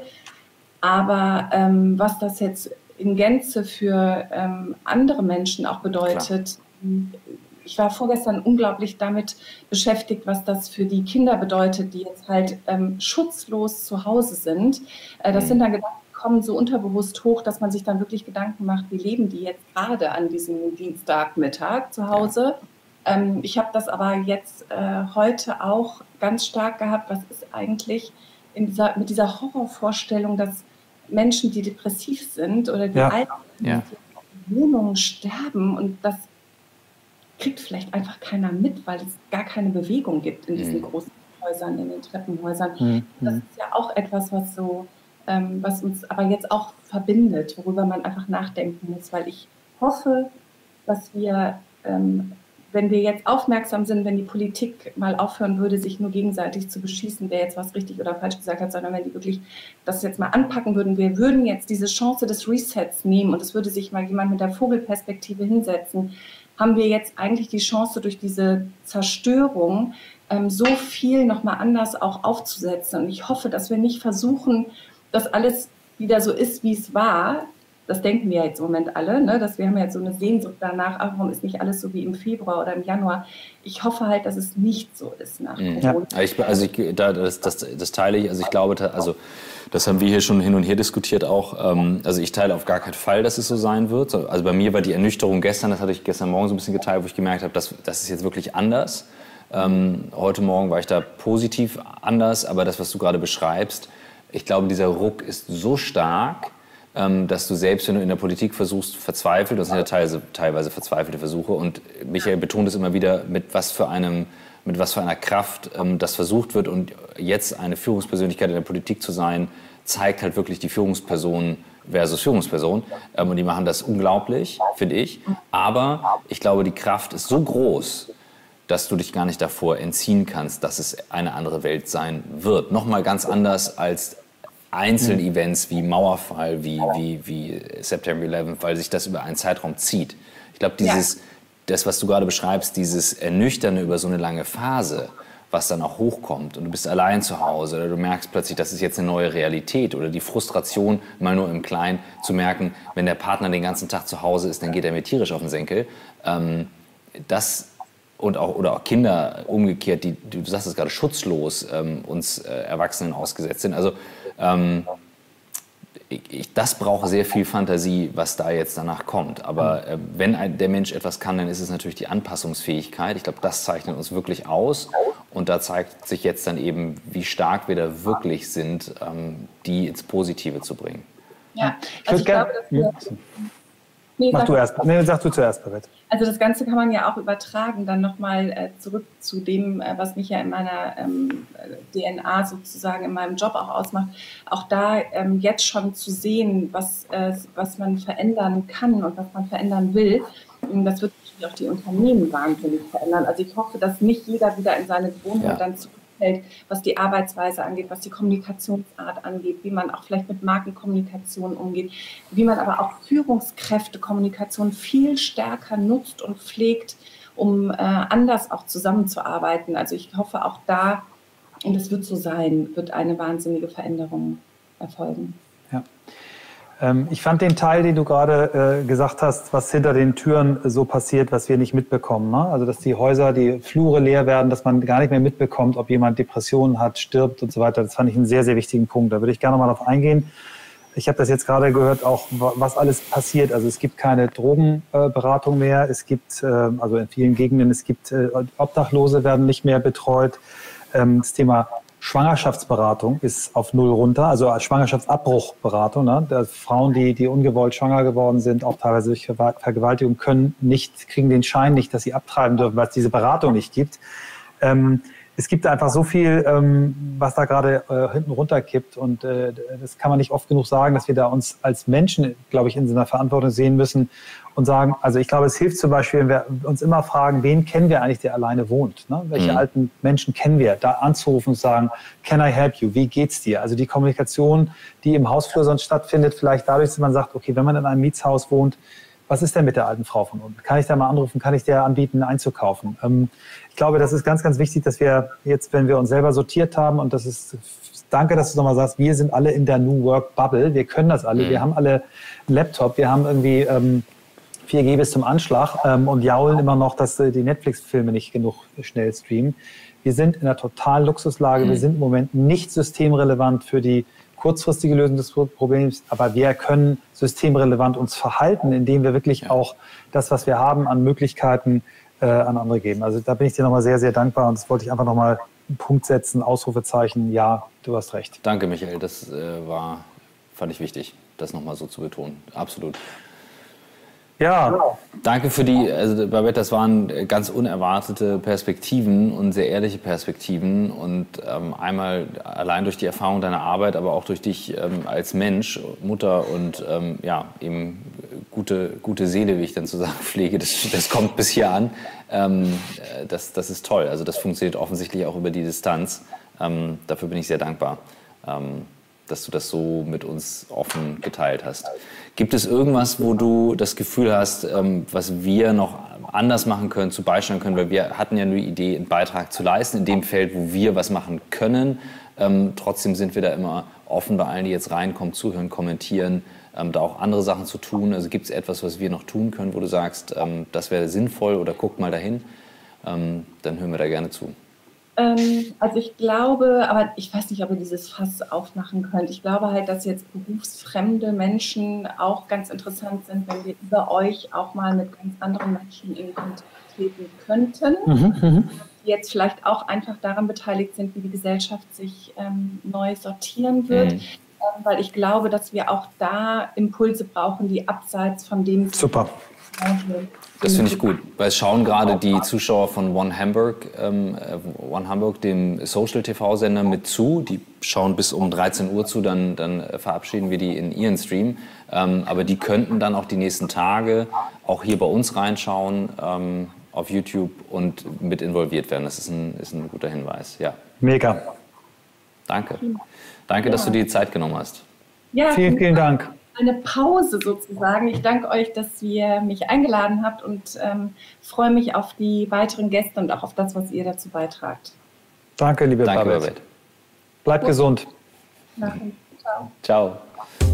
Aber was das jetzt in Gänze für andere Menschen auch bedeutet, ich war vorgestern unglaublich damit beschäftigt, was das für die Kinder bedeutet, die jetzt halt schutzlos zu Hause sind. Das sind dann Gedanken, die kommen so unterbewusst hoch, dass man sich dann wirklich Gedanken macht, wie leben die jetzt gerade an diesem Dienstagmittag zu Hause. Ich habe das aber jetzt heute auch ganz stark gehabt, was ist eigentlich mit dieser Horrorvorstellung, dass Menschen, die depressiv sind oder die alt sind, in Wohnungen sterben und das kriegt vielleicht einfach keiner mit, weil es gar keine Bewegung gibt in diesen großen Häusern, in den Treppenhäusern. Das ist ja auch etwas, was uns aber jetzt auch verbindet, worüber man einfach nachdenken muss, weil ich hoffe, dass wir, wenn wir jetzt aufmerksam sind, wenn die Politik mal aufhören würde, sich nur gegenseitig zu beschießen, wer jetzt was richtig oder falsch gesagt hat, sondern wenn die wirklich das jetzt mal anpacken würden, wir würden jetzt diese Chance des Resets nehmen und es würde sich mal jemand mit der Vogelperspektive hinsetzen, haben wir jetzt eigentlich die Chance, durch diese Zerstörung so viel nochmal anders auch aufzusetzen. Und ich hoffe, dass wir nicht versuchen, dass alles wieder so ist, wie es war. Das denken wir jetzt im Moment alle, ne? Dass wir haben jetzt so eine Sehnsucht danach, warum ist nicht alles so wie im Februar oder im Januar. Ich hoffe halt, dass es nicht so ist nach Corona. Das teile ich. Also ich glaube, das haben wir hier schon hin und her diskutiert auch. Also ich teile auf gar keinen Fall, dass es so sein wird. Also bei mir war die Ernüchterung gestern, das hatte ich gestern Morgen so ein bisschen geteilt, wo ich gemerkt habe, das ist jetzt wirklich anders. Heute Morgen war ich da positiv anders, aber das, was du gerade beschreibst, ich glaube, dieser Ruck ist so stark, dass du selbst, wenn du in der Politik versuchst, verzweifelt, das sind ja teilweise verzweifelte Versuche, und Michael betont es immer wieder, mit was für einer Kraft das versucht wird, und jetzt eine Führungspersönlichkeit in der Politik zu sein, zeigt halt wirklich die Führungsperson versus Führungsperson, und die machen das unglaublich, finde ich, aber ich glaube, die Kraft ist so groß, dass du dich gar nicht davor entziehen kannst, dass es eine andere Welt sein wird. Nochmal ganz anders als Einzelevents wie Mauerfall, wie September 11, weil sich das über einen Zeitraum zieht. Ich glaube, das, was du gerade beschreibst, dieses Ernüchternde über so eine lange Phase, was dann auch hochkommt und du bist allein zu Hause oder du merkst plötzlich, das ist jetzt eine neue Realität, oder die Frustration, mal nur im Kleinen, zu merken, wenn der Partner den ganzen Tag zu Hause ist, dann geht er mir tierisch auf den Senkel. Oder auch Kinder umgekehrt, die, du sagst es gerade, schutzlos uns Erwachsenen ausgesetzt sind. Also das braucht sehr viel Fantasie, was da jetzt danach kommt. Aber wenn der Mensch etwas kann, dann ist es natürlich die Anpassungsfähigkeit. Ich glaube, das zeichnet uns wirklich aus. Und da zeigt sich jetzt dann eben, wie stark wir da wirklich sind, die ins Positive zu bringen. Ja, also ich glaube, Sag du zuerst, Babette. Also das Ganze kann man ja auch übertragen, dann nochmal zurück zu dem, was mich ja in meiner DNA sozusagen, in meinem Job auch ausmacht. Auch da jetzt schon zu sehen, was man verändern kann und was man verändern will. Das wird natürlich auch die Unternehmen wahnsinnig verändern. Also ich hoffe, dass nicht jeder wieder in seine Gewohnheit dann zurückfällt, was die Arbeitsweise angeht, was die Kommunikationsart angeht, wie man auch vielleicht mit Markenkommunikation umgeht, wie man aber auch Führungskräftekommunikation viel stärker nutzt und pflegt, um anders auch zusammenzuarbeiten. Also ich hoffe auch da, und es wird so sein, wird eine wahnsinnige Veränderung erfolgen. Ja. Ich fand den Teil, den du gerade gesagt hast, was hinter den Türen so passiert, was wir nicht mitbekommen. Ne? Also dass die Häuser, die Flure leer werden, dass man gar nicht mehr mitbekommt, ob jemand Depressionen hat, stirbt und so weiter. Das fand ich einen sehr, sehr wichtigen Punkt. Da würde ich gerne mal drauf eingehen. Ich habe das jetzt gerade gehört, auch was alles passiert. Also es gibt keine Drogenberatung mehr. Es gibt, also in vielen Gegenden, es gibt Obdachlose werden nicht mehr betreut. Das Thema Schwangerschaftsberatung ist auf 0 runter, also Schwangerschaftsabbruchberatung. Ne? Frauen, die ungewollt schwanger geworden sind, auch teilweise durch Vergewaltigung, kriegen den Schein nicht, dass sie abtreiben dürfen, weil es diese Beratung nicht gibt. Es gibt einfach so viel, was da gerade hinten runterkippt, und das kann man nicht oft genug sagen, dass wir da uns als Menschen, glaube ich, in so einer Verantwortung sehen müssen und sagen, also ich glaube, es hilft zum Beispiel, wenn wir uns immer fragen, wen kennen wir eigentlich, der alleine wohnt? Ne? Welche alten Menschen kennen wir? Da anzurufen und zu sagen, can I help you? Wie geht's dir? Also die Kommunikation, die im Hausflur sonst stattfindet, vielleicht dadurch, dass man sagt, okay, wenn man in einem Mietshaus wohnt, was ist denn mit der alten Frau von unten? Kann ich da mal anrufen? Kann ich der anbieten, einzukaufen? Ich glaube, das ist ganz, ganz wichtig, dass wir jetzt, wenn wir uns selber sortiert haben, und das ist, danke, dass du nochmal sagst, wir sind alle in der New Work Bubble, wir können das alle, wir haben alle einen Laptop, wir haben irgendwie 4G bis zum Anschlag und jaulen immer noch, dass die Netflix-Filme nicht genug schnell streamen. Wir sind in einer totalen Luxuslage, wir sind im Moment nicht systemrelevant für die kurzfristige Lösung des Problems, aber wir können systemrelevant uns verhalten, indem wir wirklich auch das, was wir haben, an Möglichkeiten an andere geben. Also da bin ich dir nochmal sehr, sehr dankbar, und das wollte ich einfach nochmal einen Punkt setzen, Ausrufezeichen, ja, du hast recht. Danke, Michael, das fand ich wichtig, das nochmal so zu betonen. Absolut. Ja. Danke für also Babette, das waren ganz unerwartete Perspektiven und sehr ehrliche Perspektiven, und einmal allein durch die Erfahrung deiner Arbeit, aber auch durch dich als Mensch, Mutter und eben gute Seele, wie ich dann zu sagen pflege, das kommt bis hier an. Das ist toll, also das funktioniert offensichtlich auch über die Distanz. Dafür bin ich sehr dankbar, dass du das so mit uns offen geteilt hast. Gibt es irgendwas, wo du das Gefühl hast, was wir noch anders machen können, zu beisteuern können? Weil wir hatten ja nur die Idee, einen Beitrag zu leisten in dem Feld, wo wir was machen können. Trotzdem sind wir da immer offen bei allen, die jetzt reinkommen, zuhören, kommentieren, da auch andere Sachen zu tun. Also gibt es etwas, was wir noch tun können, wo du sagst, das wäre sinnvoll oder guck mal dahin? Dann hören wir da gerne zu. Also ich glaube, aber ich weiß nicht, ob ihr dieses Fass aufmachen könnt. Ich glaube halt, dass jetzt berufsfremde Menschen auch ganz interessant sind, wenn wir über euch auch mal mit ganz anderen Menschen in Kontakt treten könnten, die jetzt vielleicht auch einfach daran beteiligt sind, wie die Gesellschaft sich neu sortieren wird. Weil ich glaube, dass wir auch da Impulse brauchen, die abseits von dem... Super. Das finde ich gut, weil es schauen gerade die Zuschauer von One Hamburg, dem Social-TV-Sender, mit zu. Die schauen bis um 13 Uhr zu, dann verabschieden wir die in ihren Stream. Aber die könnten dann auch die nächsten Tage auch hier bei uns reinschauen, auf YouTube und mit involviert werden. Das ist ein guter Hinweis, ja. Mega. Danke. Danke, dass du dir die Zeit genommen hast. Ja, vielen Dank. Eine Pause sozusagen. Ich danke euch, dass ihr mich eingeladen habt und freue mich auf die weiteren Gäste und auch auf das, was ihr dazu beitragt. Danke, liebe Babette. Bleibt gesund. Ciao. Ciao.